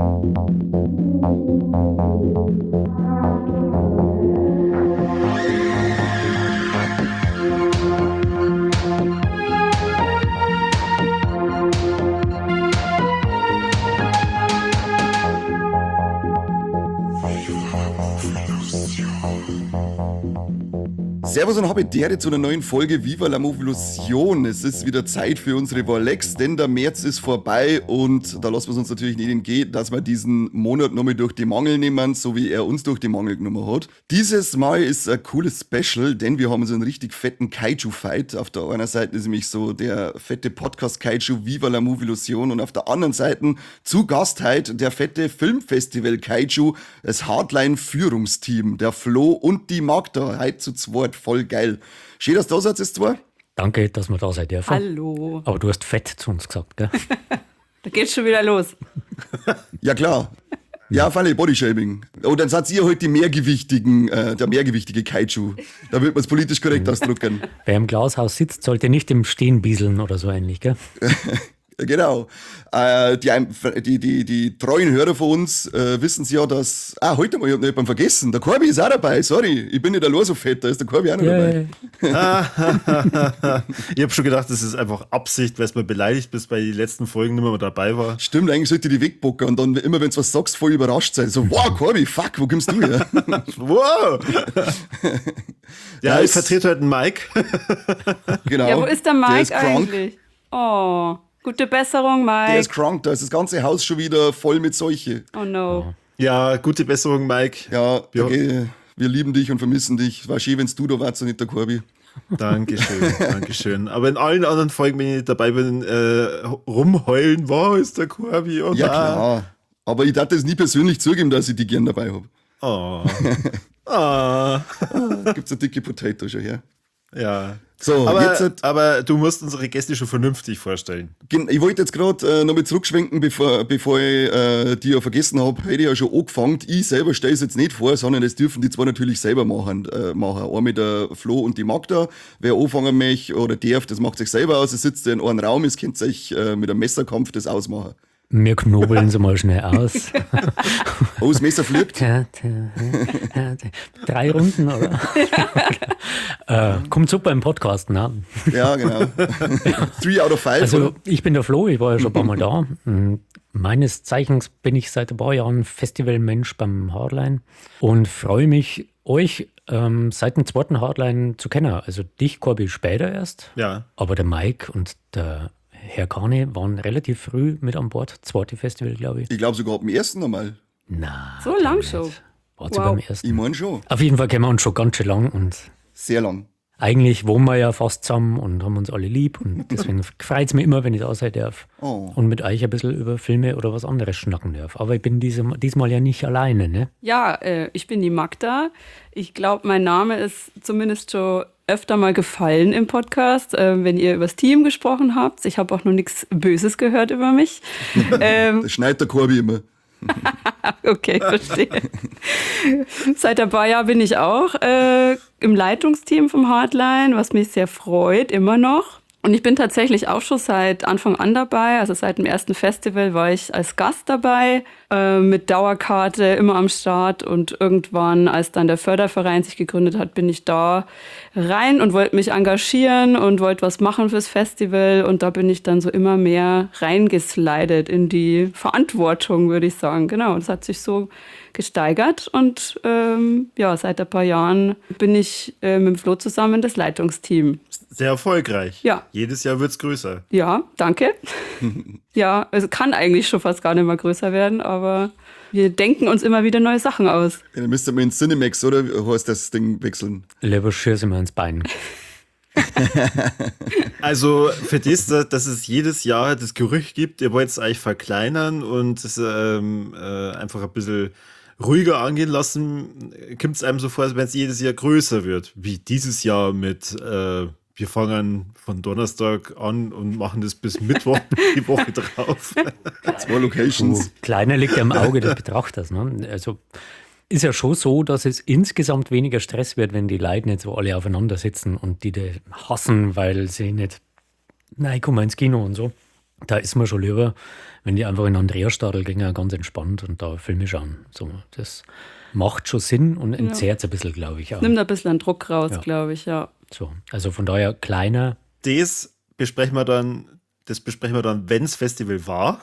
Servus und Habitäre zu einer neuen Folge Viva la Movilusion. Es ist wieder Zeit für unsere Vorlex, denn der März ist vorbei und da lassen wir es uns natürlich nicht entgehen, dass wir diesen Monat nochmal durch die Mangel nehmen, so wie er uns durch die Mangel genommen hat. Dieses Mal ist ein cooles Special, denn wir haben so einen richtig fetten Kaiju-Fight. Auf der einen Seite ist nämlich so der fette Podcast-Kaiju Viva la Movilusion und auf der anderen Seite zu Gast heute der fette Filmfestival-Kaiju, das Hardline-Führungsteam, der Flo und die Magda, heute zu zweit. Voll geil. Schön, dass du da seid, ist zwar. Danke, dass wir da sein dürfen. Hallo. Aber du hast fett zu uns gesagt, gell? Da geht's schon wieder los. Ja, klar. Ja, Falle, Bodyshaming. Oh, dann seid ihr heute die mehrgewichtigen, der mehrgewichtige Kaiju. Da wird man es politisch korrekt ausdrücken. Wer im Glashaus sitzt, sollte nicht im Stehen bieseln oder so ähnlich, gell? Genau. Die treuen Hörer von uns wissen ja, dass... heute mal, ich hab noch jemanden vergessen. Der Corby ist auch dabei, sorry. Ich bin nicht allein so fett, da ist der Corby auch noch dabei. Ich hab schon gedacht, das ist einfach Absicht, weil es mal beleidigt bist, bei den letzten Folgen nicht mehr dabei war. Stimmt, eigentlich sollte ich die wegbocken und dann immer, wenn du was sagst, voll überrascht sein. So, wow, Corby, fuck, wo kommst du her? Wow! Ja, ich vertrete heute den Mike. Genau. Ja, wo ist der Mike eigentlich? Oh, gute Besserung, Mike. Der ist krank, da ist das ganze Haus schon wieder voll mit Seuche. Oh no. Ja, gute Besserung, Mike. Ja, okay, wir lieben dich und vermissen dich. War schön, wenn du da warst und nicht der Corby. Dankeschön, Dankeschön. Aber in allen anderen Folgen, wenn ich nicht dabei bin, rumheulen, wo ist der Corby? Und ja, klar. Aber ich darf das nie persönlich zugeben, dass ich die gern dabei habe. Oh. Gibt's eine dicke Potato schon her? Ja. So, aber du musst unsere Gäste schon vernünftig vorstellen. Ich wollte jetzt gerade nochmal zurückschwenken, bevor ich die ja vergessen habe, hätte ich ja schon angefangen. Ich selber stelle es jetzt nicht vor, sondern das dürfen die zwei natürlich selber machen. Einmal der Flo und die Magda. Wer anfangen möchte oder darf, das macht sich selber aus. Ihr sitzt in einem Raum, ihr könnt euch mit einem Messerkampf das ausmachen. Wir knobeln sie mal schnell aus. Oh, das Messer fliegt. 3 Runden, oder? Kommt super im Podcast, ne? Ja, genau. 3 out of 5. Also, ich bin der Flo, ich war ja schon ein paar Mal da. Meines Zeichens bin ich seit ein paar Jahren Festivalmensch beim Hardline und freue mich, euch seit dem zweiten Hardline zu kennen. Also dich, Corby, später erst. Ja. Aber der Mike und der Herr Kane waren relativ früh mit an Bord. Zweite Festival, glaube ich. Ich glaube sogar beim ersten einmal. Na, so lang schon. War sie beim ersten? Ich meine schon. Auf jeden Fall kennen wir uns schon ganz schön lang und sehr lang. Eigentlich wohnen wir ja fast zusammen und haben uns alle lieb und deswegen freut es mich immer, wenn ich da sein darf und mit euch ein bisschen über Filme oder was anderes schnacken darf. Aber ich bin diesmal ja nicht alleine, ne? Ja, ich bin die Magda. Ich glaube, mein Name ist zumindest schon öfter mal gefallen im Podcast, wenn ihr über das Team gesprochen habt. Ich habe auch noch nichts Böses gehört über mich. Das schneidet der Corby immer. Okay, verstehe. Seit ein paar Jahren bin ich auch im Leitungsteam vom Hardline, was mich sehr freut, immer noch. Und ich bin tatsächlich auch schon seit Anfang an dabei. Also seit dem ersten Festival war ich als Gast dabei, mit Dauerkarte immer am Start. Und irgendwann, als dann der Förderverein sich gegründet hat, bin ich da rein und wollte mich engagieren und wollte was machen fürs Festival. Und da bin ich dann so immer mehr reingeslidet in die Verantwortung, würde ich sagen. Genau, das hat sich so gesteigert. Und seit ein paar Jahren bin ich mit dem Flo zusammen das Leitungsteam. Sehr erfolgreich. Ja. Jedes Jahr wird es größer. Ja, danke. Ja, also kann eigentlich schon fast gar nicht mehr größer werden, aber wir denken uns immer wieder neue Sachen aus. Ja, dann müsst ihr mal ins Cinemax, oder? Heißt das Ding wechseln? Lieber schießen wir ins Bein. Also für das, dass es jedes Jahr das Gerücht gibt, ihr wollt es euch verkleinern und es einfach ein bisschen ruhiger angehen lassen, kommt es einem so vor, als wenn es jedes Jahr größer wird. Wie dieses Jahr mit wir fangen von Donnerstag an und machen das bis Mittwoch die Woche drauf. 2 Locations. Kleiner liegt ja im Auge des Betrachters. Ne? Also ist ja schon so, dass es insgesamt weniger Stress wird, wenn die Leute nicht so alle aufeinander sitzen und die hassen, weil sie nicht kommen ins Kino und so. Da ist mir schon lieber, wenn die einfach in Andreasstadl gehen, ganz entspannt und da Filme schauen. So, das macht schon Sinn und entzerrt es ein bisschen, glaube ich. Auch. Nimmt ein bisschen einen Druck raus, Ja. glaube ich, ja. So, also von daher kleiner. Das besprechen wir dann, wenn das Festival war.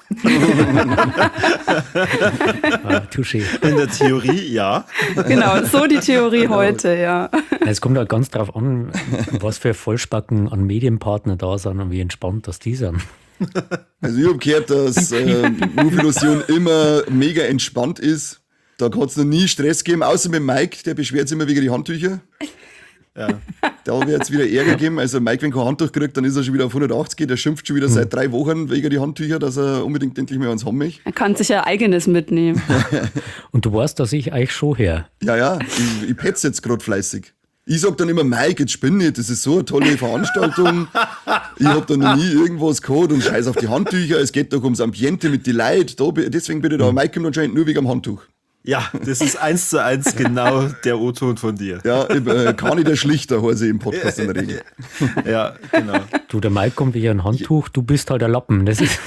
Touché. In der Theorie, ja. Genau, so die Theorie heute, ja. Es kommt halt ganz drauf an, was für Vollspacken an Medienpartner da sind und wie entspannt das die sind. Also ich habe gehört, dass Movie-Illusion immer mega entspannt ist. Da kann es noch nie Stress geben, außer mit Mike, der beschwert sich immer wegen die Handtücher. Ja. Da wird es wieder Ärger geben. Also Mike, wenn kein Handtuch kriegt, dann ist er schon wieder auf 180. Der schimpft schon wieder seit 3 Wochen wegen die Handtücher, dass er unbedingt endlich mal eins haben möchte. Er kann sich ja eigenes mitnehmen. Und du weißt, dass ich eigentlich schon her. Ja, ich petze jetzt gerade fleißig. Ich sag dann immer, Mike, jetzt spinn nicht, das ist so eine tolle Veranstaltung. Ich hab da noch nie irgendwas gehabt und scheiß auf die Handtücher. Es geht doch ums Ambiente mit den Leuten. Deswegen bin ich da. Mike kommt anscheinend nur wegen am Handtuch. Ja, das ist 1:1 genau der O-Ton von dir. Ja, kann ich der Schlichter, heiße ich im Podcast in der Regel. Ja, genau. Du, der Mike kommt wie ein Handtuch, du bist halt ein Lappen. Das ist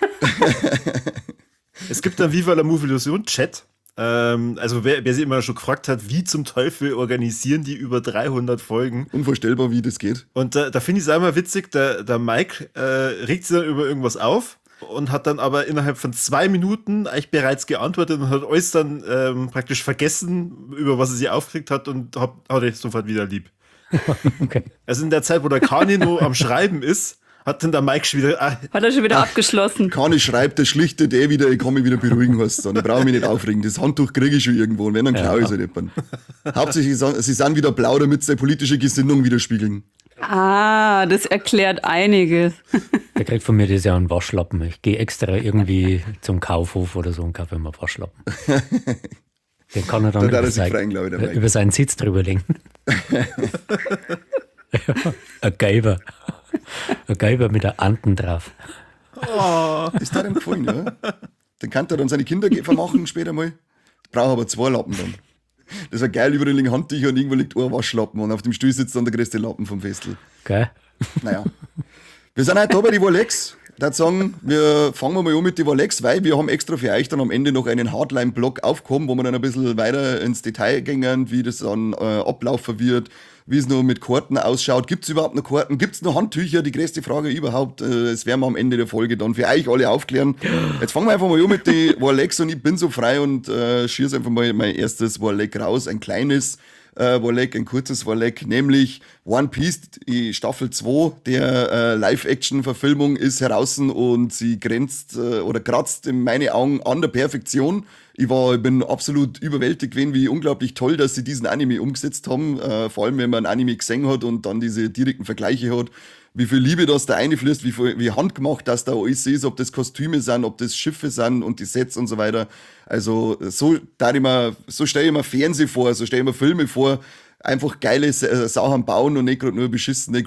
Es gibt einen Viva la Movie-Illusion Chat. Also wer sich immer schon gefragt hat, wie zum Teufel organisieren die über 300 Folgen? Unvorstellbar, wie das geht. Und da finde ich es auch immer witzig, der Mike regt sich dann über irgendwas auf und hat dann aber innerhalb von 2 Minuten eigentlich bereits geantwortet und hat alles dann praktisch vergessen, über was er sich aufgeregt hat und hat euch sofort wieder lieb. okay. Also in der Zeit, wo der Kani noch am Schreiben ist, hat dann der Mike schon wieder... Hat er schon wieder abgeschlossen. Kani schreibt, der schlichte der wieder, ich kann mich wieder beruhigen, heißt dann. Da brauche ich mich nicht aufregen. Das Handtuch kriege ich schon irgendwo. Und wenn, dann klaue ich es halt jemanden. Hauptsächlich, sie sind wieder blau, damit sie die politische Gesinnung widerspiegeln. Ah, das erklärt einiges. Der kriegt von mir das Jahr einen Waschlappen. Ich gehe extra irgendwie zum Kaufhof oder so und kaufe mir einen Waschlappen. Den kann er dann Da darf er sich freuen, glaube ich, der Mike. über seinen Sitz drüberlegen. Ja, ein Gelber. Ein Gelber mit der Anten drauf. Das hat ihm gefallen, ja. Den kann er dann seine Kinder vermachen später mal. Braucht aber 2 Lappen dann. Das war geil, überall liegen Handtücher und irgendwo liegt ein Waschlappen und auf dem Stuhl sitzt dann der größte Lappen vom Festel. Gell? Naja. Wir sind heute da bei die Volex. Ich würde sagen, wir fangen mal an mit die Volex, weil wir haben extra für euch dann am Ende noch einen Hardline-Blog aufgehoben, wo wir dann ein bisschen weiter ins Detail gehen, wie das dann ablaufen wird, wie es noch mit Karten ausschaut. Gibt es überhaupt noch Karten? Gibt es noch Handtücher? Die größte Frage überhaupt. Das werden wir am Ende der Folge dann für euch alle aufklären. Jetzt fangen wir einfach mal an mit die Volex und ich bin so frei und schieße einfach mal mein erstes Volex raus. Ein kleines Volex, ein kurzes Volex, nämlich One Piece, die Staffel 2 der Live-Action-Verfilmung ist heraus und sie grenzt oder kratzt in meine Augen an der Perfektion. Ich bin absolut überwältigt gewesen, wie unglaublich toll, dass sie diesen Anime umgesetzt haben. Vor allem, wenn man einen Anime gesehen hat und dann diese direkten Vergleiche hat. Wie viel Liebe das da einfließt, wie handgemacht das da alles ist, ob das Kostüme sind, ob das Schiffe sind und die Sets und so weiter. Also so stelle ich mir Fernsehen vor, so stelle ich mir Filme vor, einfach geile Sachen bauen und nicht gerade nur beschissene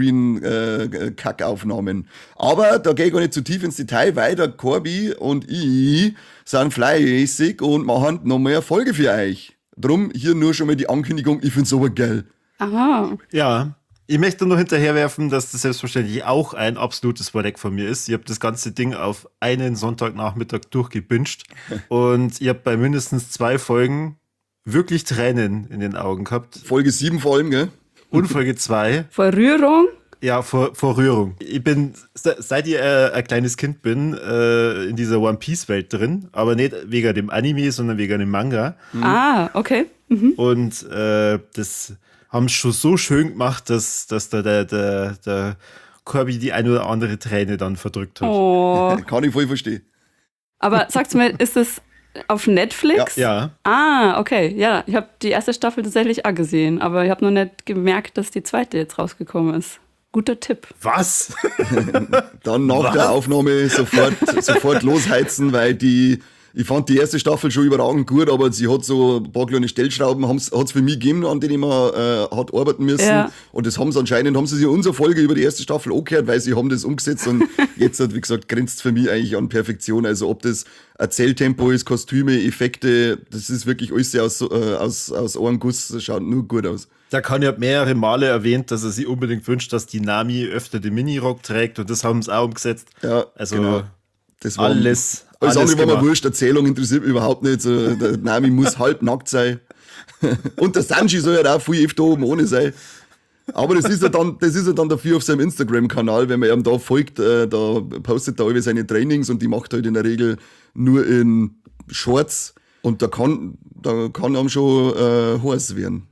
Greenscreen-Kackaufnahmen. Aber da gehe ich gar nicht zu tief ins Detail, weil der Corby und ich sind fleißig und machen nochmal eine Folge für euch. Drum hier nur schon mal die Ankündigung, ich find's aber geil. Aha. Ja, ich möchte noch hinterherwerfen, dass das selbstverständlich auch ein absolutes Volex von mir ist. Ich habe das ganze Ding auf einen Sonntagnachmittag durchgebinged und ich habe bei mindestens 2 Folgen wirklich Tränen in den Augen gehabt. Folge 7 vor allem, gell? Und Folge 2. Vor Rührung? Ja, vor Rührung. Ich bin, seit ich ein kleines Kind bin, in dieser One-Piece-Welt drin, aber nicht wegen dem Anime, sondern wegen dem Manga. Ah, okay. Und das haben schon so schön gemacht, dass da der Kirby die eine oder andere Träne dann verdrückt hat. Oh. Kann ich voll verstehen. Aber sagst du mir, ist das auf Netflix? Ja. Ah, okay. Ja, ich habe die erste Staffel tatsächlich auch gesehen, aber ich habe noch nicht gemerkt, dass die zweite jetzt rausgekommen ist. Guter Tipp. Was? Dann nach der Aufnahme sofort losheizen, weil ich fand die erste Staffel schon überragend gut, aber sie hat so ein paar kleine Stellschrauben, hat's für mich gegeben, an denen man hat arbeiten müssen. Ja. Und das haben sie sich in unserer Folge über die erste Staffel angehört, weil sie haben das umgesetzt und jetzt hat, wie gesagt, grenzt für mich eigentlich an Perfektion. Also ob das Erzähltempo ist, Kostüme, Effekte, das ist wirklich alles aus einem Guss, das schaut nur gut aus. Der Kanye hat mehrere Male erwähnt, dass er sich unbedingt wünscht, dass die Nami öfter den Minirock trägt und das haben sie auch umgesetzt. Ja, also genau. Das war alles andere war mir gemacht. wurscht, Erzählung interessiert mich überhaupt nicht. So, der Nami muss halb nackt sein. Und der Sanji soll ja auch viel öfter oben ohne sein. Aber das ist ja dann dafür auf seinem Instagram-Kanal, wenn man ihm da folgt, da postet er alle seine Trainings und die macht halt in der Regel nur in Shorts und da kann einem schon heiß werden.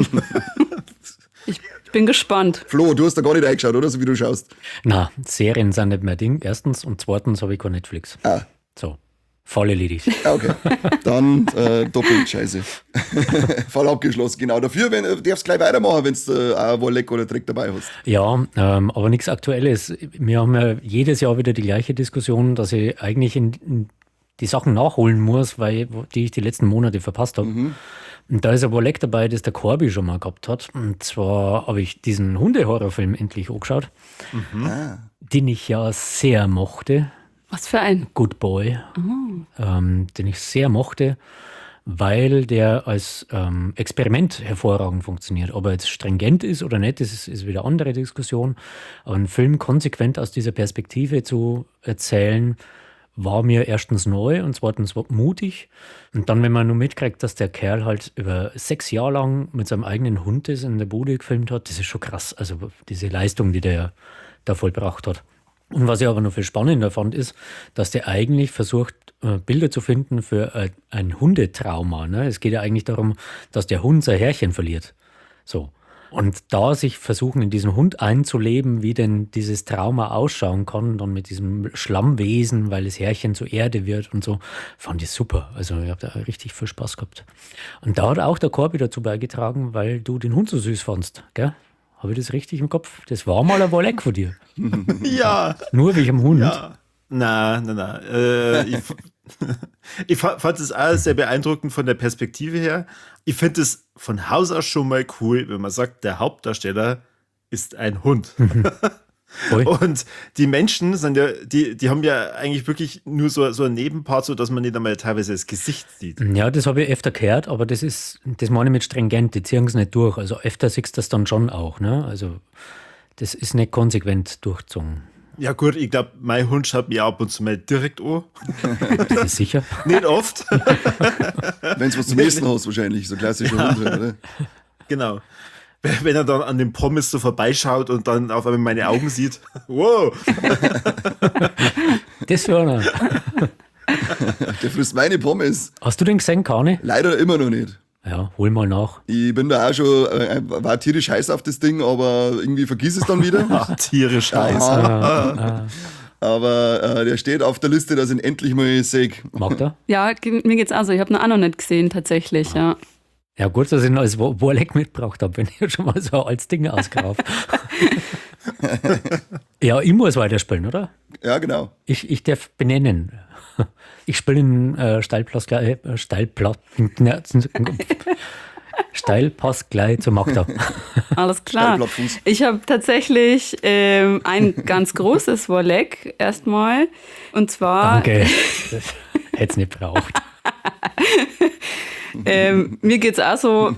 Ich bin gespannt. Flo, du hast da gar nicht reingeschaut, oder? So wie du schaust. Na, Serien sind nicht mein Ding, erstens. Und zweitens habe ich kein Netflix. Ah. So, voll erledigt. Okay, dann doppelt scheiße. Fall abgeschlossen, genau. Dafür darfst du gleich weitermachen, wenn du auch Wolleck oder Dreck dabei hast. Ja, aber nichts Aktuelles. Wir haben ja jedes Jahr wieder die gleiche Diskussion, dass ich eigentlich in die Sachen nachholen muss, die ich die letzten Monate verpasst habe. Und da ist ein Wolleck dabei, das der Corby schon mal gehabt hat. Und zwar habe ich diesen Hundehorrorfilm endlich angeschaut, den ich ja sehr mochte. Was für ein? Good Boy, den ich sehr mochte, weil der als Experiment hervorragend funktioniert. Ob er jetzt stringent ist oder nicht, das ist wieder eine andere Diskussion. Aber einen Film konsequent aus dieser Perspektive zu erzählen, war mir erstens neu und zweitens mutig. Und dann, wenn man nur mitkriegt, dass der Kerl halt über 6 Jahre lang mit seinem eigenen Hund das in der Bude gefilmt hat, das ist schon krass. Also diese Leistung, die der da vollbracht hat. Und was ich aber noch viel spannender fand, ist, dass der eigentlich versucht, Bilder zu finden für ein Hundetrauma. Ne? Es geht ja eigentlich darum, dass der Hund sein Herrchen verliert. So. Und da sich versuchen, in diesen Hund einzuleben, wie denn dieses Trauma ausschauen kann, dann mit diesem Schlammwesen, weil das Herrchen zur Erde wird und so, fand ich super. Also ich habe da richtig viel Spaß gehabt. Und da hat auch der Corby dazu beigetragen, weil du den Hund so süß fandst, gell? Habe ich das richtig im Kopf? Das war mal ein Wolleck von dir. Ja. Nur wegen dem Hund. Ja. Na. Ich fand es alles sehr beeindruckend von der Perspektive her. Ich finde es von Haus aus schon mal cool, wenn man sagt, der Hauptdarsteller ist ein Hund. Und die Menschen sind ja, die haben ja eigentlich wirklich nur so ein Nebenpart, so dass man nicht einmal teilweise das Gesicht sieht. Ja, das habe ich öfter gehört, aber das meine ich mit stringent, die ziehen es nicht durch. Also öfter siehst du das dann schon auch. Ne? Also das ist nicht konsequent durchgezogen. Ja gut, ich glaube, mein Hund schaut mir ab und zu mal direkt an. Das ist sicher. Nicht oft. Wenn du was zum Essen hast, wahrscheinlich, so klassischer Hund, oder? Genau. Wenn er dann an dem Pommes so vorbeischaut und dann auf einmal meine Augen sieht. Wow! Das für einer. Der frisst meine Pommes. Hast du den gesehen, Kani? Leider immer noch nicht. Ja, hol mal nach. Ich bin da auch schon, war tierisch heiß auf das Ding, aber irgendwie vergiss es dann wieder. Ach, tierisch heiß. Aber der steht auf der Liste, dass ich ihn endlich mal sehe. Mag der? Ja, mir geht's also. Ich habe ihn auch noch nicht gesehen, tatsächlich, ja. Ja, gut, dass ich ihn als Wolleck mitgebracht habe, wenn ich schon mal so als Ding ausgrabe. Ja, ich muss weiterspielen, oder? Ja, genau. Ich darf benennen. Ich spiele in Steilpass gleich zu Magda. Alles klar. Steilplattfuß. Ich habe tatsächlich ein ganz großes Wolleck erstmal. Und zwar. Danke. Hätte es nicht braucht. Mir geht's auch so.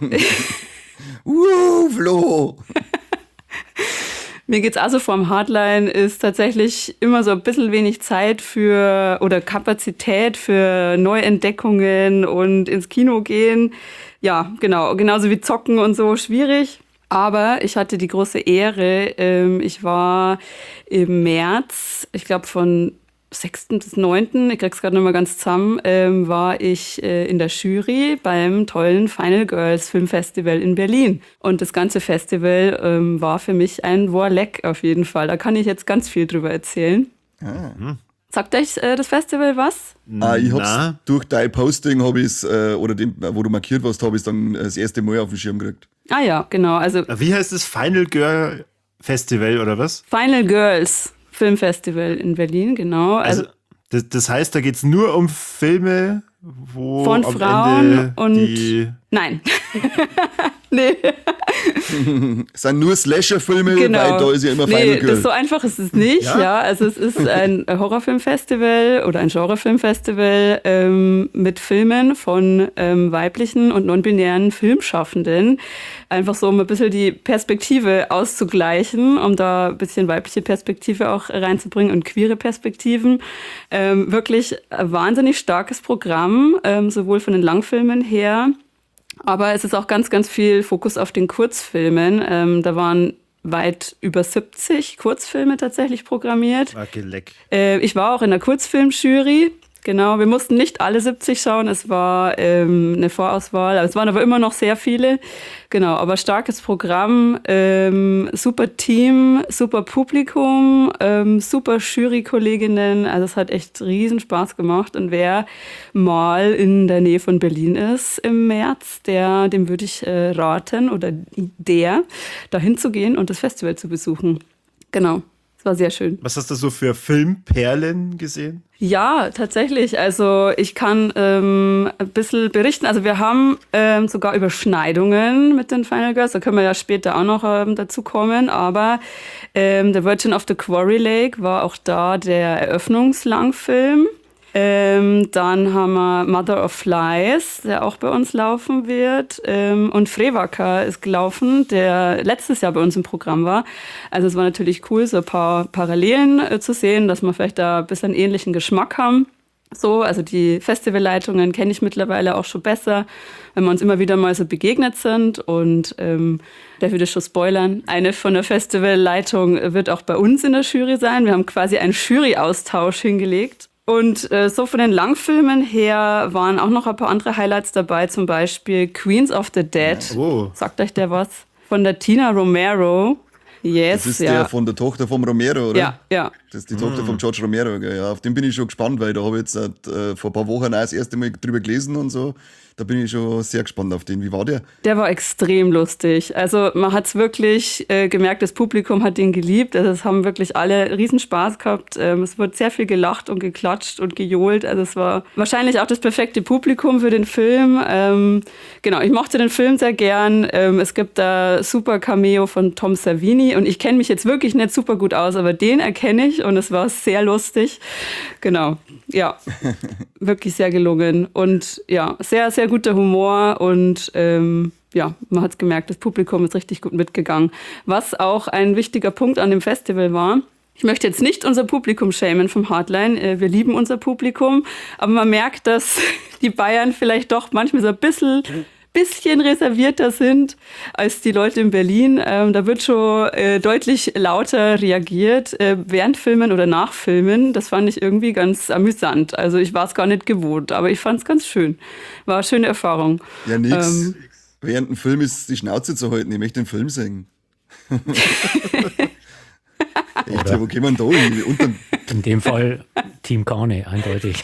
Flo! Mir geht's auch so, vorm Hardline ist tatsächlich immer so ein bisschen wenig Zeit oder Kapazität für Neuentdeckungen und ins Kino gehen. Ja, genau. Genauso wie Zocken und so, schwierig. Aber ich hatte die große Ehre, ich war im März, ich glaube von 6. bis 9., ich krieg's gerade noch mal ganz zusammen, war ich in der Jury beim tollen Final Girls Filmfestival in Berlin. Und das ganze Festival war für mich ein Wolleck auf jeden Fall. Da kann ich jetzt ganz viel drüber erzählen. Sagt euch das Festival was? Ich hab's durch dein Posting, oder wo du markiert warst, habe ich es dann das erste Mal auf den Schirm gekriegt. Ah ja, genau. Also Wie heißt das? Final Girl Festival oder was? Final Girls Filmfestival in Berlin, genau. Also das heißt, da geht es nur um Filme, wo von am Frauen Ende und die Nein. Nee. Es sind nur Slasher-Filme, Genau. weil da ist ja immer Final Girl. So einfach ist es nicht. Ja? Also es ist ein Horrorfilmfestival oder ein Genrefilmfestival mit Filmen von weiblichen und non-binären Filmschaffenden. Einfach so, um ein bisschen die Perspektive auszugleichen, um da ein bisschen weibliche Perspektive auch reinzubringen und queere Perspektiven. Wirklich ein wahnsinnig starkes Programm, sowohl von den Langfilmen her, aber es ist auch ganz, ganz viel Fokus auf den Kurzfilmen. Da waren weit über 70 Kurzfilme tatsächlich programmiert. Geleck. Ich war auch in der Kurzfilmjury. Genau, wir mussten nicht alle 70 schauen, es war eine Vorauswahl, es waren aber immer noch sehr viele. Genau, aber starkes Programm, super Team, super Publikum, super Jurykolleginnen, also es hat echt riesen Spaß gemacht. Und wer mal in der Nähe von Berlin ist im März, dem würde ich raten oder dahin zu gehen und das Festival zu besuchen. Genau. Es war sehr schön. Was hast du so für Filmperlen gesehen? Ja, tatsächlich. Also ich kann ein bisschen berichten. Also wir haben sogar Überschneidungen mit den Final Girls. Da können wir ja später auch noch dazu kommen. Aber der Virgin of the Quarry Lake war auch da der Eröffnungslangfilm. Dann haben wir Mother of Flies, der auch bei uns laufen wird. Und Frevaka ist gelaufen, der letztes Jahr bei uns im Programm war. Also es war natürlich cool, so ein paar Parallelen zu sehen, dass wir vielleicht da ein bisschen einen ähnlichen Geschmack haben. So, also die Festivalleitungen kenne ich mittlerweile auch schon besser, wenn wir uns immer wieder mal so begegnet sind. Und der würde schon spoilern, eine von der Festivalleitung wird auch bei uns in der Jury sein. Wir haben quasi einen Jury-Austausch hingelegt. Und so von den Langfilmen her waren auch noch ein paar andere Highlights dabei, zum Beispiel Queens of the Dead. Oh. Sagt euch der was? Von der Tina Romero. Yes, Das ist der von der Tochter vom Romero, oder? Ja. Das ist die Tochter von George Romero, gell? Ja, auf den bin ich schon gespannt, weil da habe ich jetzt vor ein paar Wochen auch das erste Mal drüber gelesen und so. Da bin ich schon sehr gespannt auf den. Wie war der? Der war extrem lustig. Also man hat es wirklich gemerkt, das Publikum hat ihn geliebt. Also es haben wirklich alle riesen Spaß gehabt. Es wurde sehr viel gelacht und geklatscht und gejohlt. Also es war wahrscheinlich auch das perfekte Publikum für den Film. Genau, ich mochte den Film sehr gern. Es gibt da super Cameo von Tom Savini und ich kenne mich jetzt wirklich nicht super gut aus, aber den erkenne ich und es war sehr lustig. Genau, ja, wirklich sehr gelungen und ja, sehr, sehr guter Humor und ja, man hat es gemerkt, das Publikum ist richtig gut mitgegangen. Was auch ein wichtiger Punkt an dem Festival war, ich möchte jetzt nicht unser Publikum schämen vom Hardline, wir lieben unser Publikum, aber man merkt, dass die Bayern vielleicht doch manchmal so ein bisschen reservierter sind als die Leute in Berlin. Da wird schon deutlich lauter reagiert während Filmen oder nach Filmen. Das fand ich irgendwie ganz amüsant. Also ich war es gar nicht gewohnt, aber ich fand es ganz schön. War eine schöne Erfahrung. Ja, nix. Während dem Film ist die Schnauze zu halten. Ich möchte den Film sehen. Echt, wo kommen wir denn da hin? In dem Fall Team Carne, eindeutig.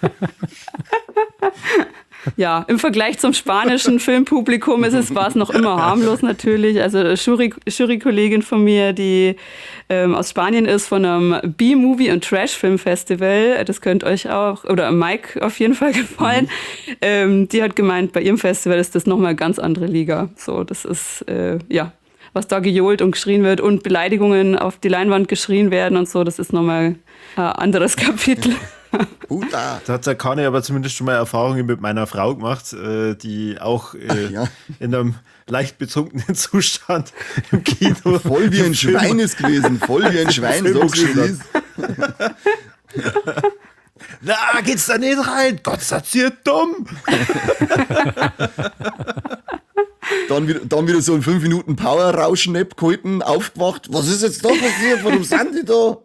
Ja, im Vergleich zum spanischen Filmpublikum war es noch immer harmlos natürlich. Also eine Jurykollegin von mir, die aus Spanien ist, von einem B-Movie- und Trash-Film-Festival, das könnte euch auch, oder Mike auf jeden Fall gefallen, die hat gemeint, bei ihrem Festival ist das nochmal eine ganz andere Liga. So, das ist, ja, was da gejohlt und geschrien wird und Beleidigungen auf die Leinwand geschrien werden und so, das ist nochmal ein anderes Kapitel. Puta. Da hat der Kane aber zumindest schon mal Erfahrungen mit meiner Frau gemacht, die auch ja. in einem leicht betrunkenen Zustand im Kino. Voll wie ein Schwein ist gewesen. Voll wie ein Schwein. Sag's, wie es ist. Na, geht's da nicht rein? Gott, seid ihr dumm? Dann wieder so ein 5 Minuten Power-Rauschen-Nap gehalten, aufgewacht. Was ist jetzt da passiert? Warum sind die da?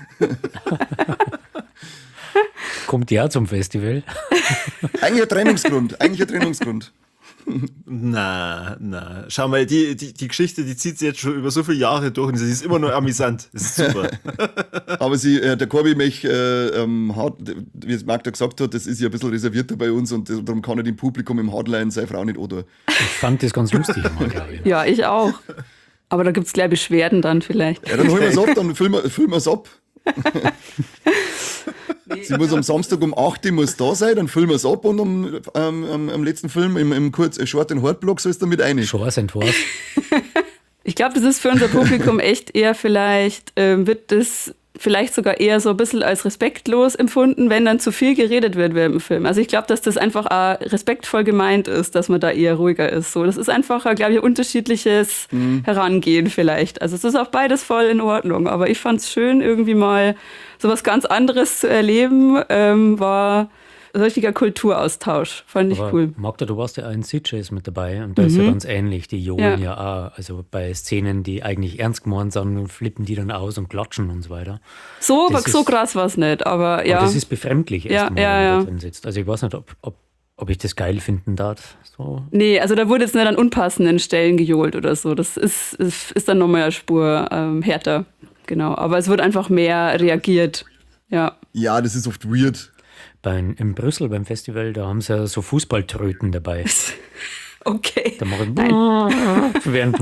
Kommt ja zum Festival. Eigentlich ein Trennungsgrund. Na. Schau mal, die Geschichte, die zieht sich jetzt schon über so viele Jahre durch und sie ist immer noch amüsant. Das ist super. Aber der Corby mich wie es Magda gesagt hat, das ist ja ein bisschen reservierter bei uns und darum kann er dem Publikum im Hardline seine Frau nicht oder. Ich fand das ganz lustig einmal, glaube ich. Ja, ich auch. Aber da gibt es gleich Beschwerden dann vielleicht. Ja, dann holen wir es ab, dann füllen wir es ab. Sie muss am Samstag um 8 Uhr muss da sein, dann filmen wir es ab und am letzten Film im Short- und Hard-Block soll es dann mit rein. Shores and Wars. Ich glaube, das ist für unser Publikum echt eher vielleicht, wird das vielleicht sogar eher so ein bisschen als respektlos empfunden, wenn dann zu viel geredet wird während dem Film. Also ich glaube, dass das einfach auch respektvoll gemeint ist, dass man da eher ruhiger ist. So, das ist einfach, glaube ich, ein unterschiedliches Herangehen vielleicht. Also es ist auch beides voll in Ordnung. Aber ich fand es schön, irgendwie mal so was ganz anderes zu erleben. War ein richtiger Kulturaustausch. Fand ich Aber cool. Magda, du warst ja auch in CJs mit dabei und da ist ja ganz ähnlich. Die johlen ja auch. Also bei Szenen, die eigentlich ernst gemeint sind, flippen die dann aus und klatschen und so weiter. So Das ist- krass war es nicht, aber ja. Aber das ist befremdlich Ja, erstmal, ja, wenn man ja. da drin sitzt. Also ich weiß nicht, ob ich das geil finden darf. So. Nee, also da wurde jetzt nicht an unpassenden Stellen gejohlt oder so. Das ist dann nochmal eine Spur härter. Genau. Aber es wird einfach mehr reagiert. Ja. Ja, das ist oft weird. In Brüssel beim Festival, da haben sie ja so Fußballtröten dabei. Okay. Da mache ich während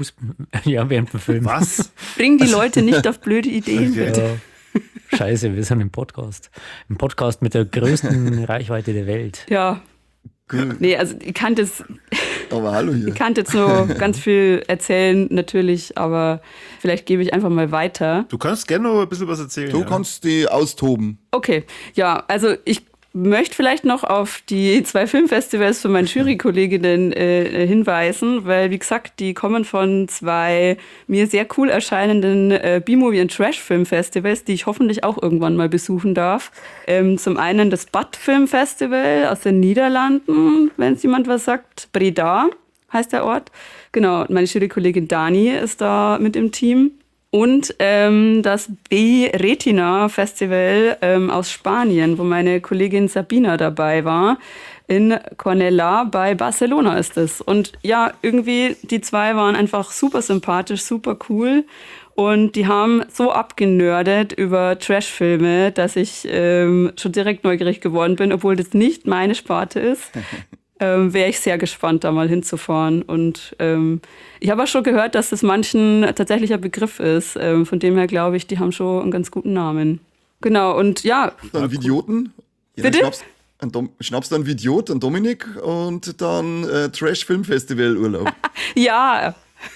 dem Film. Was? Bring die Leute nicht auf blöde Ideen, Okay. bitte. Ja. Scheiße, wir sind im Podcast. Im Podcast mit der größten Reichweite der Welt. Ja. Cool. Nee, also ich kann jetzt Aber hallo hier. nur ganz viel erzählen, natürlich, aber vielleicht gebe ich einfach mal weiter. Du kannst gerne noch ein bisschen was erzählen. Du ja. kannst die austoben. Okay, ja, also ich möchte vielleicht noch auf die 2 Filmfestivals von meinen Jurykolleginnen hinweisen, weil, wie gesagt, die kommen von 2 mir sehr cool erscheinenden B-Movie- und Trash-Film-Festivals, die ich hoffentlich auch irgendwann mal besuchen darf. Zum einen das BAT-Film-Festival aus den Niederlanden, wenn es jemand was sagt. Breda heißt der Ort. Genau, meine Jurykollegin Dani ist da mit im Team. Und das B-Retina Festival aus Spanien, wo meine Kollegin Sabina dabei war. In Cornellà bei Barcelona ist es. Und ja, irgendwie die 2 waren einfach super sympathisch, super cool. Und die haben so abgenördet über Trashfilme, dass ich schon direkt neugierig geworden bin, obwohl das nicht meine Sparte ist. Wäre ich sehr gespannt, da mal hinzufahren. Und ich habe auch schon gehört, dass das manchen tatsächlich ein Begriff ist. Von dem her glaube ich, die haben schon einen ganz guten Namen. Genau, und ja. Dann Vidioten. Ja, Bitte? Schnappst dann Vidiot, dann Dominik und dann Trash-Film-Festival-Urlaub. Ja.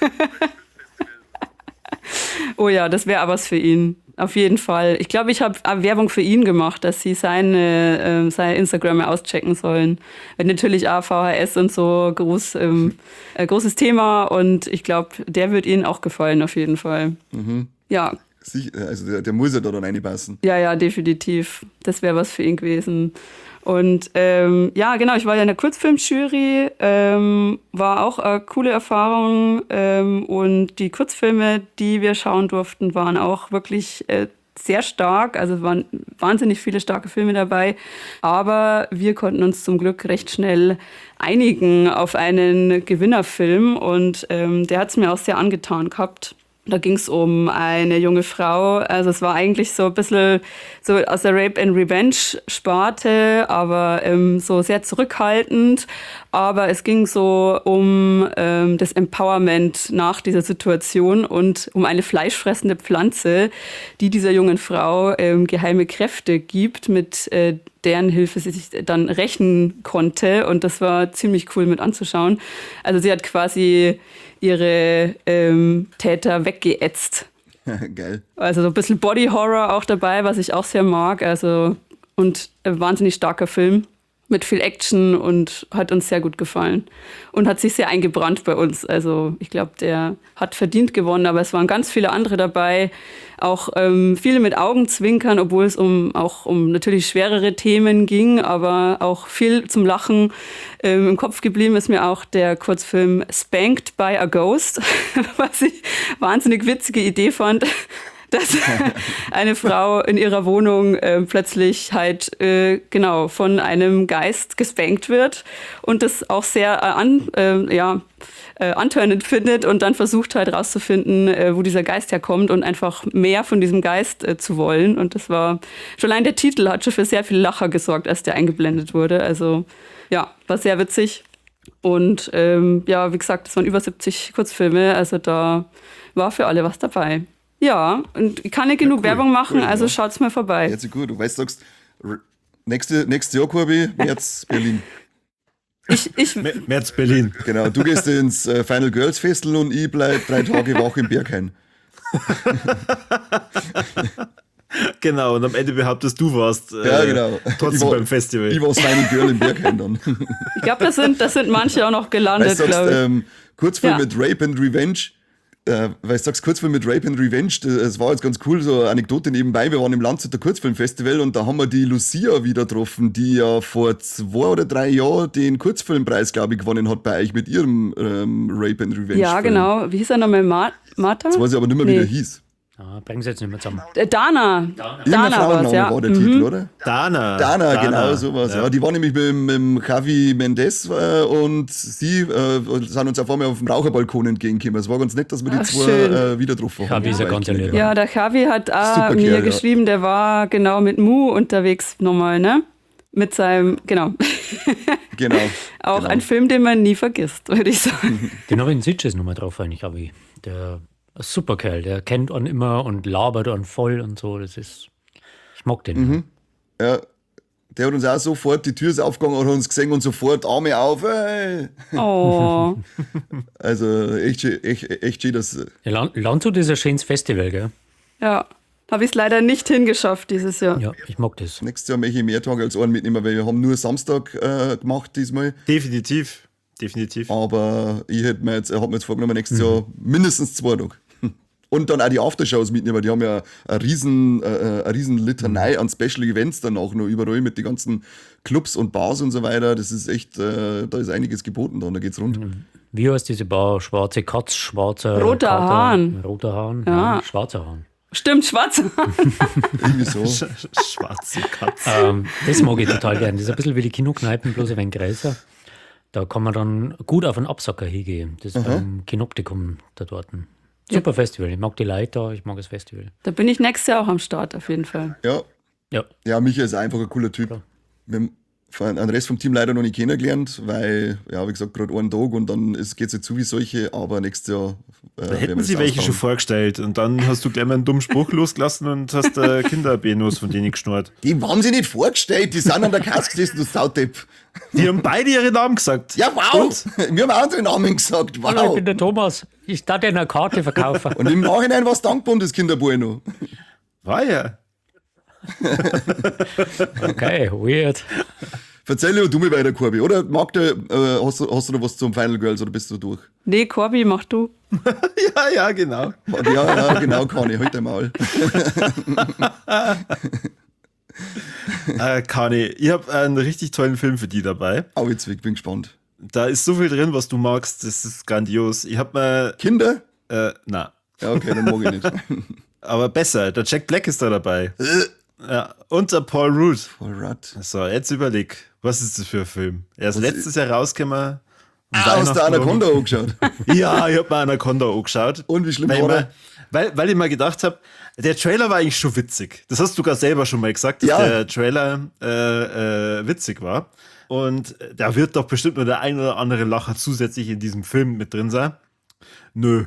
Oh ja, das wäre aber was für ihn. Auf jeden Fall. Ich glaube, ich habe Werbung für ihn gemacht, dass sie seine Instagram auschecken sollen. Weil natürlich auch VHS und so großes Thema und ich glaube, der wird ihnen auch gefallen auf jeden Fall. Ja, Also der muss ja da dann reinpassen. ja, definitiv. Das wäre was für ihn gewesen. Und ja, genau, ich war ja in der Kurzfilmjury, war auch eine coole Erfahrung. Und die Kurzfilme, die wir schauen durften, waren auch wirklich sehr stark. Also waren wahnsinnig viele starke Filme dabei. Aber wir konnten uns zum Glück recht schnell einigen auf einen Gewinnerfilm. Und der hat es mir auch sehr angetan gehabt. Da ging es um eine junge Frau. Also es war eigentlich so ein bisschen so aus der Rape-and-Revenge-Sparte, aber so sehr zurückhaltend. Aber es ging so um das Empowerment nach dieser Situation und um eine fleischfressende Pflanze, die dieser jungen Frau geheime Kräfte gibt, mit deren Hilfe sie sich dann rächen konnte. Und das war ziemlich cool mit anzuschauen. Also sie hat quasi ihre Täter weggeätzt. Geil. Also so ein bisschen Body Horror auch dabei, was ich auch sehr mag. Also und ein wahnsinnig starker Film mit viel Action und hat uns sehr gut gefallen. Und hat sich sehr eingebrannt bei uns. Also ich glaube, der hat verdient gewonnen, aber es waren ganz viele andere dabei. Auch viele mit Augenzwinkern, obwohl es auch um natürlich schwerere Themen ging, aber auch viel zum Lachen. Im Kopf geblieben ist mir auch der Kurzfilm Spanked by a Ghost, was ich wahnsinnig witzige Idee fand. Dass eine Frau in ihrer Wohnung plötzlich halt von einem Geist gespankt wird und das auch sehr antörnend findet und dann versucht halt rauszufinden, wo dieser Geist herkommt und einfach mehr von diesem Geist zu wollen. Und das war, schon allein der Titel hat schon für sehr viel Lacher gesorgt, als der eingeblendet wurde. Also ja, war sehr witzig. Und wie gesagt, es waren über 70 Kurzfilme, also da war für alle was dabei. Ja, und ich kann nicht genug cool, Werbung machen, cool, also ja. schaut's mir vorbei. Jetzt gut, du weißt, sagst, nächstes Jahr, Corby, März, Berlin. Ich März Berlin. Genau, du gehst ins Final Girls Festival und ich bleib 3 Tage wach im Berghain. Genau, und am Ende behauptest du warst Ja, genau. trotzdem beim Festival. Ich war das Final Girl im Berghain dann. Ich glaube, das sind manche auch noch gelandet, Weißt du, glaube ich. sagst, Kurzfilm Ja. mit Rape and Revenge. Weil du sagst, Kurzfilm mit Rape and Revenge, das war jetzt ganz cool, so eine Anekdote nebenbei. Wir waren im Landshütter Kurzfilmfestival und da haben wir die Lucia wieder getroffen, die ja vor 2 oder 3 Jahren den Kurzfilmpreis, glaube ich, gewonnen hat bei euch mit ihrem Rape and Revenge. Ja, Film. genau. Wie hieß er nochmal? Martha? Das weiß ich aber nicht mehr, wie der hieß. Ah, bringen sie jetzt nicht mehr zusammen. Dana. Irgendein Dana war Frauenname es, ja. war der Titel, oder? Dana, Genau, sowas. Ja. Die war nämlich mit dem Javi Mendes und sie sind uns auf einmal auf dem Raucherbalkon entgegengekommen. Es war ganz nett, dass wir die Ach, zwei schön. wieder getroffen haben. Javi ist ein ganz lieber. Ja, der Javi hat auch Super mir Kerl, ja. geschrieben, der war genau mit Mu unterwegs nochmal, ne? Mit seinem, genau. Genau. Auch genau. ein Film, den man nie vergisst, würde ich sagen. Den habe ich in Sitges nochmal drauf, eigentlich, Javi. Der ein super Kerl, der kennt einen immer und labert einen voll und so. Das ist, ich mag den. Ja, der hat uns auch sofort, die Tür ist aufgegangen, hat uns gesehen und sofort Arme auf. Ey. Oh, Also echt schön, dass. Ja, Landshut ist ein schönes Festival, gell? ja. Habe ich es leider nicht hingeschafft dieses Jahr. Ja, ich mag das. Nächstes Jahr möchte ich mehr Tage als einen mitnehmen, weil wir haben nur Samstag gemacht diesmal. Definitiv. Aber ich hab mir jetzt vorgenommen, nächstes Jahr mindestens 2 Tage. Und dann auch die Aftershows mitnehmen. Die haben ja eine riesen Litanei an Special Events dann auch noch überall mit den ganzen Clubs und Bars und so weiter. Das ist echt, da ist einiges geboten da geht's rund. Wie heißt diese Bar? Schwarze Katz, schwarzer Roter Kater, Hahn. Roter Hahn, Ja. ja, schwarzer Hahn. Stimmt, schwarz. Irgendwie so. Schwarze Katze. Das mag ich total gern. Das ist ein bisschen wie die Kinokneipen, bloß ein wenig größer. Da kann man dann gut auf einen Absacker hingehen. Das ist beim Kinoptikum da dort. Super Festival. Ich mag die Leute da, ich mag das Festival. Da bin ich nächstes Jahr auch am Start, auf jeden Fall. Ja. Ja, Ja, Micha ist einfach ein cooler Typ. Wir haben den Rest vom Team leider noch nicht kennengelernt, weil, ja, wie gesagt, gerade einen Tag und dann geht es jetzt zu wie solche, aber nächstes Jahr. Da hätten sie welche schon vorgestellt und dann hast du gleich mal einen dummen Spruch losgelassen und hast Kinderbenos von denen geschnurrt. Die haben sie nicht vorgestellt, die sind an der Kasse gesessen, du Saudepp. Die haben beide ihre Namen gesagt. Ja, wow! Wir haben auch unsere Namen gesagt, Hallo, ich wow! bin der Thomas. Ich darf dir eine Karte verkaufen. Und im Nachhinein war es dankbar, das Kinderbueno. War ja. Okay, weird. Erzähl du mir weiter, Corby, oder? Hast du noch was zum Final Girls oder bist du durch? Nee, Corby, mach du. Ja, genau. Ja, genau, kann ich, halt dein Maul. Kani, ich habe einen richtig tollen Film für die dabei. Au, jetzt bin gespannt. Da ist so viel drin, was du magst. Das ist grandios. Ich habe mal. Kinder? Na. Ja, okay, dann mag ich nicht. Aber besser. Der Jack Black ist da dabei. Ja, und der Paul Rudd. Alright. So, jetzt überleg. Was ist das für ein Film? Er ist letztes Jahr rausgekommen. Hast du Anaconda angeschaut? Ja, ich habe mir Anaconda angeschaut. Und wie schlimm weil, war weil ich mir gedacht habe, der Trailer war eigentlich schon witzig. Das hast du gar selber schon mal gesagt, dass Ja. der Trailer witzig war. Und da wird doch bestimmt nur der ein oder andere Lacher zusätzlich in diesem Film mit drin sein. Nö.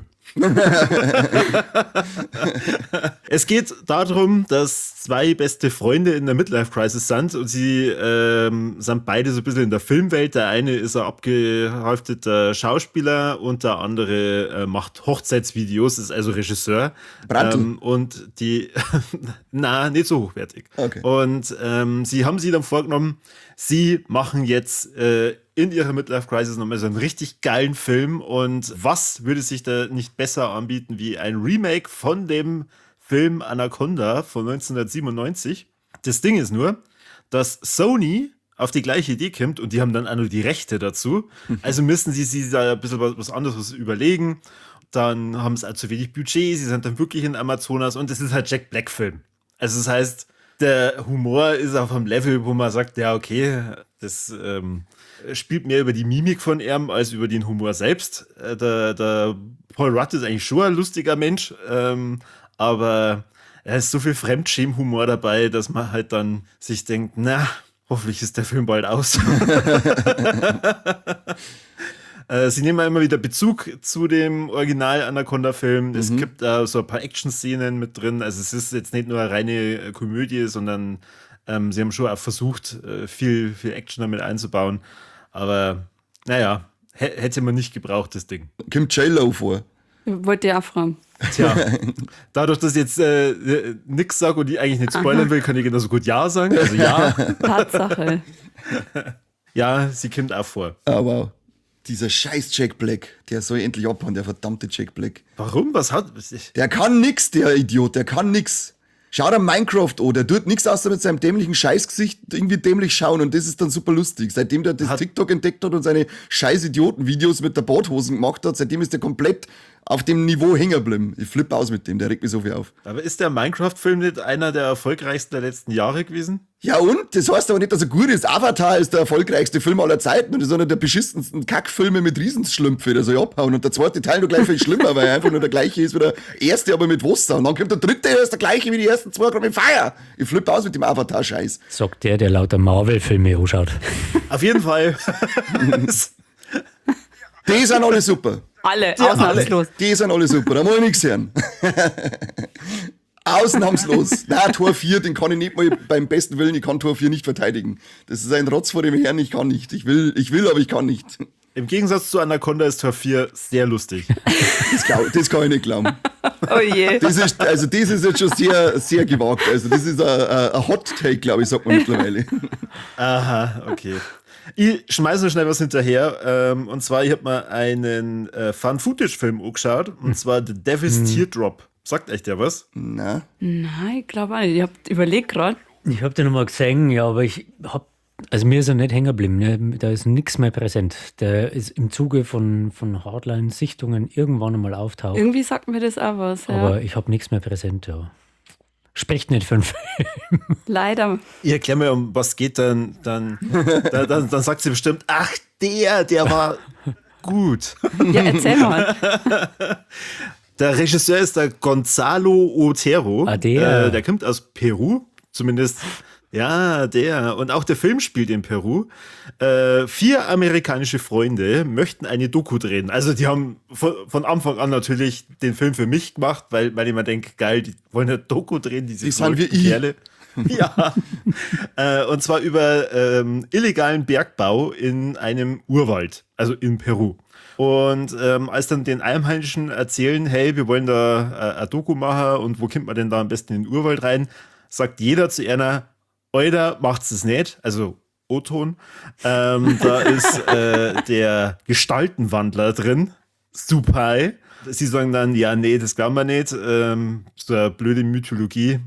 Es geht darum, dass zwei beste Freunde in der Midlife-Crisis sind und sie sind beide so ein bisschen in der Filmwelt. Der eine ist ein abgehalfteter Schauspieler und der andere macht Hochzeitsvideos, ist also Regisseur. Brandl. Und die, na, nicht so hochwertig. Okay. Und sie haben sich dann vorgenommen, sie machen jetzt in ihrer Midlife-Crisis nochmal so einen richtig geilen Film. Und was würde sich da nicht besser anbieten wie ein Remake von dem Film Anaconda von 1997? Das Ding ist nur, dass Sony auf die gleiche Idee kommt und die haben dann auch nur die Rechte dazu. Also müssen sie sich da ein bisschen was anderes überlegen. Dann haben sie auch zu wenig Budget, sie sind dann wirklich in Amazonas und es ist halt Jack Black-Film. Also das heißt, der Humor ist auf einem Level, wo man sagt, ja okay, das spielt mehr über die Mimik von ihm als über den Humor selbst. Der Paul Rudd ist eigentlich schon ein lustiger Mensch, aber er ist so viel Fremdschämen-Humor dabei, dass man halt dann sich denkt, na, hoffentlich ist der Film bald aus. Sie nehmen immer wieder Bezug zu dem Original-Anaconda-Film. Es gibt so ein paar Action-Szenen mit drin. Also es ist jetzt nicht nur eine reine Komödie, sondern sie haben schon auch versucht, viel Action damit einzubauen. Aber naja, hätte man nicht gebraucht, das Ding. Kommt J-Lo vor. Wollte ja auch fragen. Tja, dadurch, dass ich jetzt nichts sage und ich eigentlich nicht spoilern will, kann ich genauso gut Ja sagen. Also ja. Tatsache. Ja, sie kommt auch vor. Ah, wow. Dieser scheiß Jack Black, der soll endlich abhauen, der verdammte Jack Black. Warum? Was hat... Der kann nix, der Idiot, der kann nix. Schau dir Minecraft an, der tut nichts außer mit seinem dämlichen Scheißgesicht irgendwie dämlich schauen und das ist dann super lustig. Seitdem der das TikTok entdeckt hat und seine scheiß Idioten-Videos mit der Badhosen gemacht hat, seitdem ist der komplett auf dem Niveau hängen geblieben. Ich flippe aus mit dem, der regt mich so viel auf. Aber ist der Minecraft-Film nicht einer der erfolgreichsten der letzten Jahre gewesen? Ja und? Das heißt aber nicht, dass er gut ist. Avatar ist der erfolgreichste Film aller Zeiten und das ist einer der beschissensten Kackfilme mit Riesenschlümpfe, der soll abhauen. Und der zweite Teil noch gleich viel schlimmer, weil er einfach nur der gleiche ist wie der erste, aber mit Wasser. Und dann kommt der dritte, der ist der gleiche wie die ersten zwei, gerade mit Feuer. Ich flippe aus mit dem Avatar-Scheiß. Sagt der lauter Marvel-Filme anschaut. Auf jeden Fall. Die sind alle super. Alle, ausnahmslos. Die sind alle super, da muss ich nichts hören. Ausnahmslos. Nein, Tor 4, den kann ich nicht mal beim besten Willen, ich kann Tor 4 nicht verteidigen. Das ist ein Rotz vor dem Herrn, ich kann nicht. Ich will, aber ich kann nicht. Im Gegensatz zu Anaconda ist Tor 4 sehr lustig. Das kann ich nicht glauben. Oh je. Das ist jetzt schon sehr, sehr gewagt. Also das ist ein Hot Take, glaube ich, sagt man mittlerweile. Aha, okay. Ich schmeiße noch schnell was hinterher. Und zwar, ich habe mal einen Found-Footage-Film angeschaut. Und zwar The Devil's Teardrop. Sagt euch der was? Na. Nein, ich glaube auch nicht. Ich habe überlegt gerade. Ich habe den nochmal gesehen, ja, aber also mir ist er nicht hängen geblieben. Ne? Da ist nichts mehr präsent. Der ist im Zuge von Hardline-Sichtungen irgendwann einmal auftaucht. Irgendwie sagt mir das auch was. Ja. Aber ich habe nichts mehr präsent, ja. Spricht nicht für einen Film. Leider. Ich erkläre mir, um was geht dann sagt sie bestimmt, ach, der war gut. Ja, erzähl mal. Der Regisseur ist der Gonzalo Otero. Ah, der. Der kommt aus Peru, zumindest. Ja, der. Und auch der Film spielt in Peru. 4 amerikanische Freunde möchten eine Doku drehen. Also die haben von Anfang an natürlich den Film für mich gemacht, weil ich mir denke, geil, die wollen eine Doku drehen, die sind wie ich. Kerle. Ja. Und zwar über illegalen Bergbau in einem Urwald, also in Peru. Und als dann den Einheimischen erzählen, hey, wir wollen da eine Doku machen und wo kommt man denn da am besten in den Urwald rein, sagt jeder zu einer, Euer macht's es nicht, also O-Ton. Da ist der Gestaltenwandler drin, Supai. Sie sagen dann, ja, nee, das glauben wir nicht. So eine blöde Mythologie,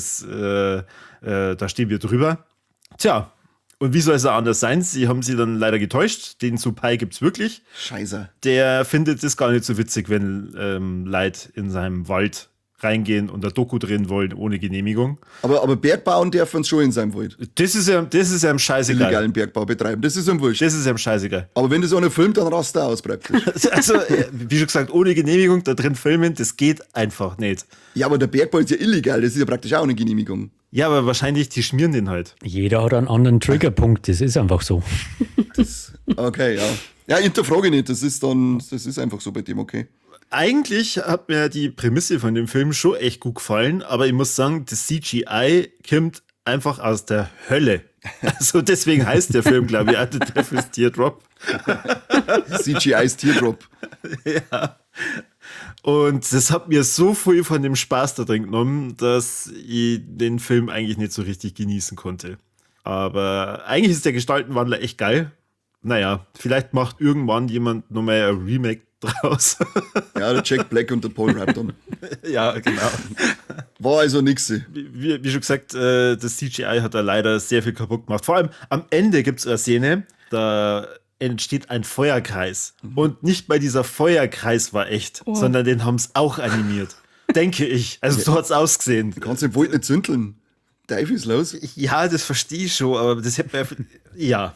da stehen wir drüber. Tja, und wie soll es auch anders sein? Sie haben sie dann leider getäuscht. Den Supai gibt's wirklich. Scheiße. Der findet es gar nicht so witzig, wenn Leute in seinem Wald reingehen und eine Doku drehen wollen ohne Genehmigung. Aber Bergbauen darf man schon in seinem Wald. Das ist ihm scheißegal. Illegalen Bergbau betreiben, das ist ihm wurscht. Das ist ihm scheißegal. Aber wenn das einer filmt, dann rast er aus praktisch. Also, wie schon gesagt, ohne Genehmigung da drin filmen, das geht einfach nicht. Ja, aber der Bergbau ist ja illegal, das ist ja praktisch auch eine Genehmigung. Ja, aber wahrscheinlich, die schmieren den halt. Jeder hat einen anderen Triggerpunkt, das ist einfach so. Okay, ja. Ja, hinterfrage nicht, das ist einfach so bei dem, okay. Eigentlich hat mir die Prämisse von dem Film schon echt gut gefallen, aber ich muss sagen, das CGI kommt einfach aus der Hölle. Also deswegen heißt der Film, glaube ich, The Devil's Teardrop. CGI's Teardrop. Ja. Und das hat mir so viel von dem Spaß da drin genommen, dass ich den Film eigentlich nicht so richtig genießen konnte. Aber eigentlich ist der Gestaltenwandler echt geil. Naja, vielleicht macht irgendwann jemand nochmal ein Remake draus. Ja, der Jack Black und der Paul Rampton. Ja, genau. War also nix. Wie schon gesagt, das CGI hat da leider sehr viel kaputt gemacht. Vor allem am Ende gibt es eine Szene, da entsteht ein Feuerkreis. Und nicht bei dieser Feuerkreis war echt, sondern den haben es auch animiert. Denke ich. Also so hat es ausgesehen. Du kannst den Wald nicht zündeln. Teufel ist los. Ja, das verstehe ich schon, aber das hätte man ja.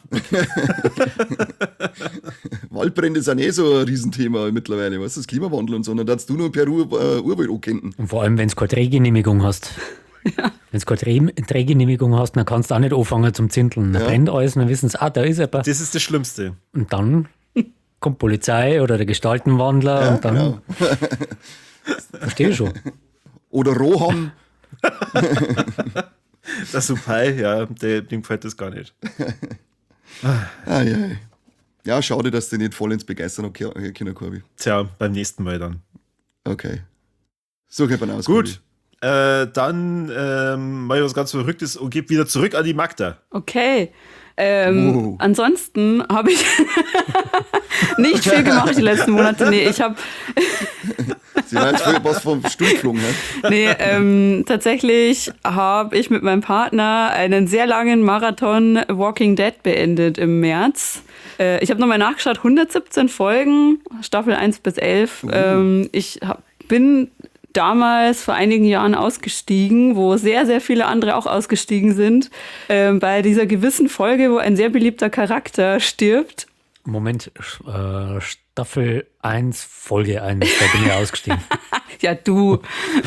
Waldbrände sind eh so ein Riesenthema mittlerweile, weißt du, das Klimawandel und so. Dann darfst du nur Peru Urwald ankennen. Und vor allem, wenn du keine Drehgenehmigung hast. Ja. Wenn du keine Drehgenehmigung hast, dann kannst du auch nicht anfangen zum Zinteln. Dann brennt alles und dann wissen sie, da ist jemand. Das ist das Schlimmste. Und dann kommt Polizei oder der Gestaltenwandler Ja, und dann genau. verstehe ich schon. Oder Rohan. Der Supai, ja, dem gefällt das gar nicht. Ah, ja. Ja, schade, dass du nicht vollends begeistern können, Corby. Tja, beim nächsten Mal dann. Okay. So geht man aus. Gut, dann mache ich was ganz Verrücktes und gebe wieder zurück an die Magda. Okay. Wow. Ansonsten habe ich nicht viel gemacht die letzten Monate. Nee, ich habe Sie waren jetzt voll was vom Stuhl geflogen, ne? tatsächlich habe ich mit meinem Partner einen sehr langen Marathon Walking Dead beendet im März. Ich habe nochmal nachgeschaut, 117 Folgen, Staffel 1 bis 11. Bin damals vor einigen Jahren ausgestiegen, wo sehr, sehr viele andere auch ausgestiegen sind, bei dieser gewissen Folge, wo ein sehr beliebter Charakter stirbt. Moment, Staffel 1, Folge 1, da bin ich ausgestiegen. Ja, du.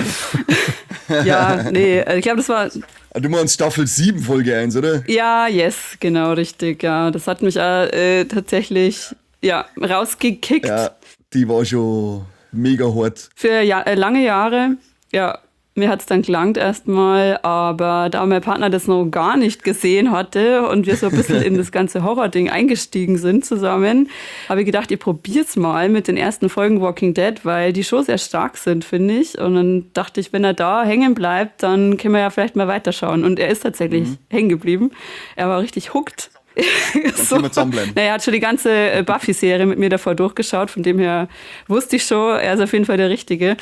Ja, nee, ich glaube, das war... Du meinst Staffel 7, Folge 1, oder? Ja, yes, genau, richtig, ja. Das hat mich tatsächlich, rausgekickt. Ja, die war schon mega hart. Für lange Jahre, ja. Mir hat es dann gelangt erstmal, aber da mein Partner das noch gar nicht gesehen hatte und wir so ein bisschen in das ganze Horror-Ding eingestiegen sind zusammen, habe ich gedacht, ich probiere es mal mit den ersten Folgen Walking Dead, weil die schon sehr stark sind, finde ich. Und dann dachte ich, wenn er da hängen bleibt, dann können wir ja vielleicht mal weiterschauen. Und er ist tatsächlich hängen geblieben. Er war richtig hooked. So. Können wir zusammenbleiben. Er hat schon die ganze Buffy-Serie mit mir davor durchgeschaut, von dem her wusste ich schon, er ist auf jeden Fall der Richtige.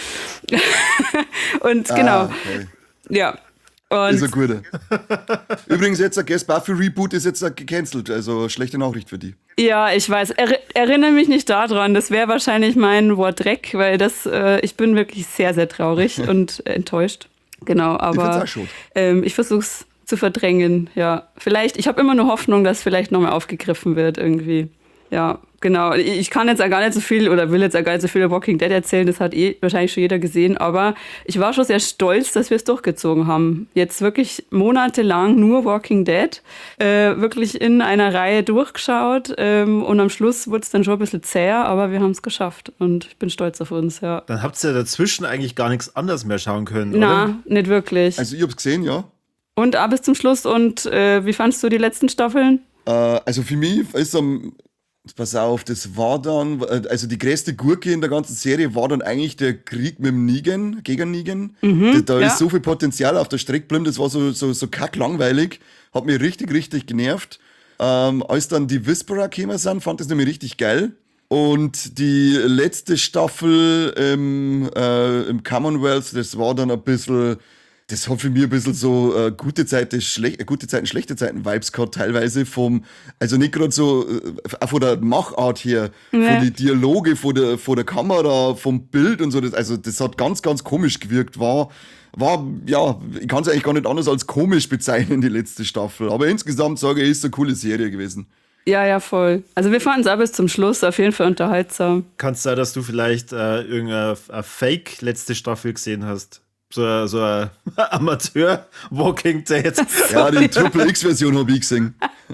Und genau, Okay. ja. Und Ist ein guter. Übrigens, jetzt ein Buffy-Reboot ist jetzt gecancelt, also schlechte Nachricht für die. ja, ich weiß, erinnere mich nicht daran, das wäre wahrscheinlich mein Wort Dreck, weil ich bin wirklich sehr, sehr traurig und enttäuscht. Genau, aber Ich find's auch schade. ich versuche es zu verdrängen, ja. Vielleicht, ich habe immer nur Hoffnung, dass vielleicht nochmal aufgegriffen wird irgendwie. Ja, genau. Ich kann jetzt auch gar nicht so viel oder will jetzt auch gar nicht so viel über Walking Dead erzählen, das hat wahrscheinlich schon jeder gesehen, aber ich war schon sehr stolz, dass wir es durchgezogen haben. Jetzt wirklich monatelang nur Walking Dead, wirklich in einer Reihe durchgeschaut und am Schluss wurde es dann schon ein bisschen zäher, aber wir haben es geschafft und ich bin stolz auf uns, ja. Dann habt ihr dazwischen eigentlich gar nichts anderes mehr schauen können, Na, oder? nicht wirklich. Also ich hab's gesehen, ja. Und bis zum Schluss und wie fandst du die letzten Staffeln? Also für mich ist pass auf, das war dann, also die größte Gurke in der ganzen Serie war dann eigentlich der Krieg mit dem Negan, gegen Negan. Da ja. ist so viel Potenzial auf der Strecke geblieben, das war so kacklangweilig, hat mich richtig, richtig genervt. Als dann die Whisperer gekommen sind, fand ich das nämlich richtig geil. Und die letzte Staffel im Commonwealth, das war dann ein bisschen... Das hat für mich ein bisschen so gute Zeiten, schlechte Zeiten Vibes gehabt, teilweise also nicht gerade so, auch von der Machart her, von den Dialoge, von der Kamera, vom Bild und so, das hat ganz, ganz komisch gewirkt, ja, ich kann es eigentlich gar nicht anders als komisch bezeichnen, die letzte Staffel, aber insgesamt sage ich, ist eine coole Serie gewesen. Ja, voll. Also wir fanden es auch bis zum Schluss auf jeden Fall unterhaltsam. Kann es sein, dass du vielleicht irgendeine Fake letzte Staffel gesehen hast? So ein Amateur-Walking Dead. Ja, die Triple X-Version habe ich gesehen.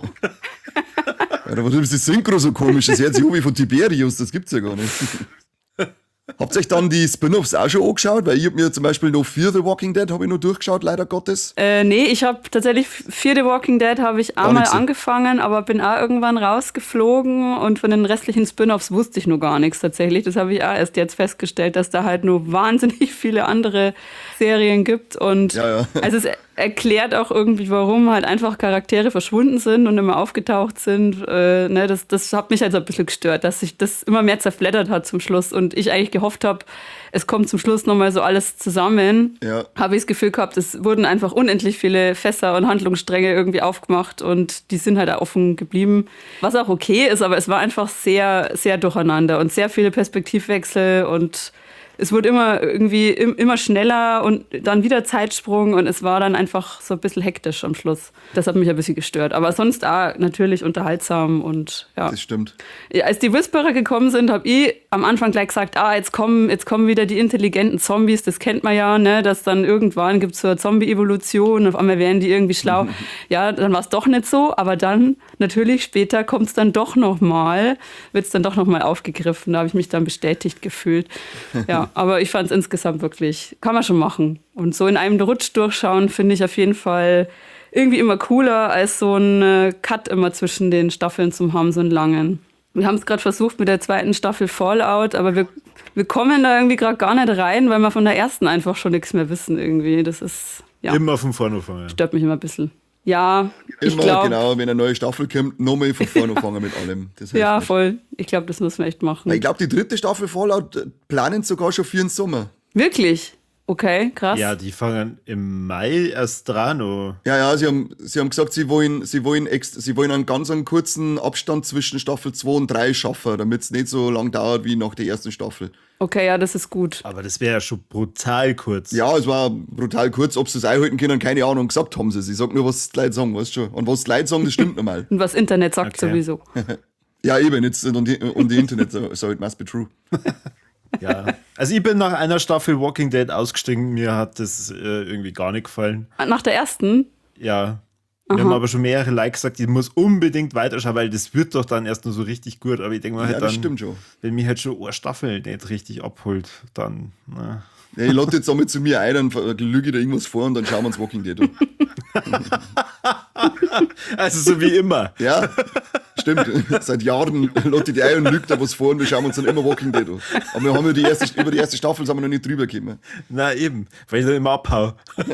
Ja, warum ist die Synchro so komisch? Das hört sich an wie von Tiberius, das gibt's ja gar nicht. Habt ihr euch dann die Spin-Offs auch schon angeschaut? Weil ich habe mir zum Beispiel noch Fear the Walking Dead habe ich noch durchgeschaut, leider Gottes. Nee, ich habe tatsächlich Fear the Walking Dead habe ich einmal nichts. angefangen, aber bin auch irgendwann rausgeflogen und von den restlichen Spin-Offs wusste ich nur gar nichts tatsächlich. Das habe ich auch erst jetzt festgestellt, dass da halt nur wahnsinnig viele andere Serien gibt und Ja. also es erklärt auch irgendwie, warum halt einfach Charaktere verschwunden sind und immer aufgetaucht sind. Das hat mich halt so ein bisschen gestört, dass sich das immer mehr zerfleddert hat zum Schluss und ich eigentlich gehofft habe, es kommt zum Schluss nochmal so alles zusammen. Ja. Habe ich das Gefühl gehabt, es wurden einfach unendlich viele Fässer und Handlungsstränge irgendwie aufgemacht und die sind halt auch offen geblieben. Was auch okay ist, aber es war einfach sehr, sehr durcheinander und sehr viele Perspektivwechsel und es wurde immer irgendwie immer schneller und dann wieder Zeitsprung und es war dann einfach so ein bisschen hektisch am Schluss. Das hat mich ein bisschen gestört. Aber sonst natürlich unterhaltsam und ja. Das stimmt. Ja, als die Whisperer gekommen sind, habe ich am Anfang gleich gesagt, jetzt kommen wieder die intelligenten Zombies, das kennt man ja, ne, dass dann irgendwann gibt es so eine Zombie-Evolution, auf einmal werden die irgendwie schlau. Ja, dann war es doch nicht so, aber dann natürlich später kommt es dann doch nochmal, wird es dann doch nochmal aufgegriffen, da habe ich mich dann bestätigt gefühlt. Ja, aber ich fand es insgesamt wirklich, kann man schon machen. Und so in einem Rutsch durchschauen, finde ich auf jeden Fall irgendwie immer cooler, als so einen Cut immer zwischen den Staffeln zu haben, so einen langen. Wir haben es gerade versucht mit der zweiten Staffel Fallout, aber wir kommen da irgendwie gerade gar nicht rein, weil wir von der ersten einfach schon nichts mehr wissen irgendwie. Das ist, ja. Immer von vorne anfangen. Stört mich immer ein bisschen. Ja, ich Immer, glaube. genau, wenn eine neue Staffel kommt, nochmal von vorne anfangen mit allem. Das heißt Ja, nicht. voll. Ich glaube, das müssen wir echt machen. Ich glaube, die 3. Staffel Fallout planen sogar schon für den Sommer. Wirklich? Okay, krass. Ja, die fangen im Mai erst dran an. Ja, sie haben gesagt, sie wollen einen ganz einen kurzen Abstand zwischen Staffel 2 und 3 schaffen, damit es nicht so lang dauert wie nach der ersten Staffel. Okay, ja, das ist gut. Aber das wäre ja schon brutal kurz. Ja, es war brutal kurz. Ob sie es einhalten können, keine Ahnung. Gesagt haben sie es. Ich sag nur, was die Leute sagen, weißt du schon. Und was die Leute sagen, das stimmt normal. Und was Internet sagt Okay. sowieso. Ja, eben, jetzt und die Internet, so it must be true. Ja. Also ich bin nach einer Staffel Walking Dead ausgestiegen, mir hat das irgendwie gar nicht gefallen. Nach der ersten? Ja. Wir haben aber schon mehrere Leute gesagt, ich muss unbedingt weiterschauen, weil das wird doch dann erst nur so richtig gut. Aber ich denke mal Ja, halt das dann, stimmt schon. wenn mich halt schon eine Staffel nicht richtig abholt, dann, na. Ja, ich lade jetzt einmal zu mir ein, dann lüge ich da irgendwas vor und dann schauen wir uns Walking Dead an. Also so wie immer. Ja, stimmt. Seit Jahren lade ich die ein und lüge da was vor und wir schauen uns dann immer Walking Dead an. Aber wir haben ja über die erste Staffel sind wir noch nicht drüber gekommen. Na eben, weil ich dann immer abhau.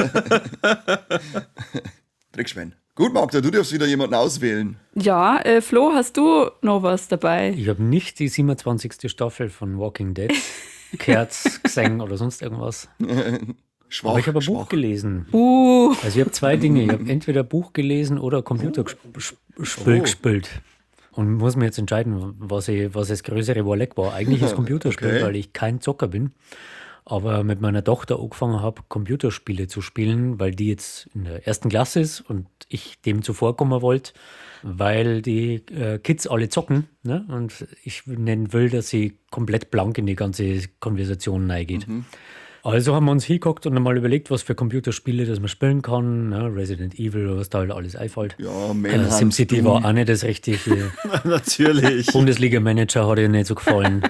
Dreckschwein. Gut, Magda, du darfst wieder jemanden auswählen. Ja, Flo, hast du noch was dabei? Ich habe nicht die 27. Staffel von Walking Dead gehört, gesehen oder sonst irgendwas. Schwach. Aber ich habe ein schwach. Buch gelesen. Uh, Also ich habe zwei Dinge. Ich habe entweder ein Buch gelesen oder Computer gespielt. Und muss mir jetzt entscheiden, was das größere Walleck war. Eigentlich ist Computerspiel, Okay. weil ich kein Zocker bin. Aber mit meiner Tochter angefangen habe, Computerspiele zu spielen, weil die jetzt in der 1. Klasse ist und ich dem zuvorkommen wollte, weil die Kids alle zocken. Ne? Und ich nennen will, dass sie komplett blank in die ganze Konversation reingeht. Also haben wir uns hingeguckt und einmal überlegt, was für Computerspiele das man spielen kann. Ne? Resident Evil oder was da halt alles einfällt. Ja, Manhunt, SimCity Doom. war auch nicht das richtige. Natürlich. Bundesliga-Manager hat ihr nicht so gefallen.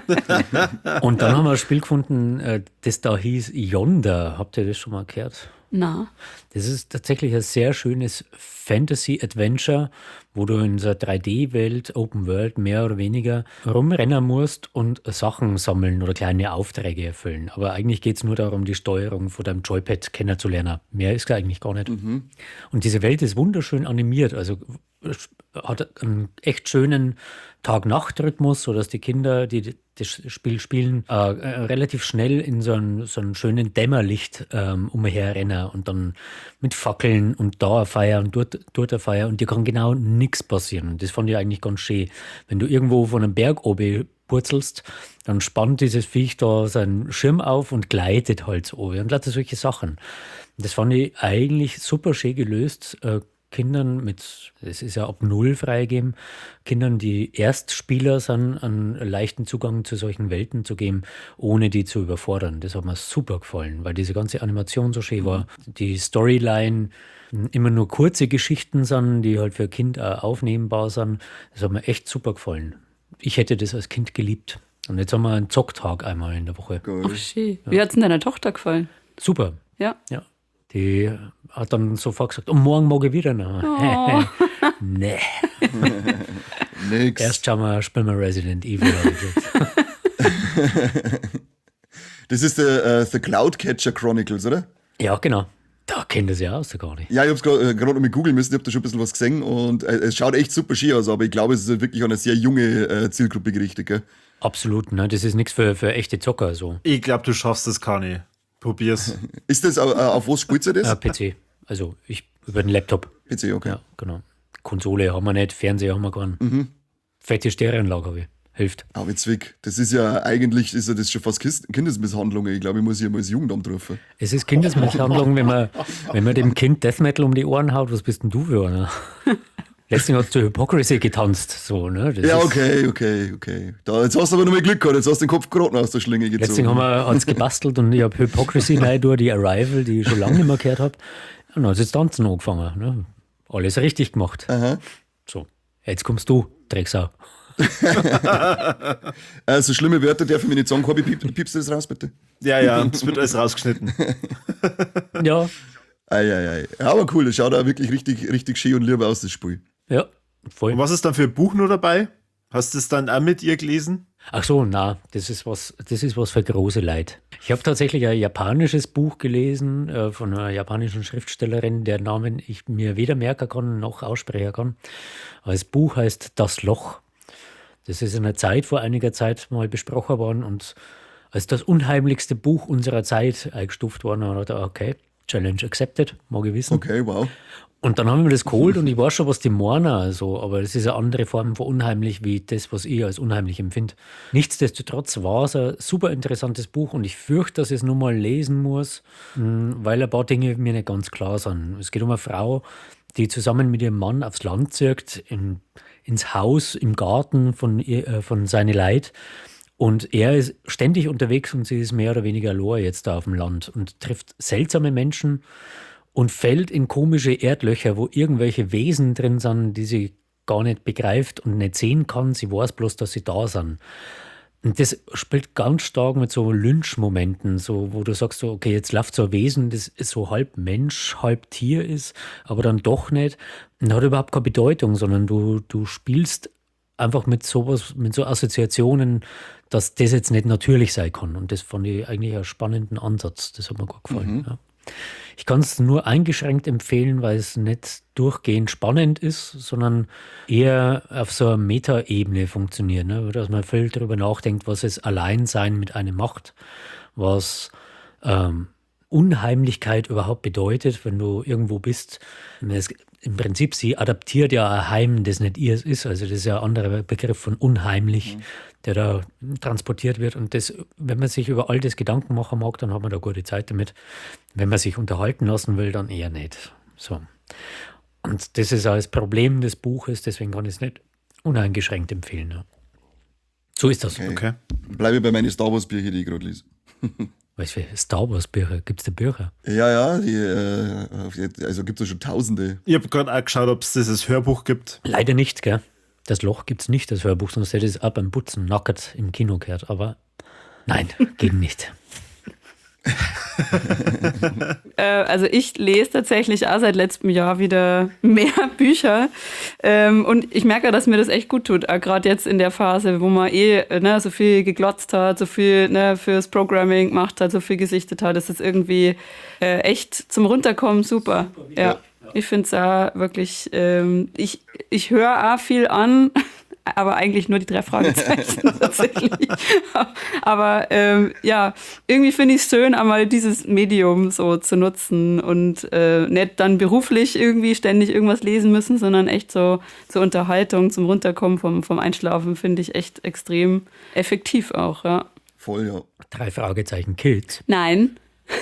Und dann haben wir ein Spiel gefunden, das da hieß Yonder. Habt ihr das schon mal gehört? na. Das ist tatsächlich ein sehr schönes Fantasy-Adventure, wo du in so einer 3D-Welt, Open World, mehr oder weniger rumrennen musst und Sachen sammeln oder kleine Aufträge erfüllen. Aber eigentlich geht es nur darum, die Steuerung von deinem Joypad kennenzulernen. Mehr ist eigentlich gar nicht. Und diese Welt ist wunderschön animiert. Also hat einen echt schönen Tag-Nacht-Rhythmus, sodass die Kinder, die das Spiel spielen, relativ schnell in so einen schönen Dämmerlicht umherrennen und dann mit Fackeln und da eine Feier und dort eine Feier und dir kann genau nichts passieren. Und das fand ich eigentlich ganz schön. Wenn du irgendwo von einem Berg oben purzelst, dann spannt dieses Viech da seinen Schirm auf und gleitet halt so oben und lauter solche Sachen. Und das fand ich eigentlich super schön gelöst. Kindern es ist ja ab 0 freigegeben, Kindern, die Erstspieler sind, einen leichten Zugang zu solchen Welten zu geben, ohne die zu überfordern. Das hat mir super gefallen, weil diese ganze Animation so schön war. Die Storyline immer nur kurze Geschichten sind, die halt für ein Kind auch aufnehmbar sind. Das hat mir echt super gefallen. Ich hätte das als Kind geliebt. Und jetzt haben wir einen Zocktag einmal in der Woche. Geil. Ach, schön. Wie hat es denn deiner Tochter gefallen? Super. Ja. Ja. Die hat dann sofort gesagt, morgen mag ich wieder noch. Oh. Nee. Nix. Erst spielen wir Resident Evil. hab ich gesagt. Das ist der The Cloudcatcher Chronicles, oder? Ja, genau. Da kennt ihr sie aus, der gar nicht. Ja, ich hab's gerade noch mit googeln müssen, ich hab da schon ein bisschen was gesehen und es schaut echt super schön aus, aber ich glaube, es ist wirklich an eine sehr junge Zielgruppe gerichtet, gell? Absolut, ne? Das ist nichts für echte Zocker. So. Ich glaube, du schaffst das gar nicht. Probier's. Ist das, auf was spielt ihr das? PC. Also ich über den Laptop. PC, okay. Ja, genau. Konsole haben wir nicht, Fernseher haben wir keinen. Fette Stereoanlage habe ich. hilft. Aber Zwick, das ist ja eigentlich ist ja das schon fast Kindesmisshandlung. Ich glaube, ich muss hier mal das Jugendamt rufen. Es ist Kindesmisshandlung, wenn man dem Kind Death Metal um die Ohren haut. Was bist denn du für einer? Letztens hast du Hypocrisy getanzt. So, ne? Ja, okay. Jetzt hast du aber noch mal Glück gehabt. Jetzt hast du den Kopf geraten aus der Schlinge gezogen. Letztens haben wir gebastelt und ich habe Hypocrisy durch die Arrival, die ich schon lange nicht mehr gehört habe. Und dann hat es jetzt tanzen angefangen. Ne? Alles richtig gemacht. Aha. So, jetzt kommst du, Drecksau. Also schlimme Wörter darf ich mir nicht sagen. Corby, piepst du das raus, bitte? Ja, das wird alles rausgeschnitten. Ja. Ei. Aber cool, das schaut auch wirklich richtig schön und lieb aus, das Spiel. Ja, voll. Und was ist dann für ein Buch noch dabei? Hast du es dann auch mit ihr gelesen? Ach so, na, das ist was für große Leute. Ich habe tatsächlich ein japanisches Buch gelesen von einer japanischen Schriftstellerin, deren Namen ich mir weder merken kann noch aussprechen kann. Aber das Buch heißt Das Loch. Das ist in einer Zeit, vor einiger Zeit mal besprochen worden und als das unheimlichste Buch unserer Zeit eingestuft worden. Und ich dachte, okay, Challenge accepted, mag ich wissen. Okay, wow. Und dann haben wir das geholt und ich weiß schon, was die meinen, also, aber es ist eine andere Form von unheimlich, wie das, was ich als unheimlich empfinde. Nichtsdestotrotz war es ein super interessantes Buch und ich fürchte, dass ich es nur mal lesen muss, weil ein paar Dinge mir nicht ganz klar sind. Es geht um eine Frau, die zusammen mit ihrem Mann aufs Land zieht, ins Haus, im Garten von seinen Leid. Und er ist ständig unterwegs und sie ist mehr oder weniger allein jetzt da auf dem Land und trifft seltsame Menschen und fällt in komische Erdlöcher, wo irgendwelche Wesen drin sind, die sie gar nicht begreift und nicht sehen kann. Sie weiß bloß, dass sie da sind. Und das spielt ganz stark mit so Lynch-Momenten, so, wo du sagst, so, okay, jetzt läuft so ein Wesen, das so halb Mensch, halb Tier ist, aber dann doch nicht. Und hat überhaupt keine Bedeutung, sondern du spielst einfach mit sowas, mit so Assoziationen, dass das jetzt nicht natürlich sein kann. Und das fand ich eigentlich einen spannenden Ansatz. Das hat mir gut gefallen. Ja. Ich kann es nur eingeschränkt empfehlen, weil es nicht durchgehend spannend ist, sondern eher auf so einer Metaebene funktioniert. Ne? Dass man viel darüber nachdenkt, was es Alleinsein mit einem macht, was Unheimlichkeit überhaupt bedeutet, wenn du irgendwo bist. Im Prinzip, sie adaptiert ja ein Heim, das nicht ihrs ist. Also das ist ja ein anderer Begriff von unheimlich, der da transportiert wird. Und das, wenn man sich über all das Gedanken machen mag, dann hat man da gute Zeit damit. Wenn man sich unterhalten lassen will, dann eher nicht. So. Und das ist auch das Problem des Buches, deswegen kann ich es nicht uneingeschränkt empfehlen. Ja. So ist das. Okay. Bleibe bei meinen Star Wars Bücher, die ich gerade lese. Was für Star Wars Bücher? Gibt es da Bücher? Ja, also gibt es schon Tausende. Ich habe gerade auch geschaut, ob es dieses Hörbuch gibt. Leider nicht, gell? Das Loch gibt es nicht, das Hörbuch, sonst hätte ich es auch beim Putzen nackert im Kino gehört. Aber nein, geht nicht. Also ich lese tatsächlich auch seit letztem Jahr wieder mehr Bücher und ich merke, dass mir das echt gut tut, gerade jetzt in der Phase, wo man so viel geglotzt hat, so viel fürs Programming gemacht hat, so viel gesichtet hat, das ist irgendwie echt zum Runterkommen super. Ja. Ich finde es auch wirklich, ich höre auch viel an, aber eigentlich nur die 3 Fragezeichen tatsächlich. Aber irgendwie finde ich es schön, einmal dieses Medium so zu nutzen und nicht dann beruflich irgendwie ständig irgendwas lesen müssen, sondern echt so zur Unterhaltung, zum Runterkommen vom Einschlafen, finde ich echt extrem effektiv auch, ja. Voll, ja. 3 Fragezeichen Kids. Nein.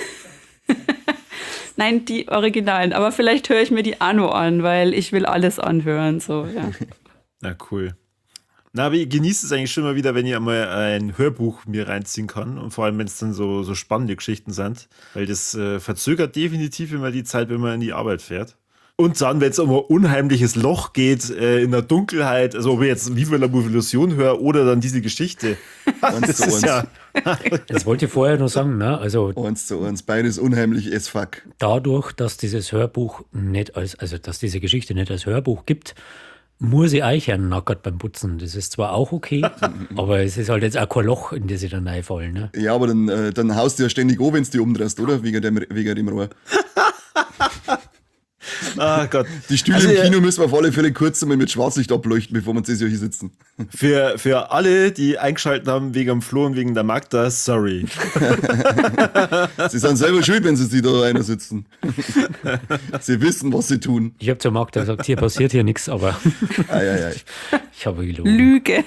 Nein, die Originalen. Aber vielleicht höre ich mir die Anno an, weil ich will alles anhören. So, ja. Na, cool. Na, aber ich genieße es eigentlich schon mal wieder, wenn ich einmal ein Hörbuch mir reinziehen kann. Und vor allem, wenn es dann so spannende Geschichten sind. Weil das verzögert definitiv immer die Zeit, wenn man in die Arbeit fährt. Und dann, wenn es um ein unheimliches Loch geht, in der Dunkelheit, also ob ich jetzt Viva la Illusion höre oder dann diese Geschichte. Eins zu eins. Ja. Das wollte ich vorher noch sagen, ne? Also 1:1, beides unheimlich as fuck. dadurch, dass dieses Hörbuch dass diese Geschichte nicht als Hörbuch gibt, muss ich eichern nackert beim Putzen. Das ist zwar auch okay, aber es ist halt jetzt auch kein Loch, in das ich dann reinfallen. Ne? Ja, aber dann haust du ja ständig an, wenn du die umdrehst, oder? Wegen dem Rohr. Ah Gott. Die Stühle Also, im Kino müssen wir auf alle Fälle kurz einmal mit Schwarzlicht ableuchten, bevor wir uns hier sitzen. Für alle, die eingeschaltet haben wegen dem Flo und wegen der Magda, sorry. Sie sind selber schuld, wenn sie sich da einer sitzen. Sie wissen, was sie tun. Ich habe zur Magda gesagt, hier passiert hier nichts, aber Ei. ich habe gelogen. Lüge.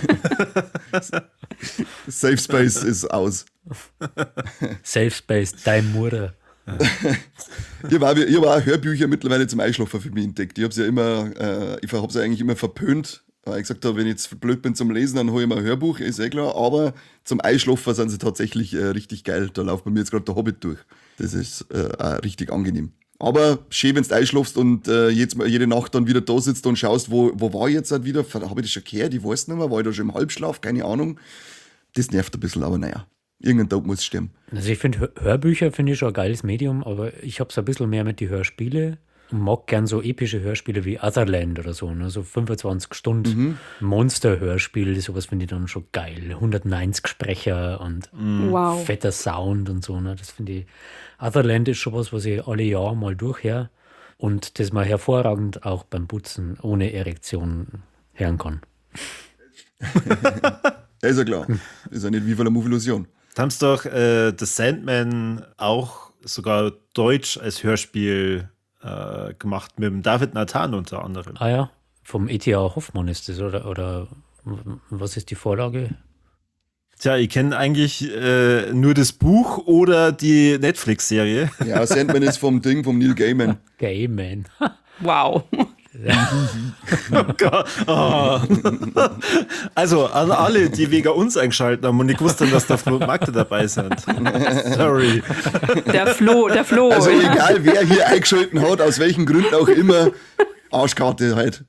Safe Space ist aus. Safe Space, dein Mutter. Ich habe auch Hörbücher mittlerweile zum Einschlafen für mich entdeckt. Ich habe es ja eigentlich immer verpönt. Weil ich gesagt habe, wenn ich jetzt blöd bin zum Lesen, dann hole ich mir ein Hörbuch, ist eh klar. Aber zum Einschlafen sind sie tatsächlich richtig geil. Da läuft bei mir jetzt gerade der Hobbit durch. Das ist auch richtig angenehm. Aber schön, wenn du einschlafst und jede Nacht dann wieder da sitzt und schaust, wo war ich jetzt halt wieder? Habe ich das schon gehört? Ich weiß nicht mehr. War ich da schon im Halbschlaf? Keine Ahnung. Das nervt ein bisschen, aber naja. Irgendein Tag muss sterben. Also ich finde, Hörbücher finde ich schon ein geiles Medium, aber ich habe es ein bisschen mehr mit den Hörspiele und mag gern so epische Hörspiele wie Otherland oder so, ne? So 25 Stunden Monster-Hörspiel, sowas finde ich dann schon geil. 190 Sprecher und Wow. fetter Sound und so, ne? Das finde ich. Otherland ist schon was ich alle Jahre mal durchhöre und das man hervorragend auch beim Putzen ohne Erektion hören kann. Ja, ist ja klar. Ist ja nicht Viva la Illusion. Da haben sie doch The Sandman auch sogar deutsch als Hörspiel gemacht, mit dem David Nathan unter anderem. Ah ja, vom E.T.A. Hoffmann ist das, oder was ist die Vorlage? Tja, ich kenne eigentlich nur das Buch oder die Netflix-Serie. Ja, Sandman ist vom Neil Gaiman. Gaiman. Wow. Oh Gott. Oh. Also an alle, die wegen uns eingeschaltet haben und nicht gewusst haben, dass da Flo und Magda dabei sind. Sorry. Der Flo. Also egal, wer hier eingeschalten hat, aus welchen Gründen auch immer, Arschkarte halt.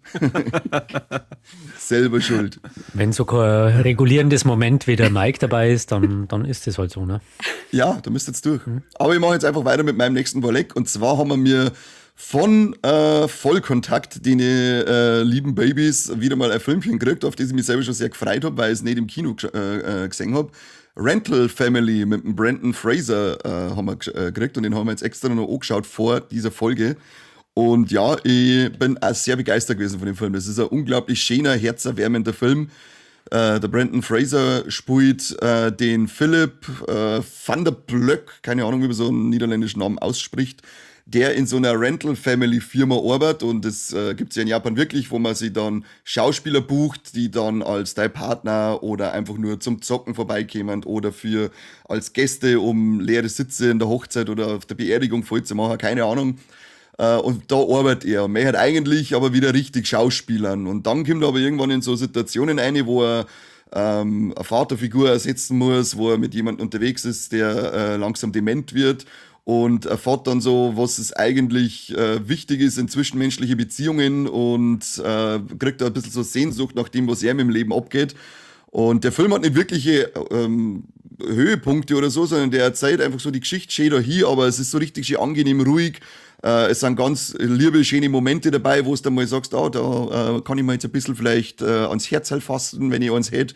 Selber schuld. Wenn so kein regulierendes Moment wie der Mike dabei ist, dann ist das halt so, ne? Ja, da müsst ihr jetzt durch. Aber ich mache jetzt einfach weiter mit meinem nächsten Vorleck. Und zwar haben wir mir von Vollkontakt, die lieben Babys, wieder mal ein Filmchen gekriegt, auf das ich mich selber schon sehr gefreut habe, weil ich es nicht im Kino gesehen habe. Rental Family mit dem Brendan Fraser haben wir gekriegt und den haben wir jetzt extra noch angeschaut vor dieser Folge. Und ja, ich bin auch sehr begeistert gewesen von dem Film. Das ist ein unglaublich schöner, herzerwärmender Film. Der Brendan Fraser spielt den Philip van der Blöck, keine Ahnung, wie man so einen niederländischen Namen ausspricht, der in so einer Rental-Family-Firma arbeitet, und das gibt es ja in Japan wirklich, wo man sich dann Schauspieler bucht, die dann als dein Partner oder einfach nur zum Zocken vorbeikommen oder als Gäste, um leere Sitze in der Hochzeit oder auf der Beerdigung voll zu machen, keine Ahnung. Und da arbeitet er. Und er hat eigentlich aber wieder richtig Schauspielern. Und dann kommt er aber irgendwann in so Situationen rein, wo er eine Vaterfigur ersetzen muss, wo er mit jemandem unterwegs ist, der langsam dement wird. Und erfährt dann so, was es eigentlich wichtig ist in zwischenmenschliche Beziehungen, und kriegt da ein bisschen so Sehnsucht nach dem, was er im Leben abgeht. Und der Film hat nicht wirkliche Höhepunkte oder so, sondern der erzählt einfach so die Geschichte schön dahin, aber es ist so richtig schön angenehm ruhig. Es sind ganz liebe, schöne Momente dabei, wo du dann mal sagst, da kann ich mir jetzt ein bisschen vielleicht ans Herz halt fassen, wenn ich eins hätte.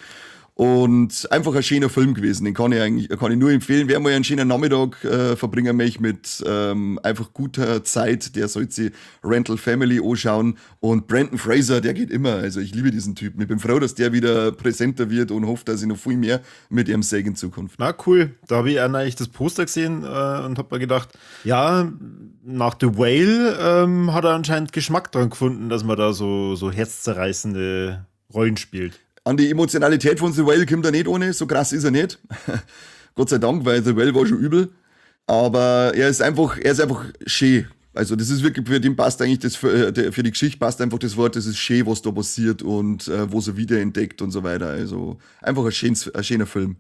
Und einfach ein schöner Film gewesen. Den kann ich nur empfehlen. Wer mal einen schönen Nachmittag verbringen möchte mit einfach guter Zeit, der sollte sich Rental Family anschauen. Und Brendan Fraser, der geht immer. Also ich liebe diesen Typen. Ich bin froh, dass der wieder präsenter wird und hoffe, dass ich noch viel mehr mit ihm sehe in Zukunft. Na cool. Da habe ich eigentlich das Poster gesehen und habe mir gedacht, ja, nach The Whale hat er anscheinend Geschmack dran gefunden, dass man da so herzzerreißende Rollen spielt. An die Emotionalität von The Whale kommt er nicht ohne, so krass ist er nicht. Gott sei Dank, weil The Whale war schon übel. Aber er ist einfach schön. Also das ist wirklich, für den passt eigentlich für die Geschichte passt einfach das Wort, das ist schön, was da passiert und wo sie wiederentdeckt und so weiter. Also einfach ein schöner Film.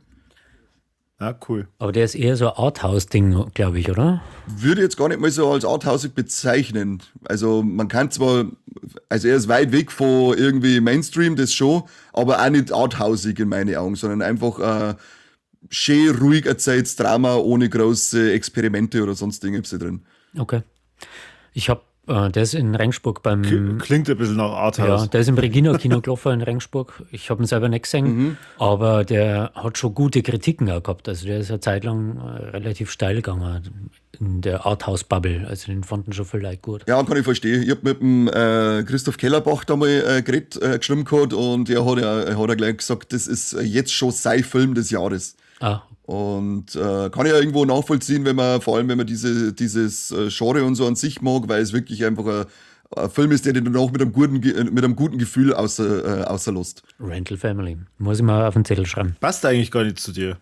Ja, cool. Aber der ist eher so ein Arthouse-Ding, glaube ich, oder? Würde jetzt gar nicht mal so als arthausig bezeichnen. Also man kann zwar, also er ist weit weg von irgendwie Mainstream, das schon, aber auch nicht arthausig in meinen Augen, sondern einfach schön ruhig erzähltes Drama ohne große Experimente oder sonst irgendwas drin. Okay. Ich habe, der ist in Regensburg beim... Klingt ein bisschen nach Arthouse. Ja, der ist im Regina-Kino gelaufen in Regensburg. Ich habe ihn selber nicht gesehen, aber der hat schon gute Kritiken auch gehabt. Also der ist eine Zeit lang relativ steil gegangen. in der Arthouse-Bubble. Also den fanden schon viele Leute gut. Ja, kann ich verstehen. Ich habe mit dem Christoph Kellerbach da mal geschrieben gehabt und er hat gleich gesagt, das ist jetzt schon sein Film des Jahres. Ah, Und kann ich ja irgendwo nachvollziehen, vor allem wenn man dieses Genre und so an sich mag, weil es wirklich einfach ein Film ist, der den danach mit einem guten Gefühl außer Lust. Rental Family. Muss ich mal auf den Zettel schreiben. Passt eigentlich gar nicht zu dir.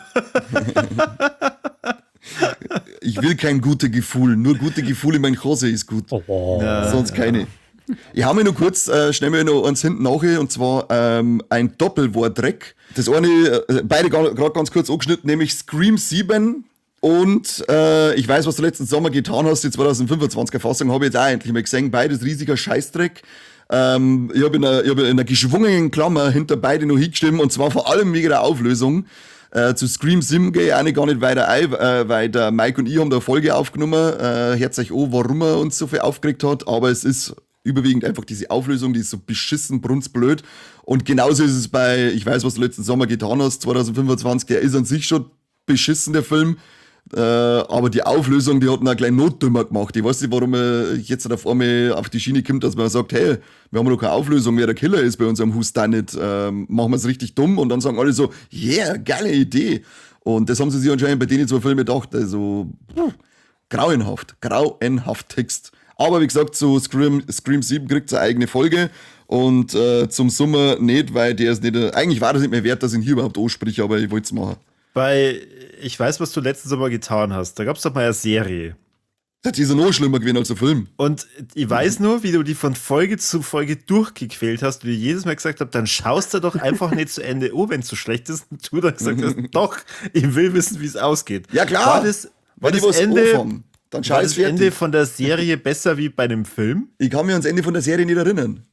Ich will kein gutes Gefühl, nur gute Gefühle in meiner Hose ist gut. Oh. Sonst keine. Ich habe mir noch kurz, schnell mal noch eins hinten nach, und zwar ein Doppelwortdreck. Das eine, beide gerade ganz kurz angeschnitten, nämlich Scream 7 und ich weiß, was du letzten Sommer getan hast, die 2025er Fassung habe ich jetzt auch endlich mal gesehen. Beides riesiger Scheißdreck. Ich habe in einer geschwungenen Klammer hinter beide noch hingeschrieben, und zwar vor allem wegen der Auflösung. Zu Scream 7 gehe ich auch nicht gar nicht weiter ein, weil der Mike und ich haben da eine Folge aufgenommen. Hört euch an, warum er uns so viel aufgeregt hat, aber es ist überwiegend einfach diese Auflösung, die ist so beschissen, brunzblöd. Und genauso ist es bei, ich weiß, was du letzten Sommer getan hast, 2025, der ist an sich schon beschissen, der Film. Aber die Auflösung, die hat ihn auch gleich notdümmer gemacht. Ich weiß nicht, warum er jetzt auf einmal auf die Schiene kommt, dass man sagt, hey, wir haben noch keine Auflösung, wer der Killer ist bei unserem Who's Done It. Machen wir es richtig dumm, und dann sagen alle so, yeah, geile Idee. Und das haben sie sich anscheinend bei denen zwei Filmen gedacht. Also grauenhaft Text. Aber wie gesagt, zu Scream 7 kriegt es eine eigene Folge, und zum Sommer nicht, weil der ist nicht, eigentlich war das nicht mehr wert, dass ich ihn hier überhaupt anspreche, aber ich wollte es machen. Ich weiß, was du letzten Sommer getan hast. Da gab es doch mal eine Serie. Das ist ja noch schlimmer gewesen als der Film. Und ich weiß nur, wie du die von Folge zu Folge durchgequält hast, wie ich jedes Mal gesagt habe, dann schaust du doch einfach nicht zu Ende, wenn es so schlecht ist. Und du dann gesagt hast, doch, ich will wissen, wie es ausgeht. Ja klar, war das Ende, dann war das Ende von der Serie besser wie bei einem Film? Ich kann mich ans Ende von der Serie nicht erinnern.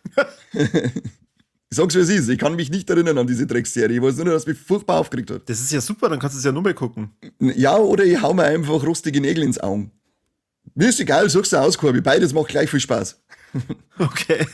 Ich sag's, wie es ist. Ich kann mich nicht erinnern an diese Drecksserie. Ich weiß nur, dass mich furchtbar aufgeregt hat. Das ist ja super, dann kannst du es ja nur mal gucken. Ja, oder ich hau mir einfach rustige Nägel ins Auge. Mir ist egal, such's dir aus, Corby. Beides macht gleich viel Spaß. Okay.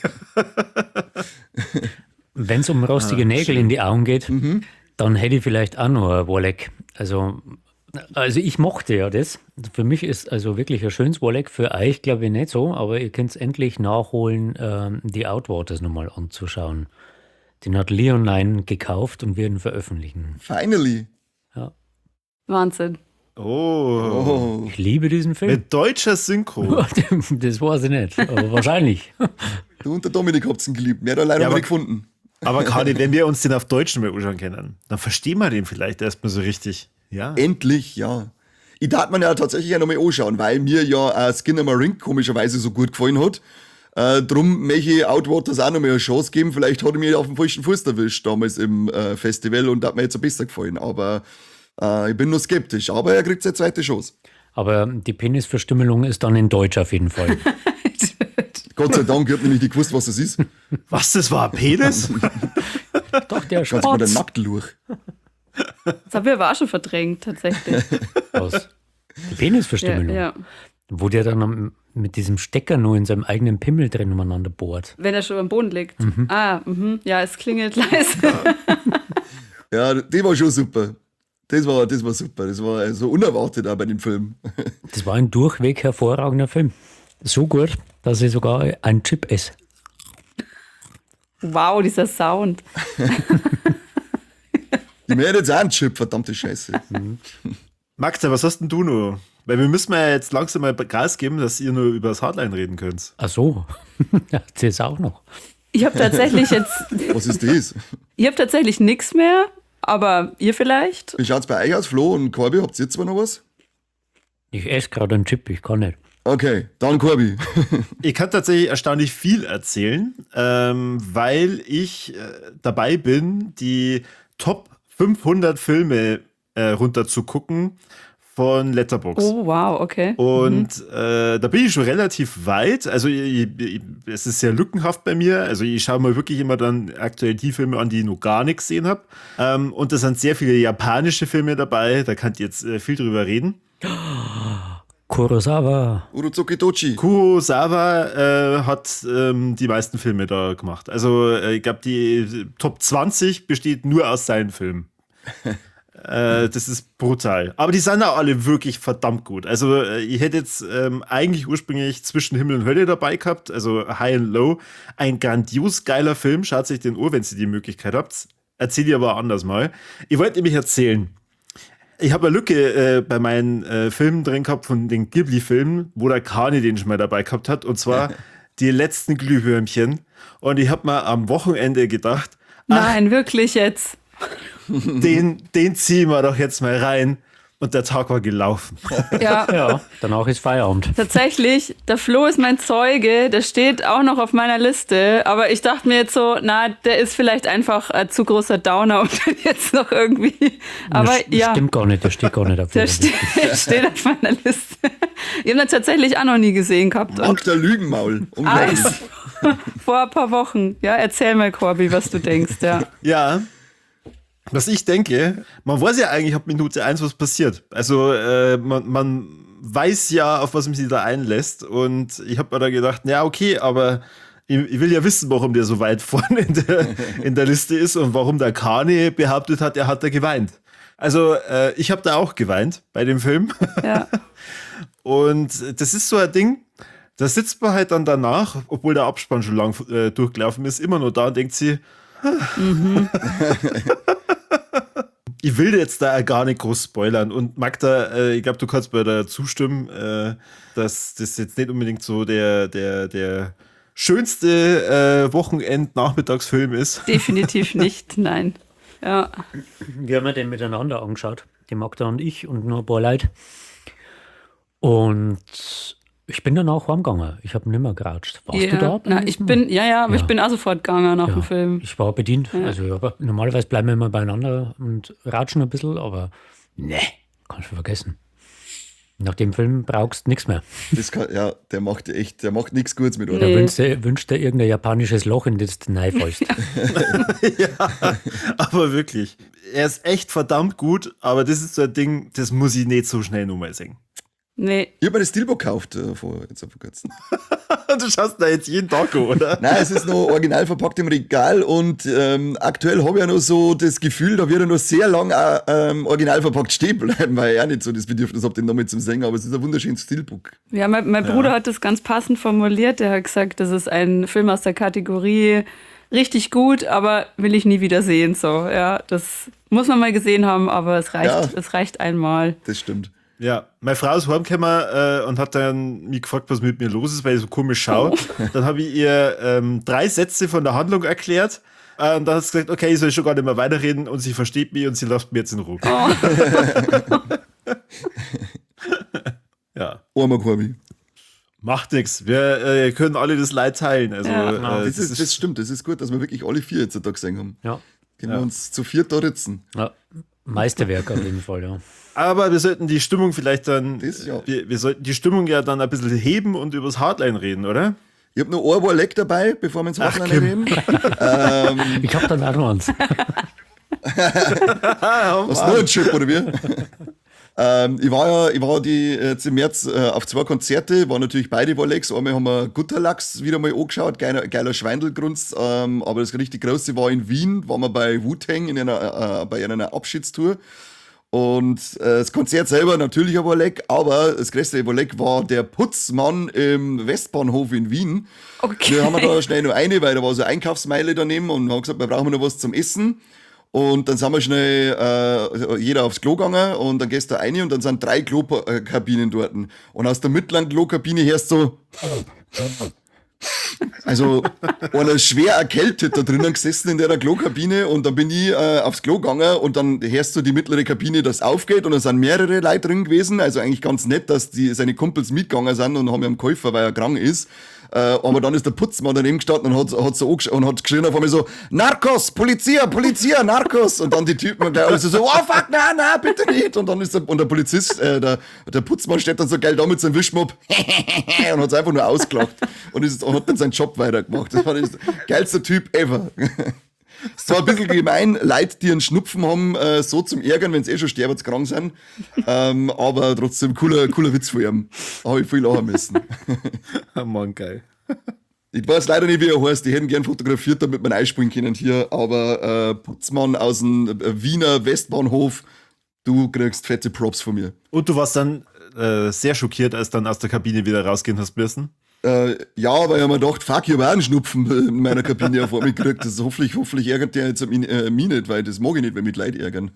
Wenn es um rostige Nägel in die Augen geht, dann hätte ich vielleicht auch noch ein Wolleck. Also ich mochte ja das. Für mich ist also wirklich ein schönes Wolleck. Für euch glaube ich nicht so, aber ihr könnt es endlich nachholen, die Outwaters nochmal anzuschauen. Den hat Leonline gekauft und wird ihn veröffentlichen. Finally. Ja. Wahnsinn. Oh. Ich liebe diesen Film. Mit deutscher Synchro. Das weiß ich nicht, aber wahrscheinlich. Du und der Dominik habt's ihn geliebt. Mehr hat er leider noch nicht gefunden. Aber Kadi, wenn wir uns den auf Deutsch mal anschauen können, dann verstehen wir den vielleicht erstmal so richtig. Ja. Endlich, ja. Ich darf man ja tatsächlich auch nochmal anschauen, weil mir ja Skinner Marink komischerweise so gut gefallen hat. Drum möchte ich Outwaters auch nochmal eine Chance geben. Vielleicht hat er mich auf dem falschen Fuß erwischt damals im Festival und hat mir jetzt besser gefallen. Aber ich bin nur skeptisch. Aber er kriegt seine zweite Chance. Aber die Penisverstümmelung ist dann in Deutsch auf jeden Fall. Gott sei Dank, ich hab nämlich nicht gewusst, was das ist. Was, das war ein Penis? Doch, der Kannst du mal den Spatz. Nackt durch. Das haben wir aber auch schon verdrängt, tatsächlich. Was? Die Penisverstümmelung. Ja. Wo der dann mit diesem Stecker nur in seinem eigenen Pimmel drin umeinander bohrt. Wenn er schon am Boden liegt. Ja, es klingelt leise. Ja, die war schon super. Das war super. Das war so unerwartet auch bei dem Film. Das war ein durchweg hervorragender Film. So gut, dass ich sogar einen Chip esse. Wow, dieser Sound. Ich mir jetzt auch einen Chip, verdammte Scheiße. Magda, was hast denn du noch? Weil wir müssen ja jetzt langsam mal Gas geben, dass ihr nur über das Hardline reden könnt. Ach so, das ist auch noch. Ich habe tatsächlich Was ist das? nichts mehr, aber ihr vielleicht? Wie schaut's bei euch aus, Flo und Corby? Habt ihr zwar noch was? Ich esse gerade einen Chip, ich kann nicht. Okay, dann Corby. Ich kann tatsächlich erstaunlich viel erzählen, weil ich dabei bin, die Top 500 Filme runter zu gucken von Letterboxd. Oh, wow, okay. Und da bin ich schon relativ weit. Also es ist sehr lückenhaft bei mir. Also ich schaue mir wirklich immer dann aktuell die Filme an, die ich noch gar nicht gesehen habe. Und da sind sehr viele japanische Filme dabei. Da könnt ihr jetzt viel drüber reden. Kurosawa. Urozuki Dochi. Kurosawa hat die meisten Filme da gemacht. Also ich glaube, die Top 20 besteht nur aus seinen Filmen. Das ist brutal. Aber die sind auch alle wirklich verdammt gut. Also ich hätte jetzt eigentlich ursprünglich Zwischen Himmel und Hölle dabei gehabt, also High and Low. Ein grandios geiler Film. Schaut euch den an, wenn ihr die Möglichkeit habt. Erzähle ich aber anders mal. Ich wollte nämlich erzählen, ich habe eine Lücke bei meinen Filmen drin gehabt von den Ghibli-Filmen, wo der Kani den schon mal dabei gehabt hat. Und zwar die letzten Glühwürmchen. Und ich habe mir am Wochenende gedacht, Nein, wirklich jetzt. den ziehen wir doch jetzt mal rein. Und der Tag war gelaufen. Ja, Ja, danach ist Feierabend. tatsächlich, der Flo ist mein Zeuge, der steht auch noch auf meiner Liste, aber ich dachte mir jetzt so, na, der ist vielleicht einfach ein zu großer Downer, um den jetzt noch irgendwie, aber Das ja, stimmt gar nicht, der steht gar nicht auf der der Liste. steht auf meiner Liste. Ich habe ihn tatsächlich auch noch nie gesehen gehabt. Und Magda Lügenmaul. Unglaublich. Eis. Vor ein paar Wochen. Ja, erzähl mal, Corby, was du denkst, ja. Ja. Was ich denke, man weiß ja eigentlich ab Minute 1, was passiert. Also man weiß ja, auf was man sich da einlässt. Und ich habe mir da gedacht, ja, okay, aber ich will ja wissen, warum der so weit vorne in der Liste ist und warum der Kani behauptet hat, er hat da geweint. Also ich habe da auch geweint bei dem Film. Ja. Und das ist so ein Ding, da sitzt man halt dann danach, obwohl der Abspann schon lang durchgelaufen ist, immer nur da und denkt sie, ich will jetzt da gar nicht groß spoilern. Und Magda, ich glaube, du kannst mir da zustimmen, dass das jetzt nicht unbedingt so der schönste Wochenend-Nachmittagsfilm ist. Definitiv nicht, nein. Ja. Wir haben ja den miteinander angeschaut, die Magda und ich und nur ein paar Leute. Und ich bin dann auch heimgegangen. Ich habe nicht mehr geratscht. Warst du da? Na, ich bin auch sofort gegangen nach dem Film. Ich war bedient. Also normalerweise bleiben wir immer beieinander und ratschen ein bisschen, aber ne, kannst du vergessen. Nach dem Film brauchst du nichts mehr. Der macht nichts Gutes mit, oder? Da wünscht dir irgendein japanisches Loch, in das du reinfällst. Ja, aber wirklich. Er ist echt verdammt gut, aber das ist so ein Ding, das muss ich nicht so schnell nochmal sehen. Nee. Ich habe mir das Steelbook gekauft vor kurzem. Du schaust da jetzt jeden Tag an, oder? Nein, es ist noch original verpackt im Regal und aktuell habe ich ja noch so das Gefühl, da wird er noch sehr lang original verpackt stehen bleiben, weil ich auch nicht so das Bedürfnis habe, den noch mit zum Singen, aber es ist ein wunderschönes Steelbook. Ja, mein Bruder hat das ganz passend formuliert. Der hat gesagt, das ist ein Film aus der Kategorie richtig gut, aber will ich nie wieder sehen. So, ja, das muss man mal gesehen haben, aber es reicht einmal. Das stimmt. Ja, meine Frau ist heimgekommen und hat dann mich gefragt, was mit mir los ist, weil ich so komisch schaue. Dann habe ich ihr 3 Sätze von der Handlung erklärt. Und dann hat sie gesagt, okay, ich soll schon gar nicht mehr weiterreden und sie versteht mich und sie lässt mich jetzt in Ruhe. Ja. Armer Korbi. Macht nichts. Wir können alle das Leid teilen. Also, genau. Das stimmt, das ist gut, dass wir wirklich alle 4 jetzt da gesehen haben. Ja. Können wir uns zu 4 da ritzen. Ja. Meisterwerk auf jeden Fall, ja. aber wir sollten die Stimmung vielleicht dann, Ja. wir sollten die Stimmung ja dann ein bisschen heben und übers Hardline reden, oder? Ich habe noch ein Warleck dabei, bevor wir ins Wochenende reden. Ich habe dann auch noch eins. Was noch ein Chip, oder wie? Ich war jetzt im März auf 2 Konzerte, waren natürlich beide Warlecks. Einmal haben wir Gutterlachs wieder mal angeschaut, geiler Schweindelgrunz. Aber das richtig große war in Wien, waren wir bei Wu-Tang bei einer Abschiedstour. Und das Konzert selber natürlich ein Warleck, aber das größte Warleck war der Putzmann im Westbahnhof in Wien. Okay. Wir haben da schnell noch eine, weil da war so eine Einkaufsmeile daneben und haben gesagt, wir brauchen noch was zum Essen. Und dann sind wir schnell jeder aufs Klo gegangen und dann gehst du rein und dann sind 3 Klokabinen dort. Und aus der mittleren Klokabine hörst du also einer schwer erkältet da drinnen gesessen in der Klokabine und dann bin ich aufs Klo gegangen und dann hörst du die mittlere Kabine, das aufgeht und da sind mehrere Leute drin gewesen, also eigentlich ganz nett, dass seine Kumpels mitgegangen sind und haben ihm geholfen, weil er krank ist. Aber dann ist der Putzmann daneben gestanden und hat so und hat geschrien auf einmal so, Narcos, Polizia, Narcos. Und dann die Typen gleich alle so, oh fuck, nein, bitte nicht. Und dann ist der Polizist, der Putzmann steht dann so geil da mit seinem Wischmopp und hat es einfach nur ausgelacht und hat dann seinen Job weitergemacht. Das war der geilste Typ ever. Es war ein bisschen gemein, Leute, die einen Schnupfen haben, so zum Ärgern, wenn sie schon sterbenskrank sind. Aber trotzdem cooler Witz von ihm. Habe ich viel lachen müssen. Oh Mann, geil. Ich weiß leider nicht, wie er heißt. Die hätten gern fotografiert, damit man einspielen können hier. Aber Putzmann aus dem Wiener Westbahnhof, Du kriegst fette Props von mir. Und du warst dann sehr schockiert, als dann aus der Kabine wieder rausgehen hast müssen? Ja, weil ich mir gedacht, fuck, ich habe auch einen Schnupfen in meiner Kabine vor mir gekriegt. Das hoffentlich ärgert der jetzt mich nicht, weil das mag ich nicht, wenn mich Leute ärgern.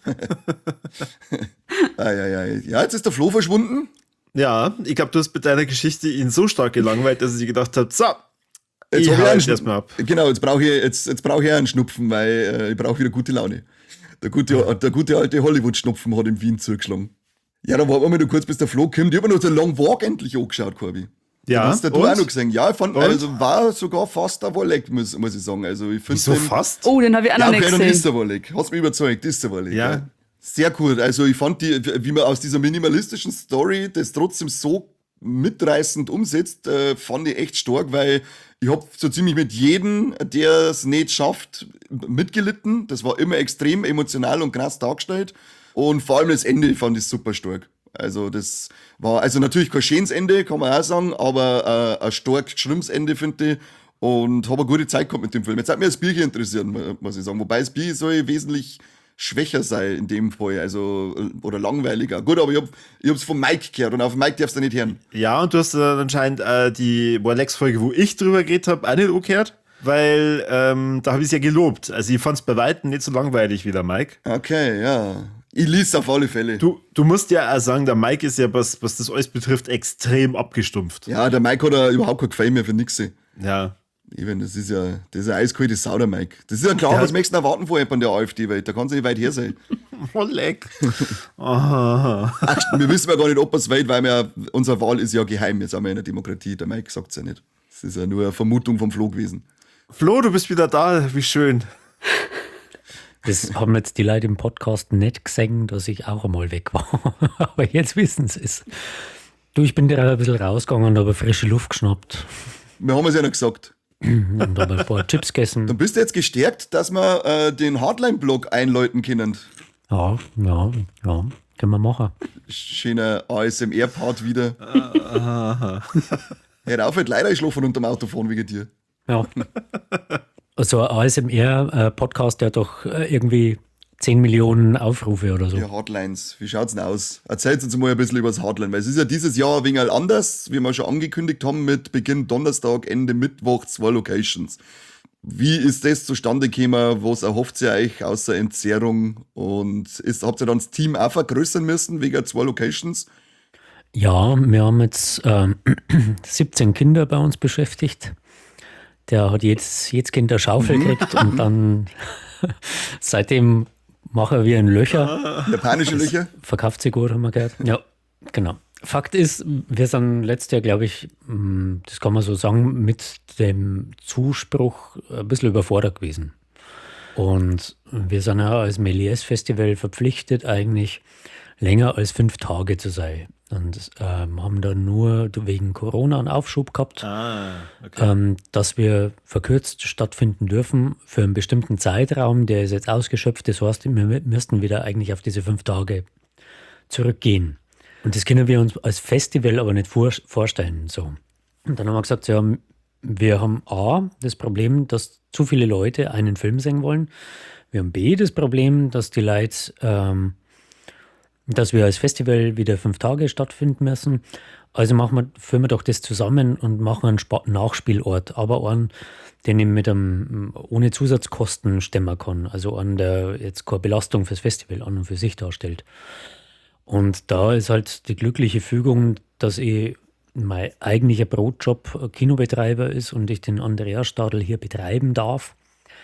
Ja, jetzt ist der Flo verschwunden. Ja, ich glaube, du hast mit deiner Geschichte ihn so stark gelangweilt, dass er sich gedacht hat, so, Jetzt ich hab ich hau einen jetzt erstmal ab. Genau, jetzt brauche ich auch einen Schnupfen, weil ich brauche wieder gute Laune. Der gute alte Hollywood-Schnupfen hat in Wien zugeschlagen. Ja, dann warten wir mal noch kurz, bis der Flo kommt. Ich habe mir noch den Long Walk endlich angeschaut, Corby. Ja, hast du und? auch noch gesehen? Ja, ich fand, Und? also war sogar fast ein Wolleck, muss ich sagen. Also ich finde Wieso fast? Oh, den habe ich auch noch Ja, nicht okay, dann gesehen. ist der Wolleck. Hast mich überzeugt, ist der Wolleck. Ja. Sehr cool. Also ich fand, wie man aus dieser minimalistischen Story das trotzdem so mitreißend umsetzt, fand ich echt stark, weil ich habe so ziemlich mit jedem, der es nicht schafft, mitgelitten. Das war immer extrem emotional und krass dargestellt. Und vor allem das Ende fand ich super stark. Also das war, also natürlich kein schönes Ende, kann man auch sagen, aber ein stark geschriebenes Ende, finde ich. Und habe eine gute Zeit gehabt mit dem Film. Jetzt hat mich das Bierchen interessieren, muss ich sagen. Wobei das Bier soll wesentlich schwächer sein in dem Fall, also, oder langweiliger. Gut, aber ich hab's von Mike gehört und auf Mike darfst du nicht hören. Ja, und du hast anscheinend die Warlex-Folge, wo ich drüber geredet habe, auch nicht angehört, weil da habe ich es ja gelobt. Also ich fand es bei Weitem nicht so langweilig wie der Mike. Okay, ja. Ich lies auf alle Fälle. Du musst ja auch sagen, der Mike ist ja, was das alles betrifft, extrem abgestumpft. Ja, der Mike hat ja überhaupt kein Gefallen mehr für nix. Ja. Eben, das ist ja eiskalte Sau, der Mike. Das ist ja klar, Der was hat- möchtest du erwarten von jemandem der AfD-Welt? Da kann sie nicht weit her sein. Warlex. Aha. Ach, wir wissen ja gar nicht, ob er es weiß, weil unsere Wahl ist ja geheim. Wir sind ja in der Demokratie. Der Mike sagt es ja nicht. Das ist ja nur eine Vermutung vom Flo gewesen. Flo, du bist wieder da, wie schön. Das haben jetzt die Leute im Podcast nicht gesehen, dass ich auch einmal weg war. Aber jetzt wissen sie es. Du, ich bin direkt ein bisschen rausgegangen und habe frische Luft geschnappt Wir haben es ja noch gesagt. und habe ein paar Chips gegessen. Dann bist du jetzt gestärkt, dass wir den Hardline-Blog einläuten können. Ja, können wir machen. Schöner ASMR-Part wieder. Hör auf, halt leider ich schlafen unterm Autofahren wegen dir. Ja. Also ein ASMR-Podcast, der hat doch irgendwie 10 Millionen Aufrufe oder so. Ja, Hardlines, wie schaut's denn aus? Erzählt uns mal ein bisschen über das Hardline, weil es ist ja dieses Jahr ein wenig anders, wie wir schon angekündigt haben, mit Beginn Donnerstag, Ende Mittwoch, 2 Locations. Wie ist das zustande gekommen? Was erhofft ihr euch außer Entzerrung? Und habt ihr dann das Team auch vergrößern müssen wegen 2 Locations? Ja, wir haben jetzt 17 Kinder bei uns beschäftigt. Der hat jedes Kind eine Schaufel gekriegt und dann seitdem machen wir ein Löcher. Japanische Löcher? Verkauft sie gut, haben wir gehört. Ja, genau. Fakt ist, wir sind letztes Jahr, glaube ich, das kann man so sagen, mit dem Zuspruch ein bisschen überfordert gewesen. Und wir sind ja als Méliès-Festival verpflichtet, eigentlich länger als 5 Tage zu sein. Und haben dann nur wegen Corona einen Aufschub gehabt, Okay. dass wir verkürzt stattfinden dürfen für einen bestimmten Zeitraum. Der ist jetzt ausgeschöpft. Das heißt, wir müssten wieder eigentlich auf diese 5 Tage zurückgehen. Und das können wir uns als Festival aber nicht vorstellen. So. Und dann haben wir gesagt, ja, wir haben A, das Problem, dass zu viele Leute einen Film sehen wollen. Wir haben B, das Problem, dass die Leute, dass wir als Festival wieder 5 Tage stattfinden müssen. Also führen wir doch das zusammen und machen einen Nachspielort, aber einen, den ich mit einem ohne Zusatzkosten stemmen kann. Also einen, der jetzt keine Belastung fürs Festival an und für sich darstellt. Und da ist halt die glückliche Fügung, dass mein eigentlicher Brotjob Kinobetreiber ist und ich den Andreas Stadl hier betreiben darf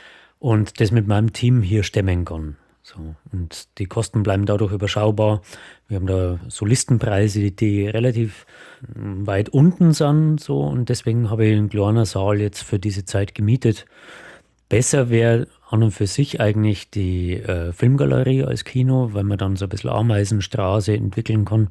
und das mit meinem Team hier stemmen kann. So. Und die Kosten bleiben dadurch überschaubar. Wir haben da so Listenpreise, die relativ weit unten sind. So. Und deswegen habe ich einen kleinen Saal jetzt für diese Zeit gemietet. Besser wäre an und für sich eigentlich die Filmgalerie als Kino, weil man dann so ein bisschen Ameisenstraße entwickeln kann.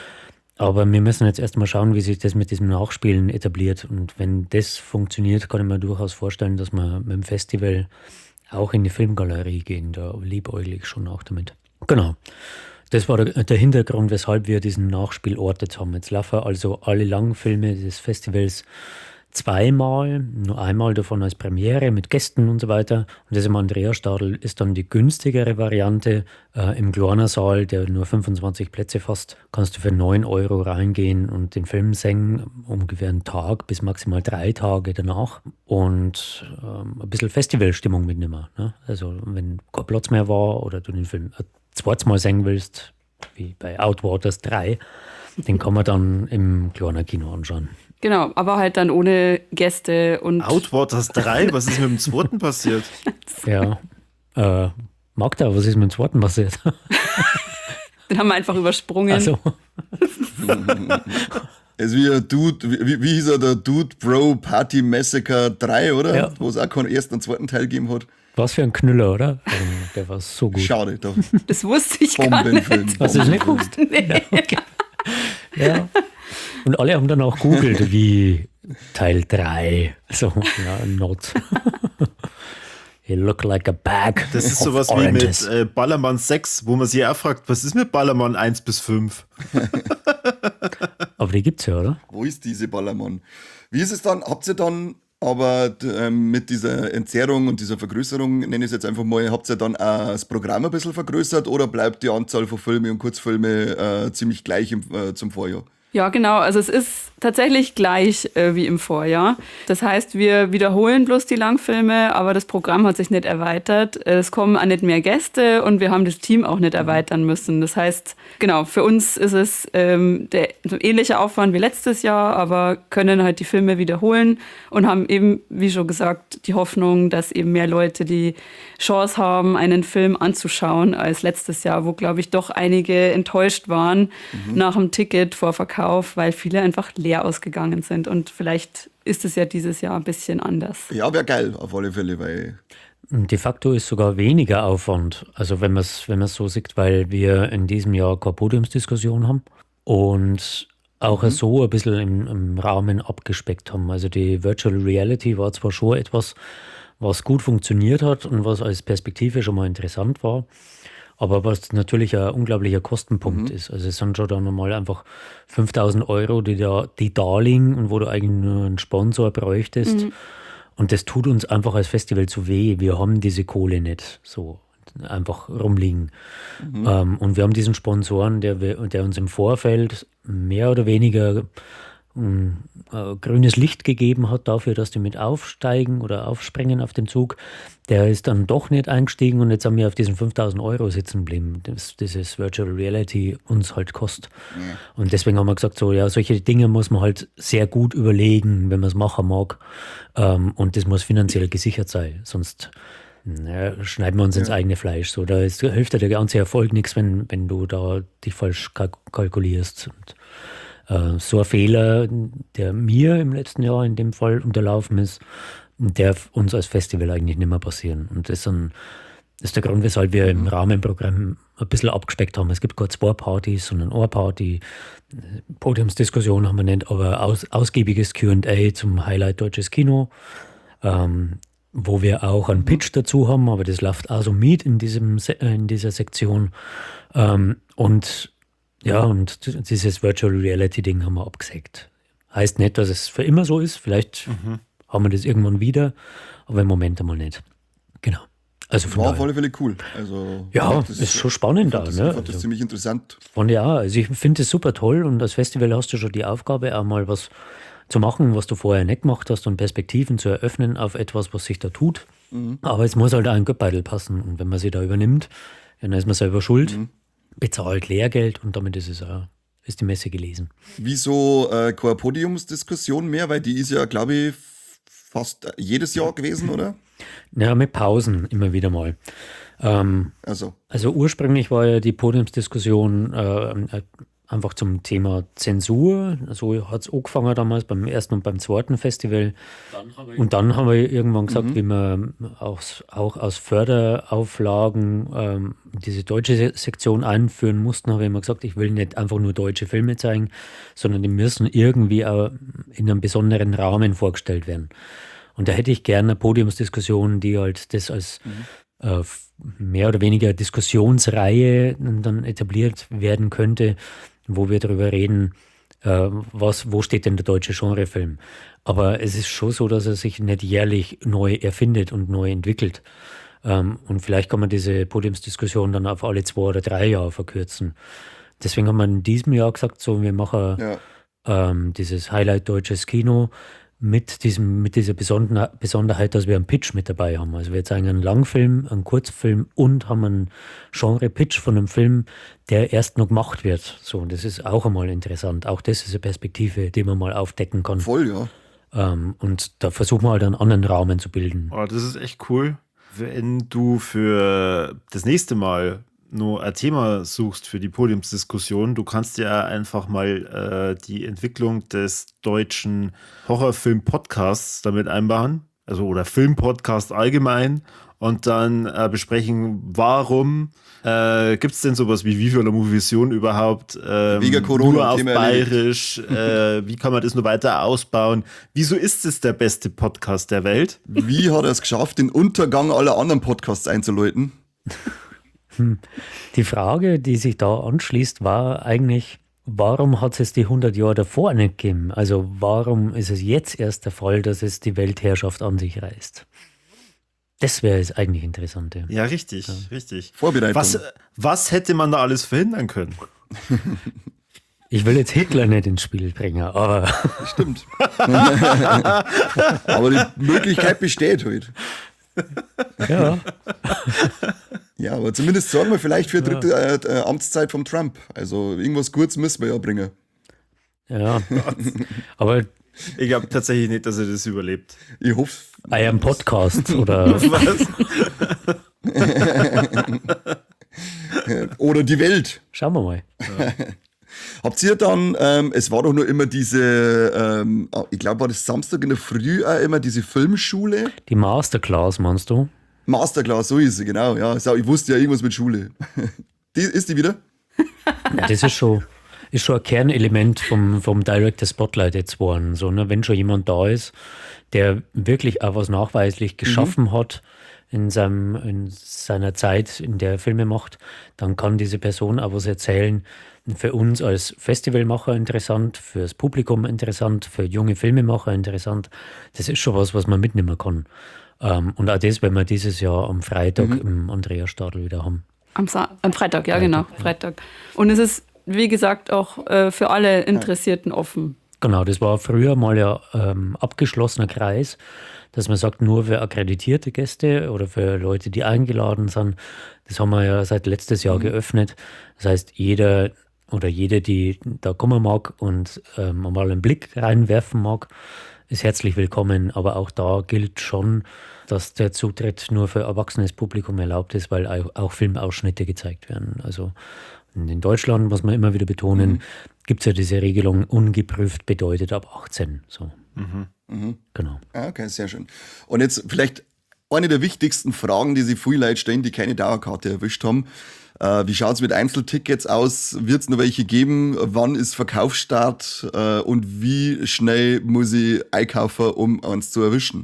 Aber wir müssen jetzt erstmal schauen, wie sich das mit diesem Nachspielen etabliert. Und wenn das funktioniert, kann ich mir durchaus vorstellen, dass wir mit dem Festival auch in die Filmgalerie gehen. Da liebäugle ich schon auch damit. Genau. Das war der Hintergrund, weshalb wir diesen Nachspielort jetzt haben. Jetzt laufen also alle Langfilme des Festivals zweimal, nur einmal davon als Premiere mit Gästen und so weiter. Und das im Andreasstadl ist dann die günstigere Variante. Im kleinen Saal, der nur 25 Plätze fasst, kannst du für 9 Euro reingehen und den Film sehen, ungefähr einen Tag bis maximal 3 Tage danach. Und ein bisschen Festivalstimmung mitnehmen. Ne? Also wenn kein Platz mehr war oder du den Film ein zweites Mal sehen willst, wie bei Outwaters 3, den kann man dann im kleinen Kino anschauen. Genau, aber halt dann ohne Gäste und. Outwaters 3? Was ist mit dem zweiten passiert? Ja. Magda, was ist mit dem zweiten passiert? Den haben wir einfach übersprungen. Also, Es ist wie ein Dude, wie hieß er, der Dude Bro Party Massacre 3, oder? Ja. Wo es auch keinen ersten und zweiten Teil gegeben hat. was für ein Knüller, oder? Der war so gut. Schade, doch. Das wusste ich gar Bombenfilm. nicht. Hast du das nicht gewusst? Ja, okay. Ja. Und alle haben dann auch googelt, wie Teil 3. So, ja, not. You look like a bag. Das ist of sowas oranges. wie mit Ballermann 6, wo man sich auch fragt, was ist mit Ballermann 1 bis 5? Aber die gibt's ja, oder? Wo ist diese Ballermann? Wie ist es dann? Habt ihr dann aber mit dieser Entzerrung und dieser Vergrößerung, nenne ich es jetzt einfach mal, habt ihr dann auch das Programm ein bisschen vergrößert oder bleibt die Anzahl von Filme und Kurzfilme ziemlich gleich zum Vorjahr? Ja, genau. Also es ist tatsächlich gleich wie im Vorjahr. Das heißt, wir wiederholen bloß die Langfilme, aber das Programm hat sich nicht erweitert. Es kommen auch nicht mehr Gäste und wir haben das Team auch nicht erweitern müssen. Das heißt, genau, für uns ist es so ähnlicher Aufwand wie letztes Jahr, aber können halt die Filme wiederholen und haben eben, wie schon gesagt, die Hoffnung, dass eben mehr Leute die Chance haben, einen Film anzuschauen als letztes Jahr, wo, glaube ich, doch einige enttäuscht waren nach dem Ticketvorverkauf, weil viele einfach leer ausgegangen sind. Und vielleicht ist es ja dieses Jahr ein bisschen anders. Ja, wäre geil, auf alle Fälle, weil De facto ist sogar weniger Aufwand, also wenn man es so sieht, weil wir in diesem Jahr keine Podiumsdiskussion haben und auch so ein bisschen im Rahmen abgespeckt haben. Also die Virtual Reality war zwar schon etwas, was gut funktioniert hat und was als Perspektive schon mal interessant war, aber was natürlich ein unglaublicher Kostenpunkt ist. Also es sind schon dann nochmal einfach 5.000 Euro, die da liegen und wo du eigentlich nur einen Sponsor bräuchtest. Und das tut uns einfach als Festival zu weh. Wir haben diese Kohle nicht so einfach rumliegen. Und wir haben diesen Sponsoren, der uns im Vorfeld mehr oder weniger grünes Licht gegeben hat dafür, dass die mit aufsteigen oder aufspringen auf den Zug. Der ist dann doch nicht eingestiegen und jetzt haben wir auf diesen 5.000 Euro sitzen geblieben, das dieses Virtual Reality uns halt kostet. Und deswegen haben wir gesagt, so ja, solche Dinge muss man halt sehr gut überlegen, wenn man es machen mag. Und das muss finanziell gesichert sein, sonst schneiden wir uns ins eigene Fleisch. So, hilft dir der ganze Erfolg nichts, wenn du da dich falsch kalkulierst. Und so ein Fehler, der mir im letzten Jahr in dem Fall unterlaufen ist, der uns als Festival eigentlich nicht mehr passieren. Und das ist der Grund, weshalb wir im Rahmenprogramm ein bisschen abgespeckt haben. Es gibt keine 2 Partys, sondern eine Party. Podiumsdiskussion haben wir nicht, aber ausgiebiges Q&A zum Highlight Deutsches Kino, wo wir auch einen Pitch dazu haben, aber das läuft also mit in dieser Sektion. Und dieses Virtual Reality Ding haben wir abgesägt. Heißt nicht, dass es für immer so ist. Vielleicht haben wir das irgendwann wieder, aber im Moment einmal nicht. Genau. Also von war auf daher. alle Fälle cool. Also, Ja, das ist schon spannend da. Ich Ne? fand das ziemlich interessant. Also ich finde es super toll und als Festival hast du schon die Aufgabe, auch mal was zu machen, was du vorher nicht gemacht hast und Perspektiven zu eröffnen auf etwas, was sich da tut. Aber es muss halt auch ein Geldbeutel passen und wenn man sich da übernimmt, dann ist man selber schuld, bezahlt Lehrgeld und damit ist die Messe gelesen. Wieso keine Podiumsdiskussion mehr? Weil die ist ja, glaube ich, fast jedes Jahr gewesen, oder? Ja, mit Pausen immer wieder mal. Also ursprünglich war ja die Podiumsdiskussion einfach zum Thema Zensur. So hat es angefangen damals beim ersten und beim zweiten Festival. Und dann haben wir irgendwann gesagt, wie wir auch aus Förderauflagen diese deutsche Sektion einführen mussten, habe ich immer gesagt, ich will nicht einfach nur deutsche Filme zeigen, sondern die müssen irgendwie auch in einem besonderen Rahmen vorgestellt werden. Und da hätte ich gerne eine Podiumsdiskussion, die halt das als mehr oder weniger Diskussionsreihe dann etabliert werden könnte, wo wir darüber reden, wo steht denn der deutsche Genrefilm? Aber es ist schon so, dass er sich nicht jährlich neu erfindet und neu entwickelt. Und vielleicht kann man diese Podiumsdiskussion dann auf alle 2 oder 3 Jahre verkürzen. Deswegen haben wir in diesem Jahr gesagt, so, wir machen dieses Highlight deutsches Kino mit dieser Besonderheit, dass wir einen Pitch mit dabei haben. Also wir zeigen einen Langfilm, einen Kurzfilm und haben einen Genre-Pitch von einem Film, der erst noch gemacht wird. So, und das ist auch einmal interessant. Auch das ist eine Perspektive, die man mal aufdecken kann. Voll, ja. Und da versuchen wir halt einen anderen Rahmen zu bilden. Oh, das ist echt cool. Wenn du für das nächste Mal nur ein Thema suchst für die Podiumsdiskussion, du kannst ja einfach mal die Entwicklung des deutschen Horrorfilm-Podcasts damit einbauen, also oder Filmpodcast allgemein, und dann besprechen, warum gibt es denn sowas wie Viva la Movision überhaupt Wegen Corona nur auf Thema Bayerisch, wie kann man das nur weiter ausbauen, wieso ist es der beste Podcast der Welt? Wie hat er es geschafft, den Untergang aller anderen Podcasts einzuläuten? Die Frage, die sich da anschließt, war eigentlich, warum hat es die 100 Jahre davor nicht gegeben? Also warum ist es jetzt erst der Fall, dass es die Weltherrschaft an sich reißt? Das wäre jetzt eigentlich interessant. Ja, richtig, richtig. Vorbereitung. Was hätte man da alles verhindern können? Ich will jetzt Hitler nicht ins Spiel bringen, aber Stimmt. Aber die Möglichkeit besteht halt. ja. Ja, aber zumindest sorgen wir vielleicht für dritte Amtszeit vom Trump. Also irgendwas Gutes müssen wir ja bringen. Ja, aber Ich glaube tatsächlich nicht, dass er das überlebt. Ich hoffe. I am Podcast oder Was? Oder die Welt. schauen wir mal. Habt ihr dann, es war doch nur immer diese, ich glaube, war das Samstag in der Früh auch immer diese Filmschule? Die Masterclass, meinst du? Masterclass, so ist sie, genau. Ja, ich wusste ja irgendwas mit Schule. Ist die wieder? Ja, das ist schon ein Kernelement vom Director Spotlight jetzt geworden. So, ne? Wenn schon jemand da ist, der wirklich auch was nachweislich geschaffen hat in seiner Zeit, in der er Filme macht, dann kann diese Person auch was erzählen. Für uns als Festivalmacher interessant, fürs Publikum interessant, für junge Filmemacher interessant. Das ist schon was man mitnehmen kann. Und auch das, wenn wir dieses Jahr am Freitag im Andreasstadl wieder haben. Am Freitag, ja, genau, Freitag. Und es ist, wie gesagt, auch für alle Interessierten offen. Genau, das war früher mal ja abgeschlossener Kreis, dass man sagt, nur für akkreditierte Gäste oder für Leute, die eingeladen sind. Das haben wir ja seit letztes Jahr geöffnet. Das heißt, jeder oder jede, die da kommen mag und mal einen Blick reinwerfen mag, ist herzlich willkommen. Aber auch da gilt schon, dass der Zutritt nur für erwachsenes Publikum erlaubt ist, weil auch Filmausschnitte gezeigt werden. Also in Deutschland, muss man immer wieder betonen, gibt es ja diese Regelung, ungeprüft bedeutet ab 18. So. Genau. Ah, okay, sehr schön. Und jetzt vielleicht eine der wichtigsten Fragen, die sich viele Leute stellen, die keine Dauerkarte erwischt haben. Wie schaut es mit Einzeltickets aus? Wird es noch welche geben? Wann ist Verkaufsstart? Und wie schnell muss ich einkaufen, um eins zu erwischen?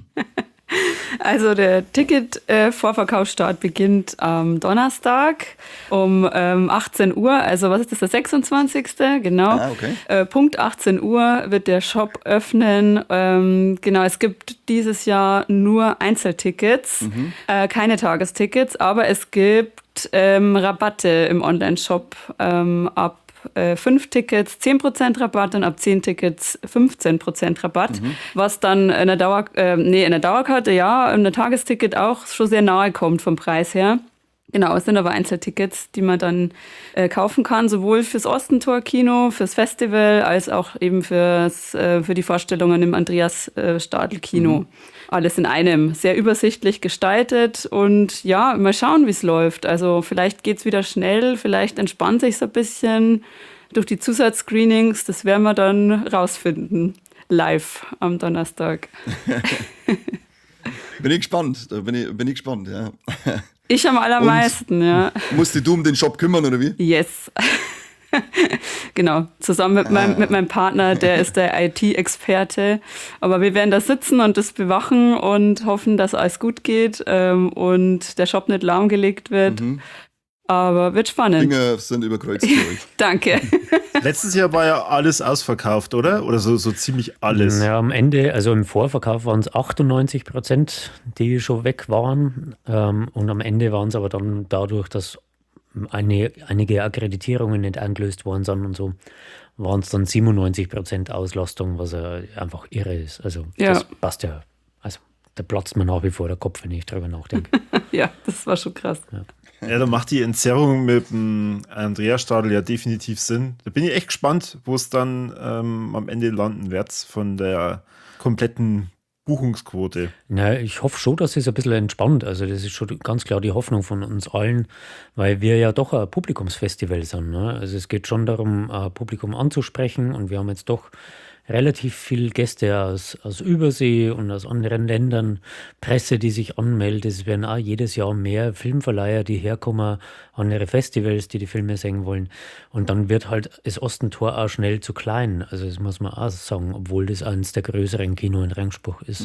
Also der Ticket-Vorverkaufsstart beginnt am Donnerstag um 18 Uhr. Also was ist das, der 26.? Genau. Ah, okay. Punkt 18 Uhr wird der Shop öffnen. Genau, es gibt dieses Jahr nur Einzeltickets, keine Tagestickets, aber es gibt Rabatte im Online-Shop ab 5 Tickets 10% Rabatt und ab 10 Tickets 15% Rabatt, was dann in der Dauerkarte, ja, in der Tagesticket auch schon sehr nahe kommt vom Preis her. Genau, es sind aber Einzeltickets, die man dann kaufen kann, sowohl fürs Ostentor-Kino, fürs Festival, als auch eben für die Vorstellungen im Andreas-Stadl-Kino. Alles in einem, sehr übersichtlich gestaltet und ja, mal schauen, wie es läuft. Also vielleicht geht es wieder schnell, vielleicht entspannt sich so ein bisschen durch die Zusatzscreenings. Das werden wir dann rausfinden, live am Donnerstag. Bin ich gespannt, bin ich gespannt, ja. Ich am allermeisten, ja. Musst du um den Shop kümmern, oder wie? Yes. Genau, zusammen mit meinem Partner, der ist der IT-Experte. Aber wir werden da sitzen und das bewachen und hoffen, dass alles gut geht und der Shop nicht lahmgelegt wird. Aber wird spannend. Finger sind überkreuzt für euch. Danke. Letztes Jahr war ja alles ausverkauft, oder? Oder so ziemlich alles. Ja, am Ende, also im Vorverkauf waren es 98%, die schon weg waren. Und am Ende waren es aber dann dadurch, dass einige Akkreditierungen nicht eingelöst worden sind und so, waren es dann 97% Auslastung, was ja einfach irre ist. Also das passt ja. Also da platzt mir nach wie vor der Kopf, wenn ich drüber nachdenke. Ja, das war schon krass. Ja, da macht die Entzerrung mit dem Andreas Stadl ja definitiv Sinn. Da bin ich echt gespannt, wo es dann am Ende landen wird von der kompletten Buchungsquote. Na, ich hoffe schon, dass es ein bisschen entspannt. Also das ist schon ganz klar die Hoffnung von uns allen, weil wir ja doch ein Publikumsfestival sind. Ne? Also es geht schon darum, ein Publikum anzusprechen und wir haben jetzt doch relativ viele Gäste aus Übersee und aus anderen Ländern, Presse, die sich anmeldet. Es werden auch jedes Jahr mehr Filmverleiher, die herkommen, andere Festivals, die Filme sehen wollen. Und dann wird halt das Ostentor auch schnell zu klein. Also das muss man auch sagen, obwohl das eines der größeren Kino in Regensburg ist.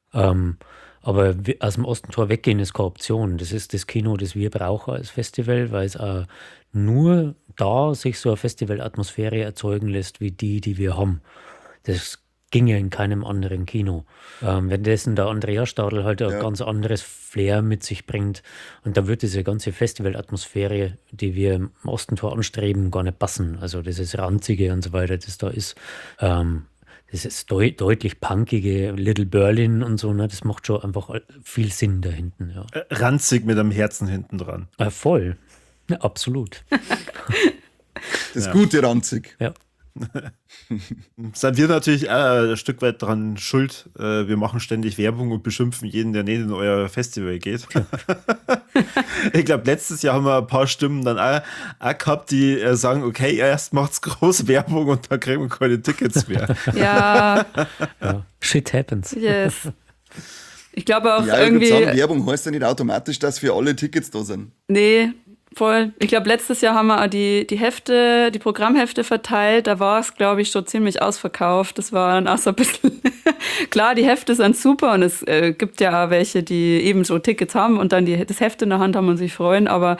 Aber aus dem Ostentor weggehen ist keine Option. Das ist das Kino, das wir brauchen als Festival, weil es auch nur da sich so eine Festivalatmosphäre erzeugen lässt, wie die wir haben. Das ging ja in keinem anderen Kino. Währenddessen der Andreas Stadl halt ein ganz anderes Flair mit sich bringt. Und da wird diese ganze Festivalatmosphäre, die wir im Ostentor anstreben, gar nicht passen. Also dieses Ranzige und so weiter, das da ist. Das ist deutlich punkige Little Berlin und so, ne? Das macht schon einfach viel Sinn da hinten. Ja. Ranzig mit einem Herzen hinten dran. Voll. Ja, absolut. Das gute Ranzig. Ja. Sind wir natürlich auch ein Stück weit dran schuld. Wir machen ständig Werbung und beschimpfen jeden, der nicht in euer Festival geht. Ich glaube, letztes Jahr haben wir ein paar Stimmen dann auch gehabt, die sagen, okay, erst macht's groß Werbung und dann kriegen wir keine Tickets mehr. Ja. Shit happens. Yes. Ich glaube auch Ja, irgendwie. Ich würde sagen, Werbung heißt ja nicht automatisch, dass für alle Tickets da sind. Nee, voll. Ich glaube, letztes Jahr haben wir auch die Hefte, die Programmhefte verteilt. Da war es, glaube ich, schon ziemlich ausverkauft. Das war dann auch so ein bisschen. Klar, die Hefte sind super und es gibt ja auch welche, die eben so Tickets haben und dann das Heft in der Hand haben und sich freuen. Aber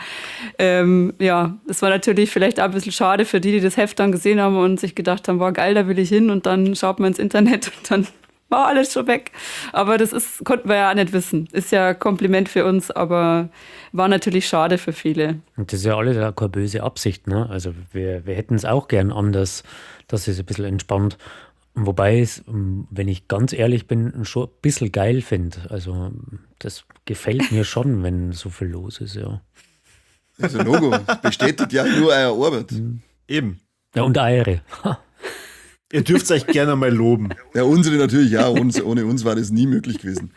das war natürlich vielleicht auch ein bisschen schade für die das Heft dann gesehen haben und sich gedacht haben, boah, geil, da will ich hin. Und dann schaut man ins Internet und dann war alles schon weg. Aber konnten wir ja auch nicht wissen. Ist ja Kompliment für uns, aber war natürlich schade für viele. Und das ist ja alles auch keine böse Absicht, ne? Also wir hätten es auch gern anders, dass es ein bisschen entspannt. Wobei es, wenn ich ganz ehrlich bin, schon ein bisschen geil finde. Also das gefällt mir schon, wenn so viel los ist, ja. Das ist ein Logo. Das bestätigt ja nur eure Arbeit. Eben. Ja, und eure. Ihr dürft euch gerne mal loben. Ja, unsere natürlich auch. Ohne uns war das nie möglich gewesen.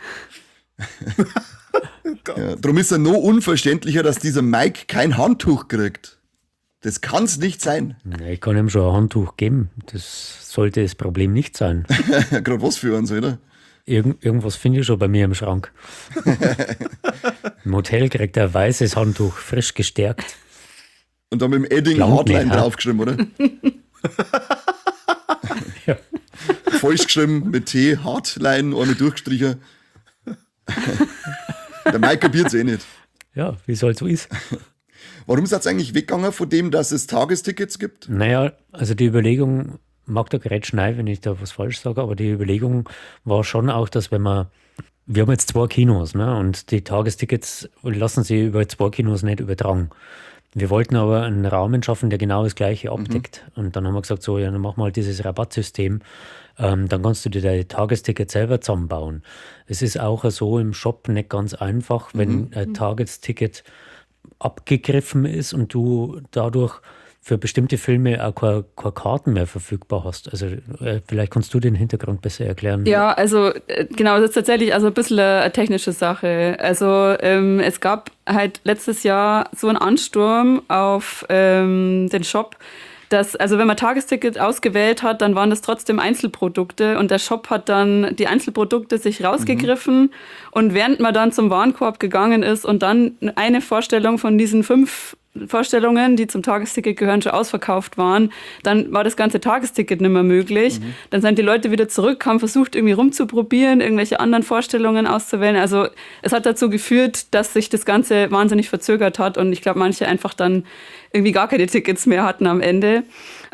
Ja, darum ist es noch unverständlicher, dass dieser Mike kein Handtuch kriegt. Das kann es nicht sein. Ja, ich kann ihm schon ein Handtuch geben. Das sollte das Problem nicht sein. Gerade was für uns, oder? Irgendwas finde ich schon bei mir im Schrank. Im Hotel kriegt er ein weißes Handtuch, frisch gestärkt. Und dann mit dem Edding Glaubt Hardline nicht, draufgeschrieben, oder? Ja. Falsch geschrieben mit T, Hardline, ohne durchgestrichen. Der Mike kapiert es eh nicht. Ja, wie es halt so ist. Warum seid ihr eigentlich weggegangen von dem, dass es Tagestickets gibt? Naja, also die Überlegung, mag da grätschen rein, wenn ich da was falsch sage, aber die Überlegung war schon auch, dass wir haben jetzt 2 Kinos, ne? Und die Tagestickets lassen sich über 2 Kinos nicht übertragen. Wir wollten aber einen Rahmen schaffen, der genau das Gleiche abdeckt. Und dann haben wir gesagt, so, ja, dann machen wir halt dieses Rabattsystem. Dann kannst du dir dein Tagesticket selber zusammenbauen. Es ist auch so im Shop nicht ganz einfach, wenn ein Tagesticket abgegriffen ist und du dadurch für bestimmte Filme auch keine Karten mehr verfügbar hast. Also vielleicht kannst du den Hintergrund besser erklären. Ja, also genau, das ist tatsächlich also ein bisschen eine technische Sache. Also es gab halt letztes Jahr so einen Ansturm auf den Shop, dass, also wenn man Tagesticket ausgewählt hat, dann waren das trotzdem Einzelprodukte und der Shop hat dann die Einzelprodukte sich rausgegriffen und während man dann zum Warenkorb gegangen ist und dann eine Vorstellung von diesen 5 Vorstellungen, die zum Tagesticket gehören, schon ausverkauft waren. Dann war das ganze Tagesticket nicht mehr möglich. Dann sind die Leute wieder zurück, haben versucht, irgendwie rumzuprobieren, irgendwelche anderen Vorstellungen auszuwählen. Also es hat dazu geführt, dass sich das Ganze wahnsinnig verzögert hat und ich glaube, manche einfach dann irgendwie gar keine Tickets mehr hatten am Ende.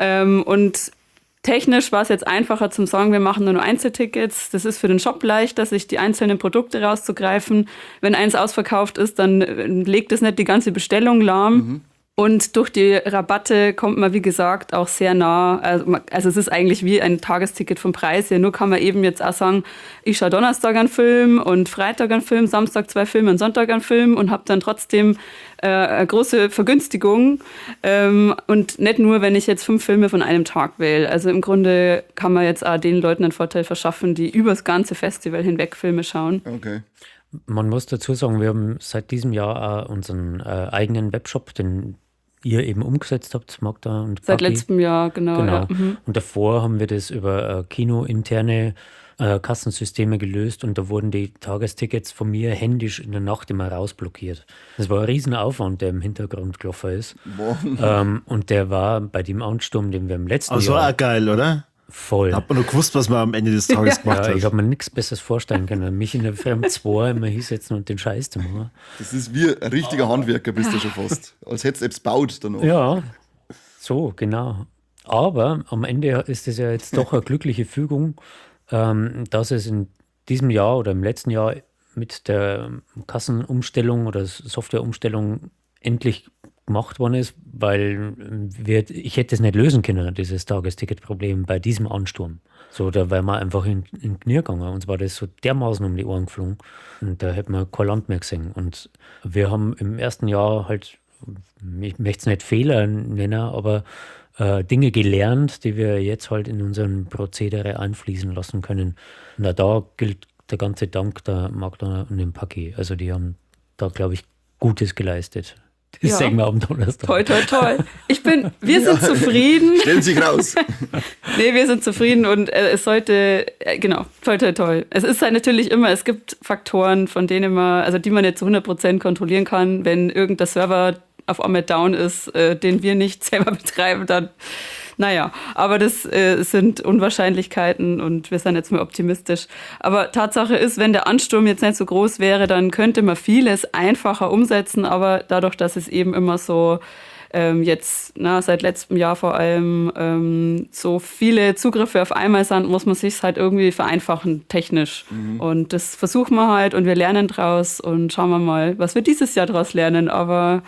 Und technisch war es jetzt einfacher zum sagen, wir machen nur noch Einzeltickets. Das ist für den Shop leichter, sich die einzelnen Produkte rauszugreifen. Wenn eins ausverkauft ist, dann legt es nicht die ganze Bestellung lahm. Und durch die Rabatte kommt man, wie gesagt, auch sehr nah. Also es ist eigentlich wie ein Tagesticket vom Preis her. Nur kann man eben jetzt auch sagen, ich schaue Donnerstag einen Film und Freitag einen Film, Samstag 2 Filme und Sonntag einen Film und habe dann trotzdem eine große Vergünstigung. Und nicht nur, wenn ich jetzt 5 Filme von einem Tag wähle. Also im Grunde kann man jetzt auch den Leuten einen Vorteil verschaffen, die über das ganze Festival hinweg Filme schauen. Okay. Man muss dazu sagen, wir haben seit diesem Jahr auch unseren eigenen Webshop, den ihr eben umgesetzt habt, Magda und Seit Paki. letztem Jahr, genau. Genau. Ja. Und davor haben wir das über kinointerne Kassensysteme gelöst und da wurden die Tagestickets von mir händisch in der Nacht immer rausblockiert. Das war ein Riesenaufwand, der im Hintergrund gelaufen ist. Und der war bei dem Ansturm, den wir im letzten Also Jahr war auch geil, oder? voll. Da hat man nur gewusst, was man am Ende des Tages gemacht Ja, hat. ich habe mir nichts Besseres vorstellen können. Mich in der Fremd 2 immer hinsetzen und den Scheiß zu machen. Das ist wie ein richtiger Handwerker, bist du schon fast. Als hättest du etwas baut danach. Ja, so, genau. Aber am Ende ist es ja jetzt doch eine glückliche Fügung, dass es in diesem Jahr oder im letzten Jahr mit der Kassenumstellung oder Softwareumstellung endlich gemacht worden ist, weil ich hätte es nicht lösen können, dieses Tagesticketproblem bei diesem Ansturm. So, da wären wir einfach in den Knie gegangen. Uns war das so dermaßen um die Ohren geflogen und da hätten wir kein Land mehr gesehen. Und wir haben im ersten Jahr halt, ich möchte es nicht Fehler nennen, aber Dinge gelernt, die wir jetzt halt in unseren Prozedere einfließen lassen können. Und auch da gilt der ganze Dank der Magda und dem Paki. Also die haben da, glaube ich, Gutes geleistet. Das Ja. sehen wir am Donnerstag. Toi, toi, toi. Wir sind zufrieden. Stellen sich raus. Nee, wir sind zufrieden und es sollte, genau, toi, toi, toi. Es ist halt natürlich immer, es gibt Faktoren, von denen man, also die man nicht zu 100% kontrollieren kann. Wenn irgendein Server auf einmal down ist, den wir nicht selber betreiben, dann, naja. Aber das sind Unwahrscheinlichkeiten und wir sind jetzt mal optimistisch. Aber Tatsache ist, wenn der Ansturm jetzt nicht so groß wäre, dann könnte man vieles einfacher umsetzen. Aber dadurch, dass es eben immer so jetzt seit letztem Jahr vor allem so viele Zugriffe auf einmal sind, muss man sich halt irgendwie vereinfachen, technisch. Und das versuchen wir halt und wir lernen draus und schauen wir mal, was wir dieses Jahr draus lernen. Aber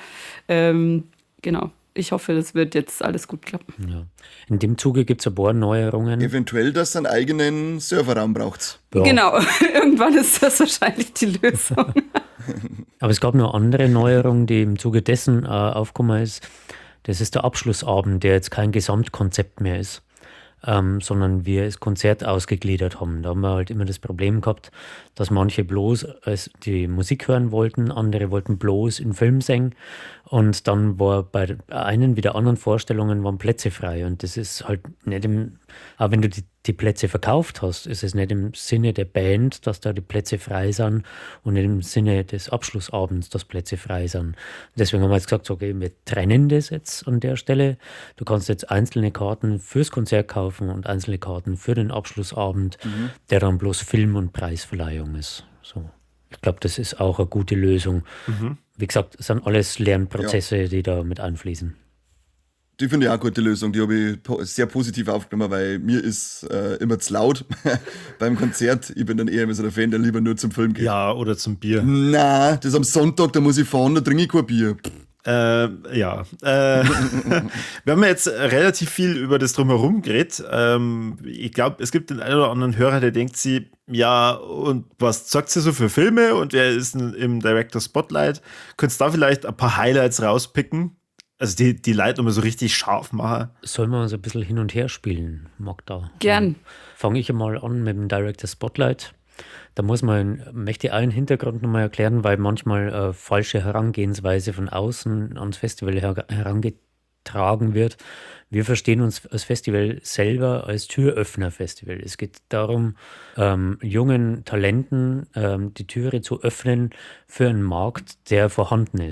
genau, ich hoffe, das wird jetzt alles gut klappen. Ja. In dem Zuge gibt es ein paar Neuerungen. Eventuell, dass es einen eigenen Serverraum braucht. Ja. Genau, irgendwann ist das wahrscheinlich die Lösung. Aber es gab noch andere Neuerungen, die im Zuge dessen aufgekommen ist. Das ist der Abschlussabend, der jetzt kein Gesamtkonzept mehr ist, sondern wir das Konzert ausgegliedert haben. Da haben wir halt immer das Problem gehabt, dass manche bloß die Musik hören wollten, andere wollten bloß in Film singen und dann war bei einen wie der anderen Vorstellungen waren Plätze frei und das ist halt nicht auch wenn du die Plätze verkauft hast, ist es nicht im Sinne der Band, dass da die Plätze frei sind und nicht im Sinne des Abschlussabends, dass Plätze frei sind. Deswegen haben wir jetzt gesagt, so, okay, wir trennen das jetzt an der Stelle. Du kannst jetzt einzelne Karten fürs Konzert kaufen und einzelne Karten für den Abschlussabend, der dann bloß Film- und Preisverleihung ist. So. Ich glaube, das ist auch eine gute Lösung. Wie gesagt, es sind alles Lernprozesse, die da mit einfließen. Die finde ich auch eine gute Lösung. Die habe ich sehr positiv aufgenommen, weil mir ist immer zu laut beim Konzert. Ich bin dann eher immer so der Fan, der lieber nur zum Film geht. Ja, oder zum Bier. Na, das am Sonntag, da muss ich fahren, da trinke ich kein Bier. Ja. Wir haben ja jetzt relativ viel über das Drumherum geredet. Ich glaube, es gibt den einen oder anderen Hörer, der denkt sich, ja, und was sagt sie so für Filme und wer ist denn im Director Spotlight? Könntest du da vielleicht ein paar Highlights rauspicken? Also die Leute nochmal so richtig scharf machen. Sollen wir uns ein bisschen hin und her spielen, Magda? Gern. Fange ich einmal an mit dem Director Spotlight. Da möchte ich einen Hintergrund nochmal erklären, weil manchmal falsche Herangehensweise von außen ans Festival herangetragen wird. Wir verstehen uns als Festival selber als Türöffner-Festival. Es geht darum, jungen Talenten die Türe zu öffnen für einen Markt, der vorhanden ist.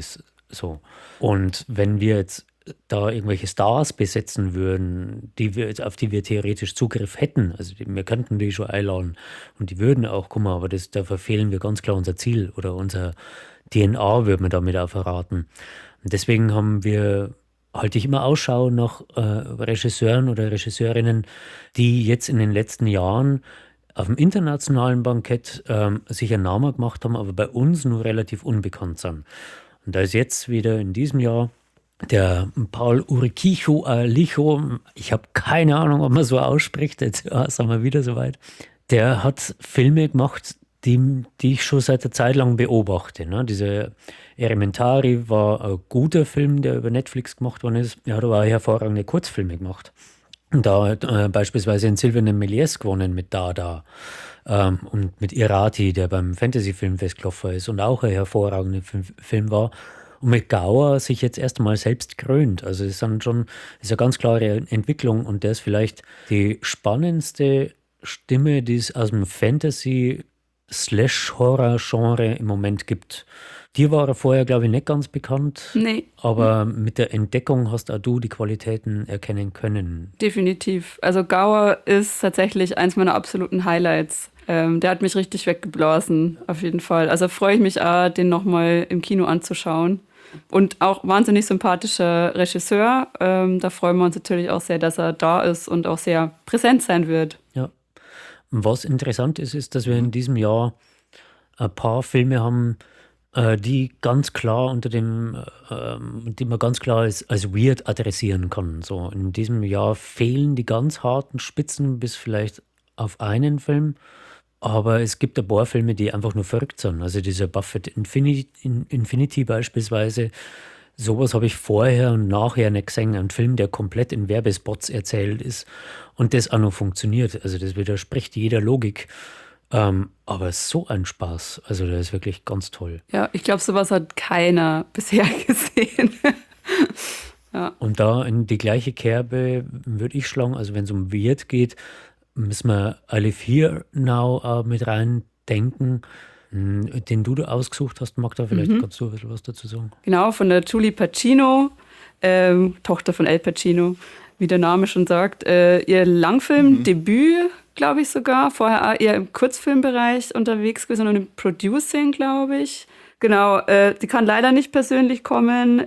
So. Und wenn wir jetzt da irgendwelche Stars besetzen würden, auf die wir theoretisch Zugriff hätten, also wir könnten die schon einladen und die würden auch kommen, aber da verfehlen wir ganz klar unser Ziel oder unser DNA, würde man damit auch verraten. Und deswegen halte ich immer Ausschau nach Regisseuren oder Regisseurinnen, die jetzt in den letzten Jahren auf dem internationalen Bankett sich einen Namen gemacht haben, aber bei uns nur relativ unbekannt sind. Und da ist jetzt wieder in diesem Jahr der Paul Urquijo Licho, ich habe keine Ahnung, ob man so ausspricht, jetzt sind wir wieder soweit. Der hat Filme gemacht, die ich schon seit einer Zeit lang beobachte. Ne? Diese Elementari war ein guter Film, der über Netflix gemacht worden ist. Er hat aber auch hervorragende Kurzfilme gemacht. Und da hat beispielsweise einen Silbernen Méliès gewonnen mit Dada und mit Irati, der beim Fantasy-Filmfest gelaufen ist und auch ein hervorragender Film war. Und mit Gower sich jetzt erst einmal selbst krönt. Also es ist eine ganz klare Entwicklung und der ist vielleicht die spannendste Stimme, die es aus dem Fantasy-Slash-Horror-Genre im Moment gibt. Dir war er vorher, glaube ich, nicht ganz bekannt. Nee. Aber mit der Entdeckung hast auch du die Qualitäten erkennen können. Definitiv. Also Gower ist tatsächlich eins meiner absoluten Highlights. Der hat mich richtig weggeblasen, auf jeden Fall. Also freue ich mich auch, den nochmal im Kino anzuschauen. Und auch wahnsinnig sympathischer Regisseur. Da freuen wir uns natürlich auch sehr, dass er da ist und auch sehr präsent sein wird. Ja. Und was interessant ist, dass wir in diesem Jahr ein paar Filme haben, die ganz klar die man ganz klar als weird adressieren kann. So, in diesem Jahr fehlen die ganz harten Spitzen bis vielleicht auf einen Film. Aber es gibt ein paar Filme, die einfach nur verrückt sind. Also dieser Buffett Infinity beispielsweise. Sowas habe ich vorher und nachher nicht gesehen. Ein Film, der komplett in Werbespots erzählt ist und das auch noch funktioniert. Also das widerspricht jeder Logik. Aber so ein Spaß. Also der ist wirklich ganz toll. Ja, ich glaube, sowas hat keiner bisher gesehen. Ja. Und da in die gleiche Kerbe würde ich schlagen, also wenn es um Weird geht, müssen wir I Live Here Now mit rein denken, den du ausgesucht hast. Magda, vielleicht kannst du ein bisschen was dazu sagen. Genau, von der Julie Pacino, Tochter von Al Pacino, wie der Name schon sagt. Ihr Langfilmdebüt, glaube ich sogar. Vorher auch eher im Kurzfilmbereich unterwegs gewesen und im Producing, glaube ich. Genau, die kann leider nicht persönlich kommen,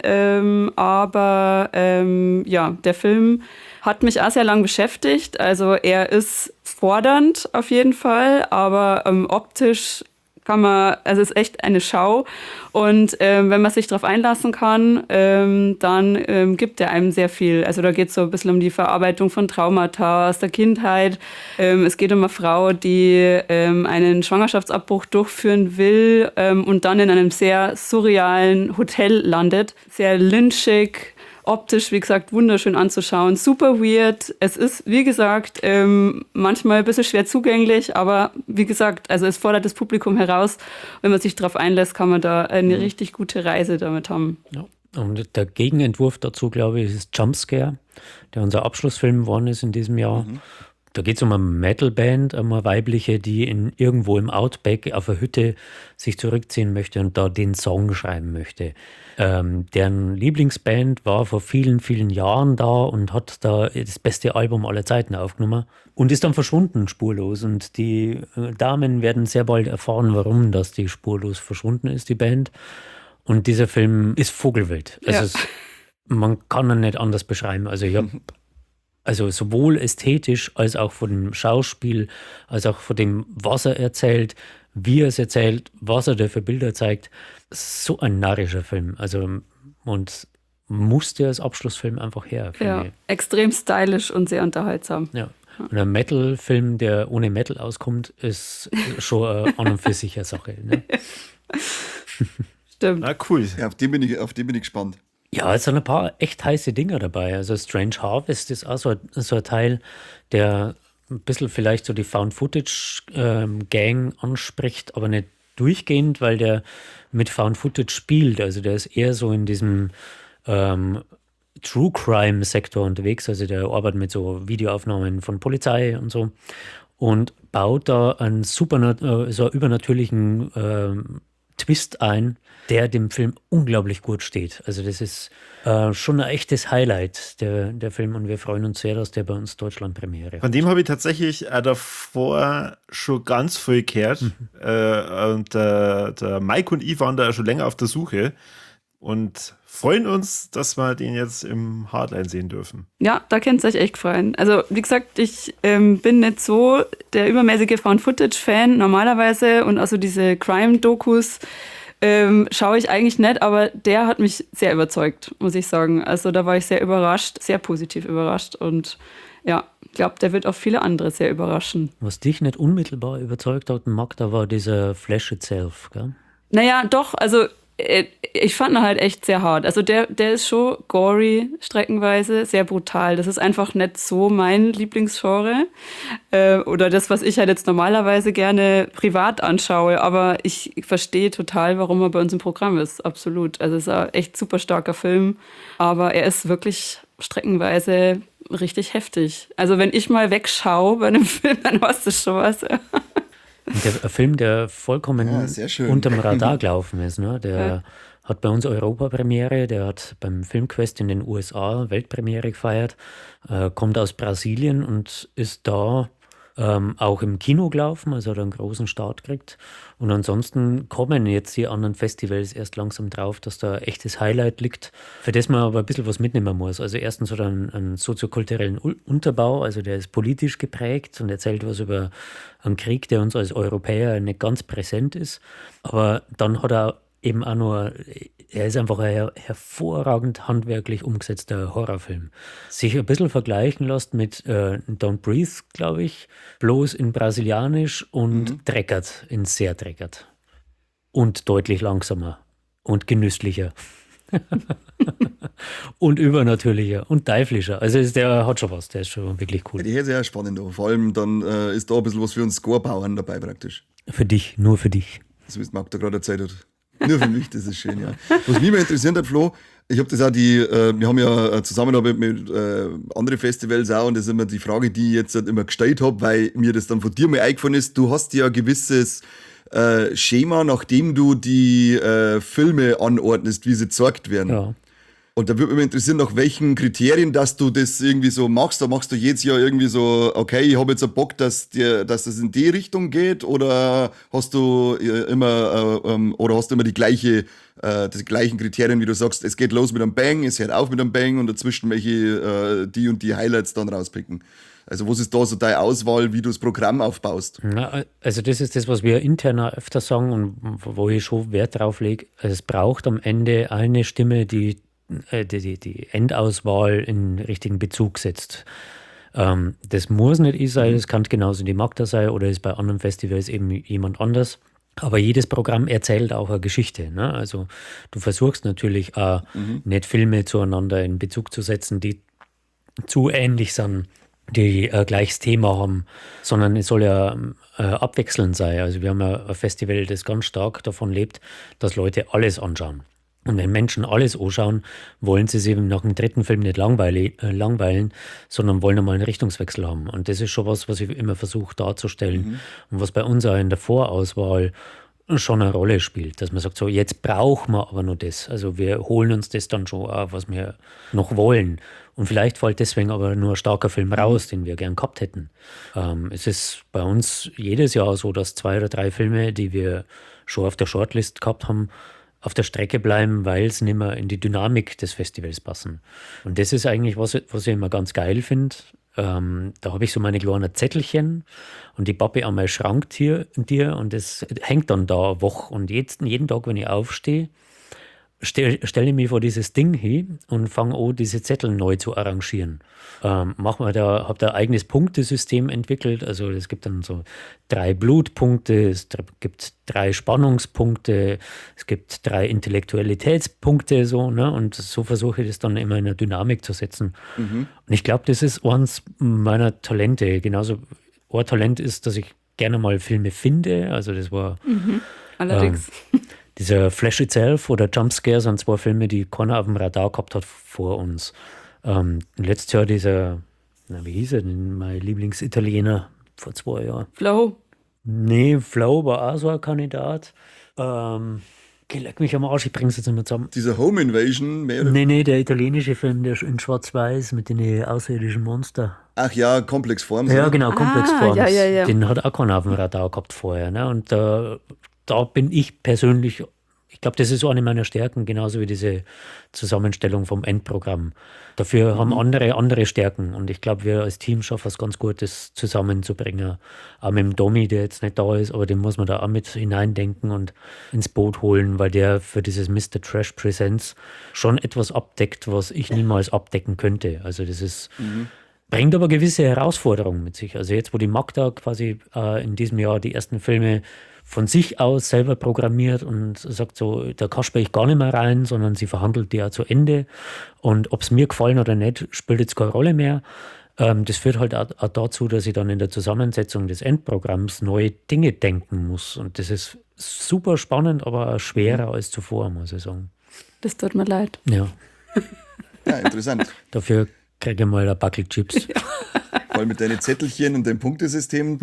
aber ja, der Film hat mich auch sehr lang beschäftigt. Also er ist fordernd auf jeden Fall, aber optisch also ist echt eine Schau. Und wenn man sich darauf einlassen kann, dann gibt er einem sehr viel. Also da geht es so ein bisschen um die Verarbeitung von Traumata aus der Kindheit. Es geht um eine Frau, die einen Schwangerschaftsabbruch durchführen will und dann in einem sehr surrealen Hotel landet. Sehr lynchig. Optisch, wie gesagt, wunderschön anzuschauen. Super weird. Es ist, wie gesagt, manchmal ein bisschen schwer zugänglich, aber wie gesagt, also es fordert das Publikum heraus. Wenn man sich darauf einlässt, kann man da eine richtig gute Reise damit haben. Ja. Und der Gegenentwurf dazu, glaube ich, ist Jumpscare, der unser Abschlussfilm geworden ist in diesem Jahr. Da geht es um eine Metalband, eine weibliche, die irgendwo im Outback auf einer Hütte sich zurückziehen möchte und da den Song schreiben möchte. Deren Lieblingsband war vor vielen, vielen Jahren da und hat da das beste Album aller Zeiten aufgenommen und ist dann verschwunden, spurlos. Und die Damen werden sehr bald erfahren, warum das die spurlos verschwunden ist, die Band. Und dieser Film ist Vogelwild. Also man kann ihn nicht anders beschreiben. Also sowohl ästhetisch als auch von dem Schauspiel, als auch von dem, was er erzählt, wie er es erzählt, was er da für Bilder zeigt. So ein narrischer Film. Also und musste als Abschlussfilm einfach her. Ja, extrem stylisch und sehr unterhaltsam. Ja. Und ein Metal-Film, der ohne Metal auskommt, ist schon an und für sich eine Sache. Ne? Stimmt. Ah, cool. Ja, auf den bin ich gespannt. Ja, es sind ein paar echt heiße Dinger dabei. Also Strange Harvest ist auch so ein Teil, der ein bisschen vielleicht so die Found-Footage-Gang anspricht, aber nicht durchgehend, weil der mit Found-Footage spielt. Also der ist eher so in diesem True-Crime-Sektor unterwegs. Also der arbeitet mit so Videoaufnahmen von Polizei und so und baut da einen so übernatürlichen Twist ein, der dem Film unglaublich gut steht. Also das ist schon ein echtes Highlight, der Film. Und wir freuen uns sehr, dass der bei uns Deutschland-Premiere hat. Von dem habe ich tatsächlich davor schon ganz viel gehört. Und der Mike und ich waren da schon länger auf der Suche und freuen uns, dass wir den jetzt im Hardline sehen dürfen. Ja, da könnt ihr euch echt freuen. Also wie gesagt, ich bin nicht so der übermäßige Found-Footage-Fan normalerweise und also diese Crime-Dokus schaue ich eigentlich nicht, aber der hat mich sehr überzeugt, muss ich sagen. Also da war ich sehr überrascht, sehr positiv überrascht und ja, ich glaube, der wird auch viele andere sehr überraschen. Was dich nicht unmittelbar überzeugt hat, Magda, war dieser Flash Itself, gell? Naja, doch, also ich fand ihn halt echt sehr hart. Also der ist schon gory streckenweise, sehr brutal. Das ist einfach nicht so mein Lieblingsgenre oder das, was ich halt jetzt normalerweise gerne privat anschaue. Aber ich verstehe total, warum er bei uns im Programm ist. Absolut. Also es ist ein echt super starker Film, aber er ist wirklich streckenweise richtig heftig. Also wenn ich mal wegschaue bei einem Film, dann hast du schon was. Ein Film, der vollkommen unterm Radar gelaufen ist. Ne? Der hat bei uns Europapremiere, der hat beim Filmquest in den USA Weltpremiere gefeiert, kommt aus Brasilien und ist da auch im Kino gelaufen, also hat einen großen Start gekriegt. Und ansonsten kommen jetzt die anderen Festivals erst langsam drauf, dass da ein echtes Highlight liegt, für das man aber ein bisschen was mitnehmen muss. Also erstens hat er einen soziokulturellen Unterbau, also der ist politisch geprägt und erzählt was über einen Krieg, der uns als Europäer nicht ganz präsent ist. Aber dann hat er eben auch nur, er ist einfach ein hervorragend handwerklich umgesetzter Horrorfilm. Sich ein bisschen vergleichen lässt mit Don't Breathe, glaube ich, bloß in Brasilianisch und dreckert, in sehr dreckert. Und deutlich langsamer und genüsslicher. Und übernatürlicher und teuflischer. Also der hat schon was, der ist schon wirklich cool. Ja, die ist sehr spannend. Vor allem dann ist da ein bisschen was für uns Scorebauern dabei praktisch. Für dich, nur für dich. So wie es Marc da gerade erzählt hat. Nur für mich, das ist schön, ja. Was mich mal interessiert hat, Flo, ich habe das auch wir haben ja Zusammenarbeit mit anderen Festivals auch und das ist immer die Frage, die ich jetzt halt immer gestellt habe, weil mir das dann von dir mal eingefallen ist. Du hast ja ein gewisses Schema, nachdem du die Filme anordnest, wie sie gezeigt werden. Ja. Und da würde mich interessieren, nach welchen Kriterien, dass du das irgendwie so machst. Da machst du jedes Jahr irgendwie so, okay, ich habe jetzt einen Bock, dass das in die Richtung geht, oder hast du immer die gleichen Kriterien, wie du sagst, es geht los mit einem Bang, es hört auf mit einem Bang und dazwischen welche die und die Highlights dann rauspicken. Also was ist da so deine Auswahl, wie du das Programm aufbaust? Na, also das ist das, was wir intern öfter sagen und wo ich schon Wert drauf lege. Es braucht am Ende eine Stimme, die Endauswahl in richtigen Bezug setzt. Das muss nicht ich sein, das kann genauso die Magda sein oder ist bei anderen Festivals eben jemand anders. Aber jedes Programm erzählt auch eine Geschichte. Ne? Also du versuchst natürlich auch nicht Filme zueinander in Bezug zu setzen, die zu ähnlich sind, die gleiches Thema haben, sondern es soll ja abwechselnd sein. Also wir haben ja ein Festival, das ganz stark davon lebt, dass Leute alles anschauen. Und wenn Menschen alles anschauen, wollen sie sich nach dem dritten Film nicht langweilen, sondern wollen einmal einen Richtungswechsel haben. Und das ist schon was ich immer versuche darzustellen und was bei uns auch in der Vorauswahl schon eine Rolle spielt. Dass man sagt, so jetzt brauchen wir aber nur das. Also wir holen uns das dann schon auch, was wir noch wollen. Und vielleicht fällt deswegen aber nur ein starker Film raus, den wir gern gehabt hätten. Es ist bei uns jedes Jahr so, dass 2 oder 3 Filme, die wir schon auf der Shortlist gehabt haben, auf der Strecke bleiben, weil sie nicht mehr in die Dynamik des Festivals passen. Und das ist eigentlich, was ich immer ganz geil finde. Da habe ich so meine kleinen Zettelchen und die Pappe an meinem Schranktier und das hängt dann da eine Woche. Und jeden Tag, wenn ich aufstehe, stelle ich mich vor dieses Ding hin und fange an, diese Zettel neu zu arrangieren. Habe da ein eigenes Punktesystem entwickelt. Also es gibt dann so 3 Blutpunkte, es gibt 3 Spannungspunkte, es gibt 3 Intellektualitätspunkte, so, ne? Und so versuche ich das dann immer in eine Dynamik zu setzen. Und ich glaube, das ist eines meiner Talente. Genauso ein Talent ist, dass ich gerne mal Filme finde. Also das war Allerdings. Dieser Flash Itself oder Jumpscare sind 2 Filme, die keiner auf dem Radar gehabt hat vor uns. Letztes Jahr wie hieß er denn, mein Lieblingsitaliener vor 2 Jahren? Flow. Nee, Flow war auch so ein Kandidat. Leck mich am Arsch, ich bring's jetzt nicht mehr zusammen. Dieser Home Invasion, mehr oder Nee, der italienische Film, der in Schwarz-Weiß mit den außerirdischen Monster. Ach ja, Complex Forms. Ja, oder? genau, Complex Forms. ja. Den hat auch keiner auf dem Radar gehabt vorher. Ne? Und da bin ich persönlich, ich glaube, das ist so eine meiner Stärken, genauso wie diese Zusammenstellung vom Endprogramm. Dafür haben andere Stärken. Und ich glaube, wir als Team schaffen es ganz gut, das zusammenzubringen. Auch mit dem Domi, der jetzt nicht da ist, aber den muss man da auch mit hineindenken und ins Boot holen, weil der für dieses Mr. Trash Presents schon etwas abdeckt, was ich niemals abdecken könnte. Also das ist... Bringt aber gewisse Herausforderungen mit sich. Also jetzt, wo die Magda quasi in diesem Jahr die ersten Filme von sich aus selber programmiert und sagt so, da kasper ich gar nicht mehr rein, sondern sie verhandelt die ja zu Ende. Und ob es mir gefallen oder nicht, spielt jetzt keine Rolle mehr. Das führt halt auch dazu, dass ich dann in der Zusammensetzung des Endprogramms neue Dinge denken muss. Und das ist super spannend, aber auch schwerer als zuvor, muss ich sagen. Das tut mir leid. Ja, Ja, interessant. dafür kriege ich mal ein Backel Chips. Vor allem mit deinen Zettelchen und deinem Punktesystem.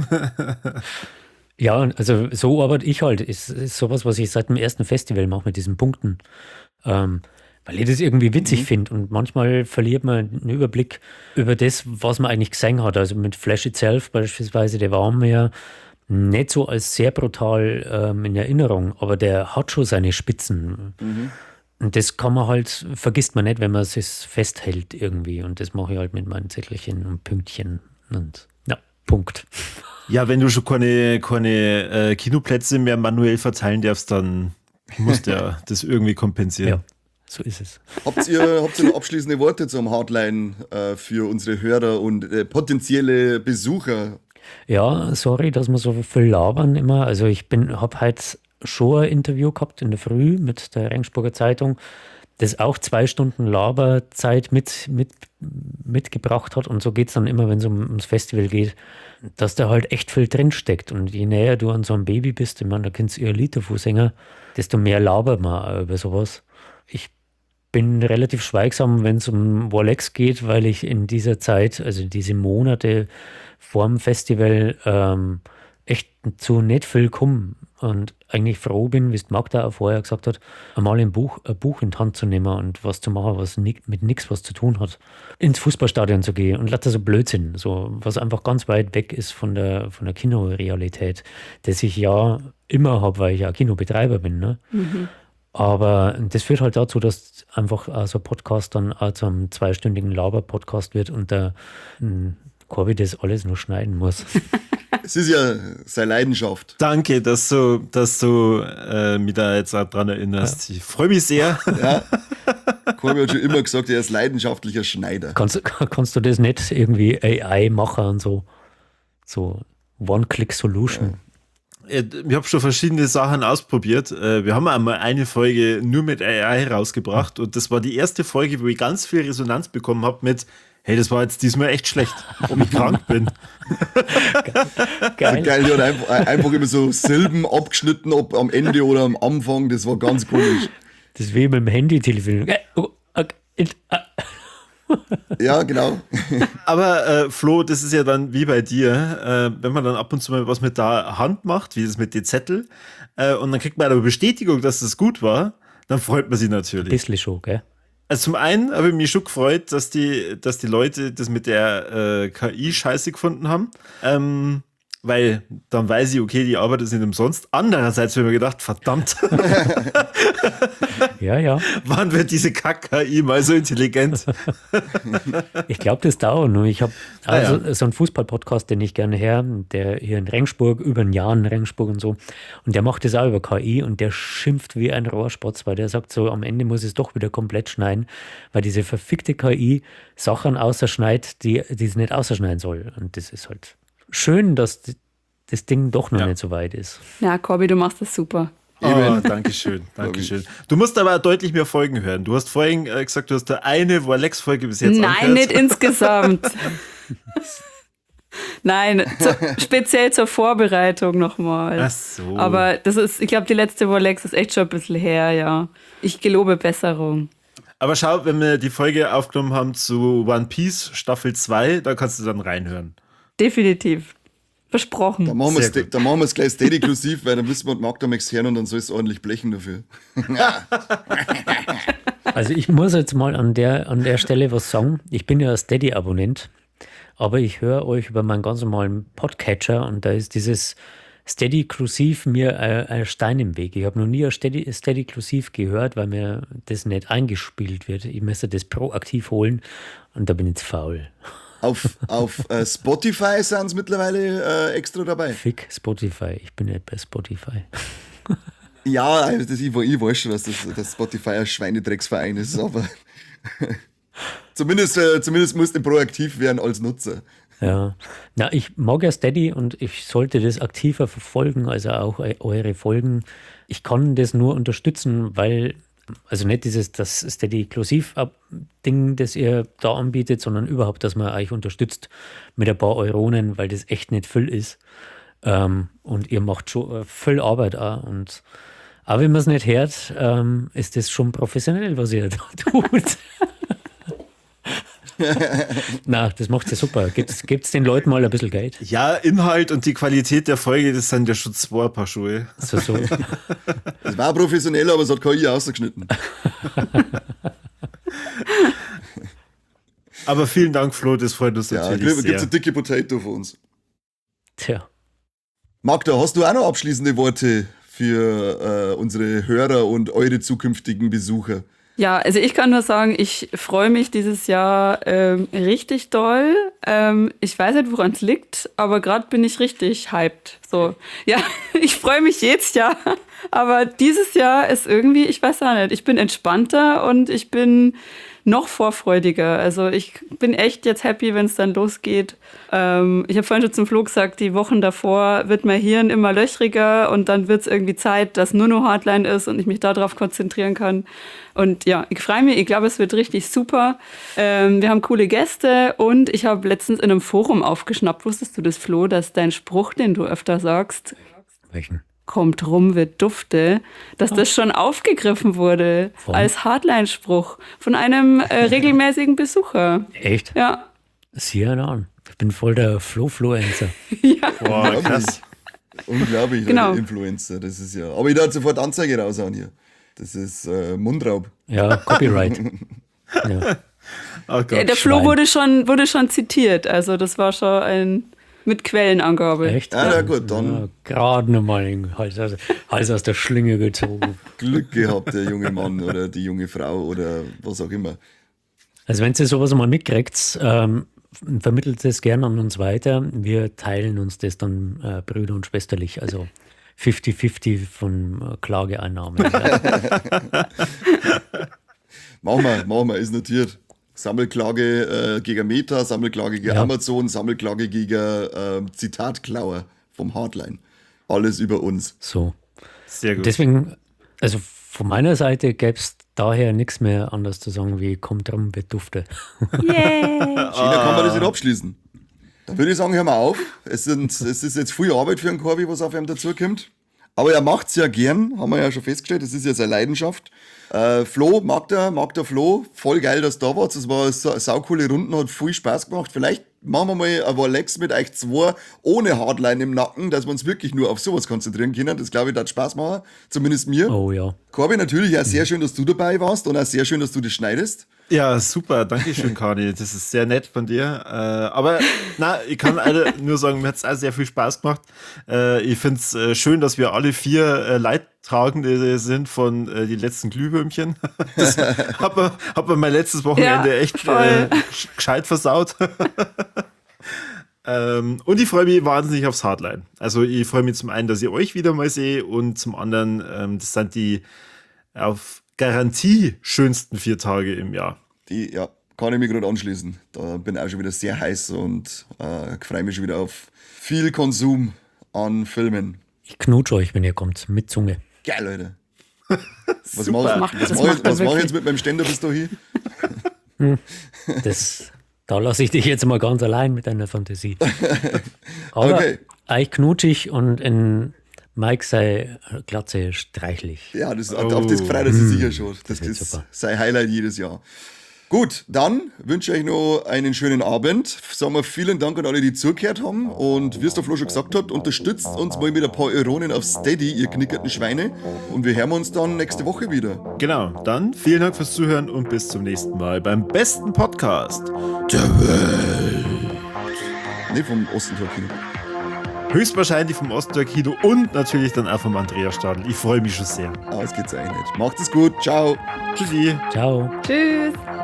Ja, also so arbeite ich halt. Ist sowas, was ich seit dem ersten Festival mache mit diesen Punkten. Weil ich das irgendwie witzig finde. Und manchmal verliert man einen Überblick über das, was man eigentlich gesehen hat. Also mit Flash Itself beispielsweise, der war mir nicht so als sehr brutal in Erinnerung, aber der hat schon seine Spitzen. Und das kann man halt, vergisst man nicht, wenn man es festhält irgendwie. Und das mache ich halt mit meinen Zettelchen und Pünktchen. Und ja, Punkt. Ja, wenn du schon keine Kinoplätze mehr manuell verteilen darfst, dann musst du ja das irgendwie kompensieren. Ja, so ist es. Habt ihr noch abschließende Worte zum Hardline für unsere Hörer und potenzielle Besucher? Ja, sorry, dass wir so viel labern immer. Also ich habe heute schon ein Interview gehabt in der Früh mit der Regensburger Zeitung, das auch 2 Stunden Laberzeit mitgebracht hat. Und so geht es dann immer, wenn es ums Festival geht, dass da halt echt viel drinsteckt. Und je näher du an so einem Baby bist, ich meine, da kennst du ihr Liederfußsänger, desto mehr labert man auch über sowas. Ich bin relativ schweigsam, wenn es um Warlex geht, weil ich in dieser Zeit, also diese Monate vorm Festival, echt zu nicht viel komme und eigentlich froh bin, wie es Magda auch vorher gesagt hat, einmal ein Buch in die Hand zu nehmen und was zu machen, was mit nichts was zu tun hat. Ins Fußballstadion zu gehen und lauter so Blödsinn, so, was einfach ganz weit weg ist von der Kinorealität, das ich ja immer habe, weil ich ja Kinobetreiber bin. Ne? Aber das führt halt dazu, dass einfach so ein Podcast dann auch zu einem 2-stündigen Laber-Podcast wird und der Corby das alles nur schneiden muss. Es ist ja seine Leidenschaft. Danke, dass du mich da jetzt auch dran erinnerst. Ich freue mich sehr. Ja. Corby hat schon immer gesagt, er ist leidenschaftlicher Schneider. Kannst du das nicht irgendwie AI machen und so One-Click-Solution? Ich habe schon verschiedene Sachen ausprobiert. Wir haben einmal eine Folge nur mit AI rausgebracht und das war die erste Folge, wo ich ganz viel Resonanz bekommen habe mit hey, das war jetzt diesmal echt schlecht, ob ich krank bin. Geil. Die hat einfach immer so Silben abgeschnitten, ob am Ende oder am Anfang. Das war ganz komisch. Das ist wie mit dem Handy-Telefon. Ja, genau. Aber Flo, das ist ja dann wie bei dir, wenn man dann ab und zu mal was mit der Hand macht, wie das mit den Zettel, und dann kriegt man aber Bestätigung, dass das gut war, dann freut man sich natürlich. Ein bisschen schon, gell? Also zum einen habe ich mich schon gefreut, dass die Leute das mit der KI scheiße gefunden haben, weil dann weiß ich, okay, die Arbeit ist nicht umsonst. Andererseits habe ich mir gedacht, verdammt, Ja. wann wird diese Kack-KI mal so intelligent? Ich glaube, das dauert nur. Ich habe so einen Fußball-Podcast, den ich gerne höre, der hier in Regensburg, über ein Jahr in Regensburg und so. Und der macht das auch über KI und der schimpft wie ein Rohrspatz, weil der sagt so, am Ende muss es doch wieder komplett schneiden, weil diese verfickte KI Sachen ausschneidet, die es nicht ausschneiden soll. Und das ist halt schön, dass das Ding doch noch nicht so weit ist. Ja, Corby, du machst das super. Oh, Dankeschön. Du musst aber deutlich mehr Folgen hören. Du hast vorhin gesagt, du hast da eine Warlex-Folge bis jetzt angehört. Nein, nicht insgesamt. Nein, speziell zur Vorbereitung nochmal. Ach so. Aber das ist, ich glaube, die letzte Warlex ist echt schon ein bisschen her, ja. Ich gelobe Besserung. Aber schau, wenn wir die Folge aufgenommen haben zu One Piece Staffel 2, da kannst du dann reinhören. Definitiv. Versprochen. Da machen wir es gleich steady-inklusiv, weil dann müssen wir Magda Max hören und dann soll es ordentlich blechen dafür. Also ich muss jetzt mal an der Stelle was sagen. Ich bin ja Steady-Abonnent, aber ich höre euch über meinen ganz normalen Podcatcher und da ist dieses Steady-Inklusiv mir ein Stein im Weg. Ich habe noch nie ein Steady-Inklusiv gehört, weil mir das nicht eingespielt wird. Ich müsste das proaktiv holen und da bin ich jetzt faul. Auf Spotify sind es mittlerweile extra dabei. Fick Spotify, ich bin nicht bei Spotify. Ja, also ich weiß schon, dass das Spotify ein Schweinedrecksverein ist, aber zumindest musst du proaktiv werden als Nutzer. Ja, na, ich mag ja Steady und ich sollte das aktiver verfolgen, also auch eure Folgen. Ich kann das nur unterstützen, weil, also nicht das Steady-Inklusiv-Ding, das ihr da anbietet, sondern überhaupt, dass man euch unterstützt mit ein paar Euronen, weil das echt nicht viel ist. Und ihr macht schon viel Arbeit auch. Und auch wenn man es nicht hört, ist das schon professionell, was ihr da tut. Na, das macht ihr super. Gibt's den Leuten mal ein bisschen Geld? Ja, Inhalt und die Qualität der Folge, das sind ja schon zwei Paar Schuhe. So. Das war professionell, aber es hat KI ausgeschnitten. Aber vielen Dank, Flo, das freut uns Ja, natürlich sehr. gibt's eine dicke Potato für uns. Tja. Magda, hast du auch noch abschließende Worte für unsere Hörer und eure zukünftigen Besucher? Ja, also ich kann nur sagen, ich freue mich dieses Jahr richtig doll. Ich weiß nicht, woran es liegt, aber gerade bin ich richtig hyped. So, ja, ich freue mich jedes Jahr, aber dieses Jahr ist irgendwie, ich weiß auch nicht, ich bin entspannter und ich bin noch vorfreudiger. Also ich bin echt jetzt happy, wenn es dann losgeht. Ich habe vorhin schon zum Flo gesagt, die Wochen davor wird mein Hirn immer löchriger und dann wird es irgendwie Zeit, dass nur noch Hardline ist und ich mich darauf konzentrieren kann. Und ja, ich freue mich, ich glaube, es wird richtig super. Wir haben coole Gäste und ich habe letztens in einem Forum aufgeschnappt, wusstest du das, Flo, dass dein Spruch, den du öfter sagst, Welchen? kommt rum, wird dufte, dass das schon aufgegriffen wurde als Hardline-Spruch von einem regelmäßigen Besucher. Echt? Ja. Sieh einen an. Ich bin voll der Flo-Influencer. Boah, krass. Unglaublich, Genau. Influencer, das ist ja. Aber ich darf sofort Anzeige raushauen hier. Das ist Mundraub. Ja, Copyright. Ja. Oh Gott. Der Flo Schwein. wurde schon zitiert, also das war schon mit Quellenangabe. Echt? Ah, na gut, dann Ja, gerade nochmal den Hals aus der Schlinge gezogen. Glück gehabt, der junge Mann oder die junge Frau oder was auch immer. Also wenn ihr sowas mal mitkriegt, vermittelt es gerne an uns weiter. Wir teilen uns das dann brüder- und schwesterlich, also 50-50 von Klageeinnahmen. Machen wir, ist notiert. Sammelklage gegen Meta, Sammelklage gegen Ja. Amazon, Sammelklage gegen Zitatklauer vom Hardline. Alles über uns. So. Sehr gut. Deswegen, also von meiner Seite gäbe es daher nichts mehr anders zu sagen, wie kommt rum, wird dufte. Schöner kann man das nicht abschließen. Dann würde ich sagen, hören wir auf. Es ist jetzt viel Arbeit für einen Corby, was auf einem dazukommt. Aber er macht es ja gern, haben wir ja schon festgestellt. Das ist ja seine Leidenschaft. Flo, Magda Flo, voll geil, dass du da warst. Das war eine saukoole Runde, hat viel Spaß gemacht. Vielleicht machen wir mal ein Warlex mit euch zwei ohne Hardline im Nacken, dass wir uns wirklich nur auf sowas konzentrieren können. Das glaube ich, hat Spaß machen. Zumindest mir. Oh ja. Corby, natürlich auch sehr schön, dass du dabei warst und auch sehr schön, dass du das schneidest. Ja, super, danke schön, Kani. Das ist sehr nett von dir. Aber ich kann nur sagen, mir hat es auch sehr viel Spaß gemacht. Ich finde es schön, dass wir alle vier Leidtragende sind von die letzten Glühwürmchen. Das hat man mein letztes Wochenende echt gescheit versaut. Und ich freue mich wahnsinnig aufs Hardline. Also ich freue mich zum einen, dass ich euch wieder mal sehe und zum anderen, das sind die auf Garantie schönsten 4 Tage im Jahr. Ja, kann ich mich gerade anschließen. Da bin ich auch schon wieder sehr heiß und freue mich schon wieder auf viel Konsum an Filmen. Ich knutsche euch, wenn ihr kommt, mit Zunge. Geil, Leute. Was Super. mache ich Das macht er jetzt wirklich. mit meinem Ständer bis dahin? Da lasse ich dich jetzt mal ganz allein mit deiner Fantasie. Aber Okay. euch knutschig und in Mike sei Glatze streichlich. Ja, auf das freut er sich sicher schon. Das wird ist super. sein Highlight jedes Jahr. Gut, dann wünsche ich euch noch einen schönen Abend. Sagen wir vielen Dank an alle, die zugehört haben. Und wie es der Flo schon gesagt hat, unterstützt uns mal mit ein paar Euronen auf Steady, ihr knickerten Schweine. Und wir hören uns dann nächste Woche wieder. Genau, dann vielen Dank fürs Zuhören und bis zum nächsten Mal beim besten Podcast der Welt. Ne, vom Ostentor-Kino. Höchstwahrscheinlich vom Ostentor-Kino und natürlich dann auch vom Andreas Stadl. Ich freue mich schon sehr. Das geht's eigentlich nicht. Macht es gut. Ciao. Tschüssi. Ciao. Tschüss.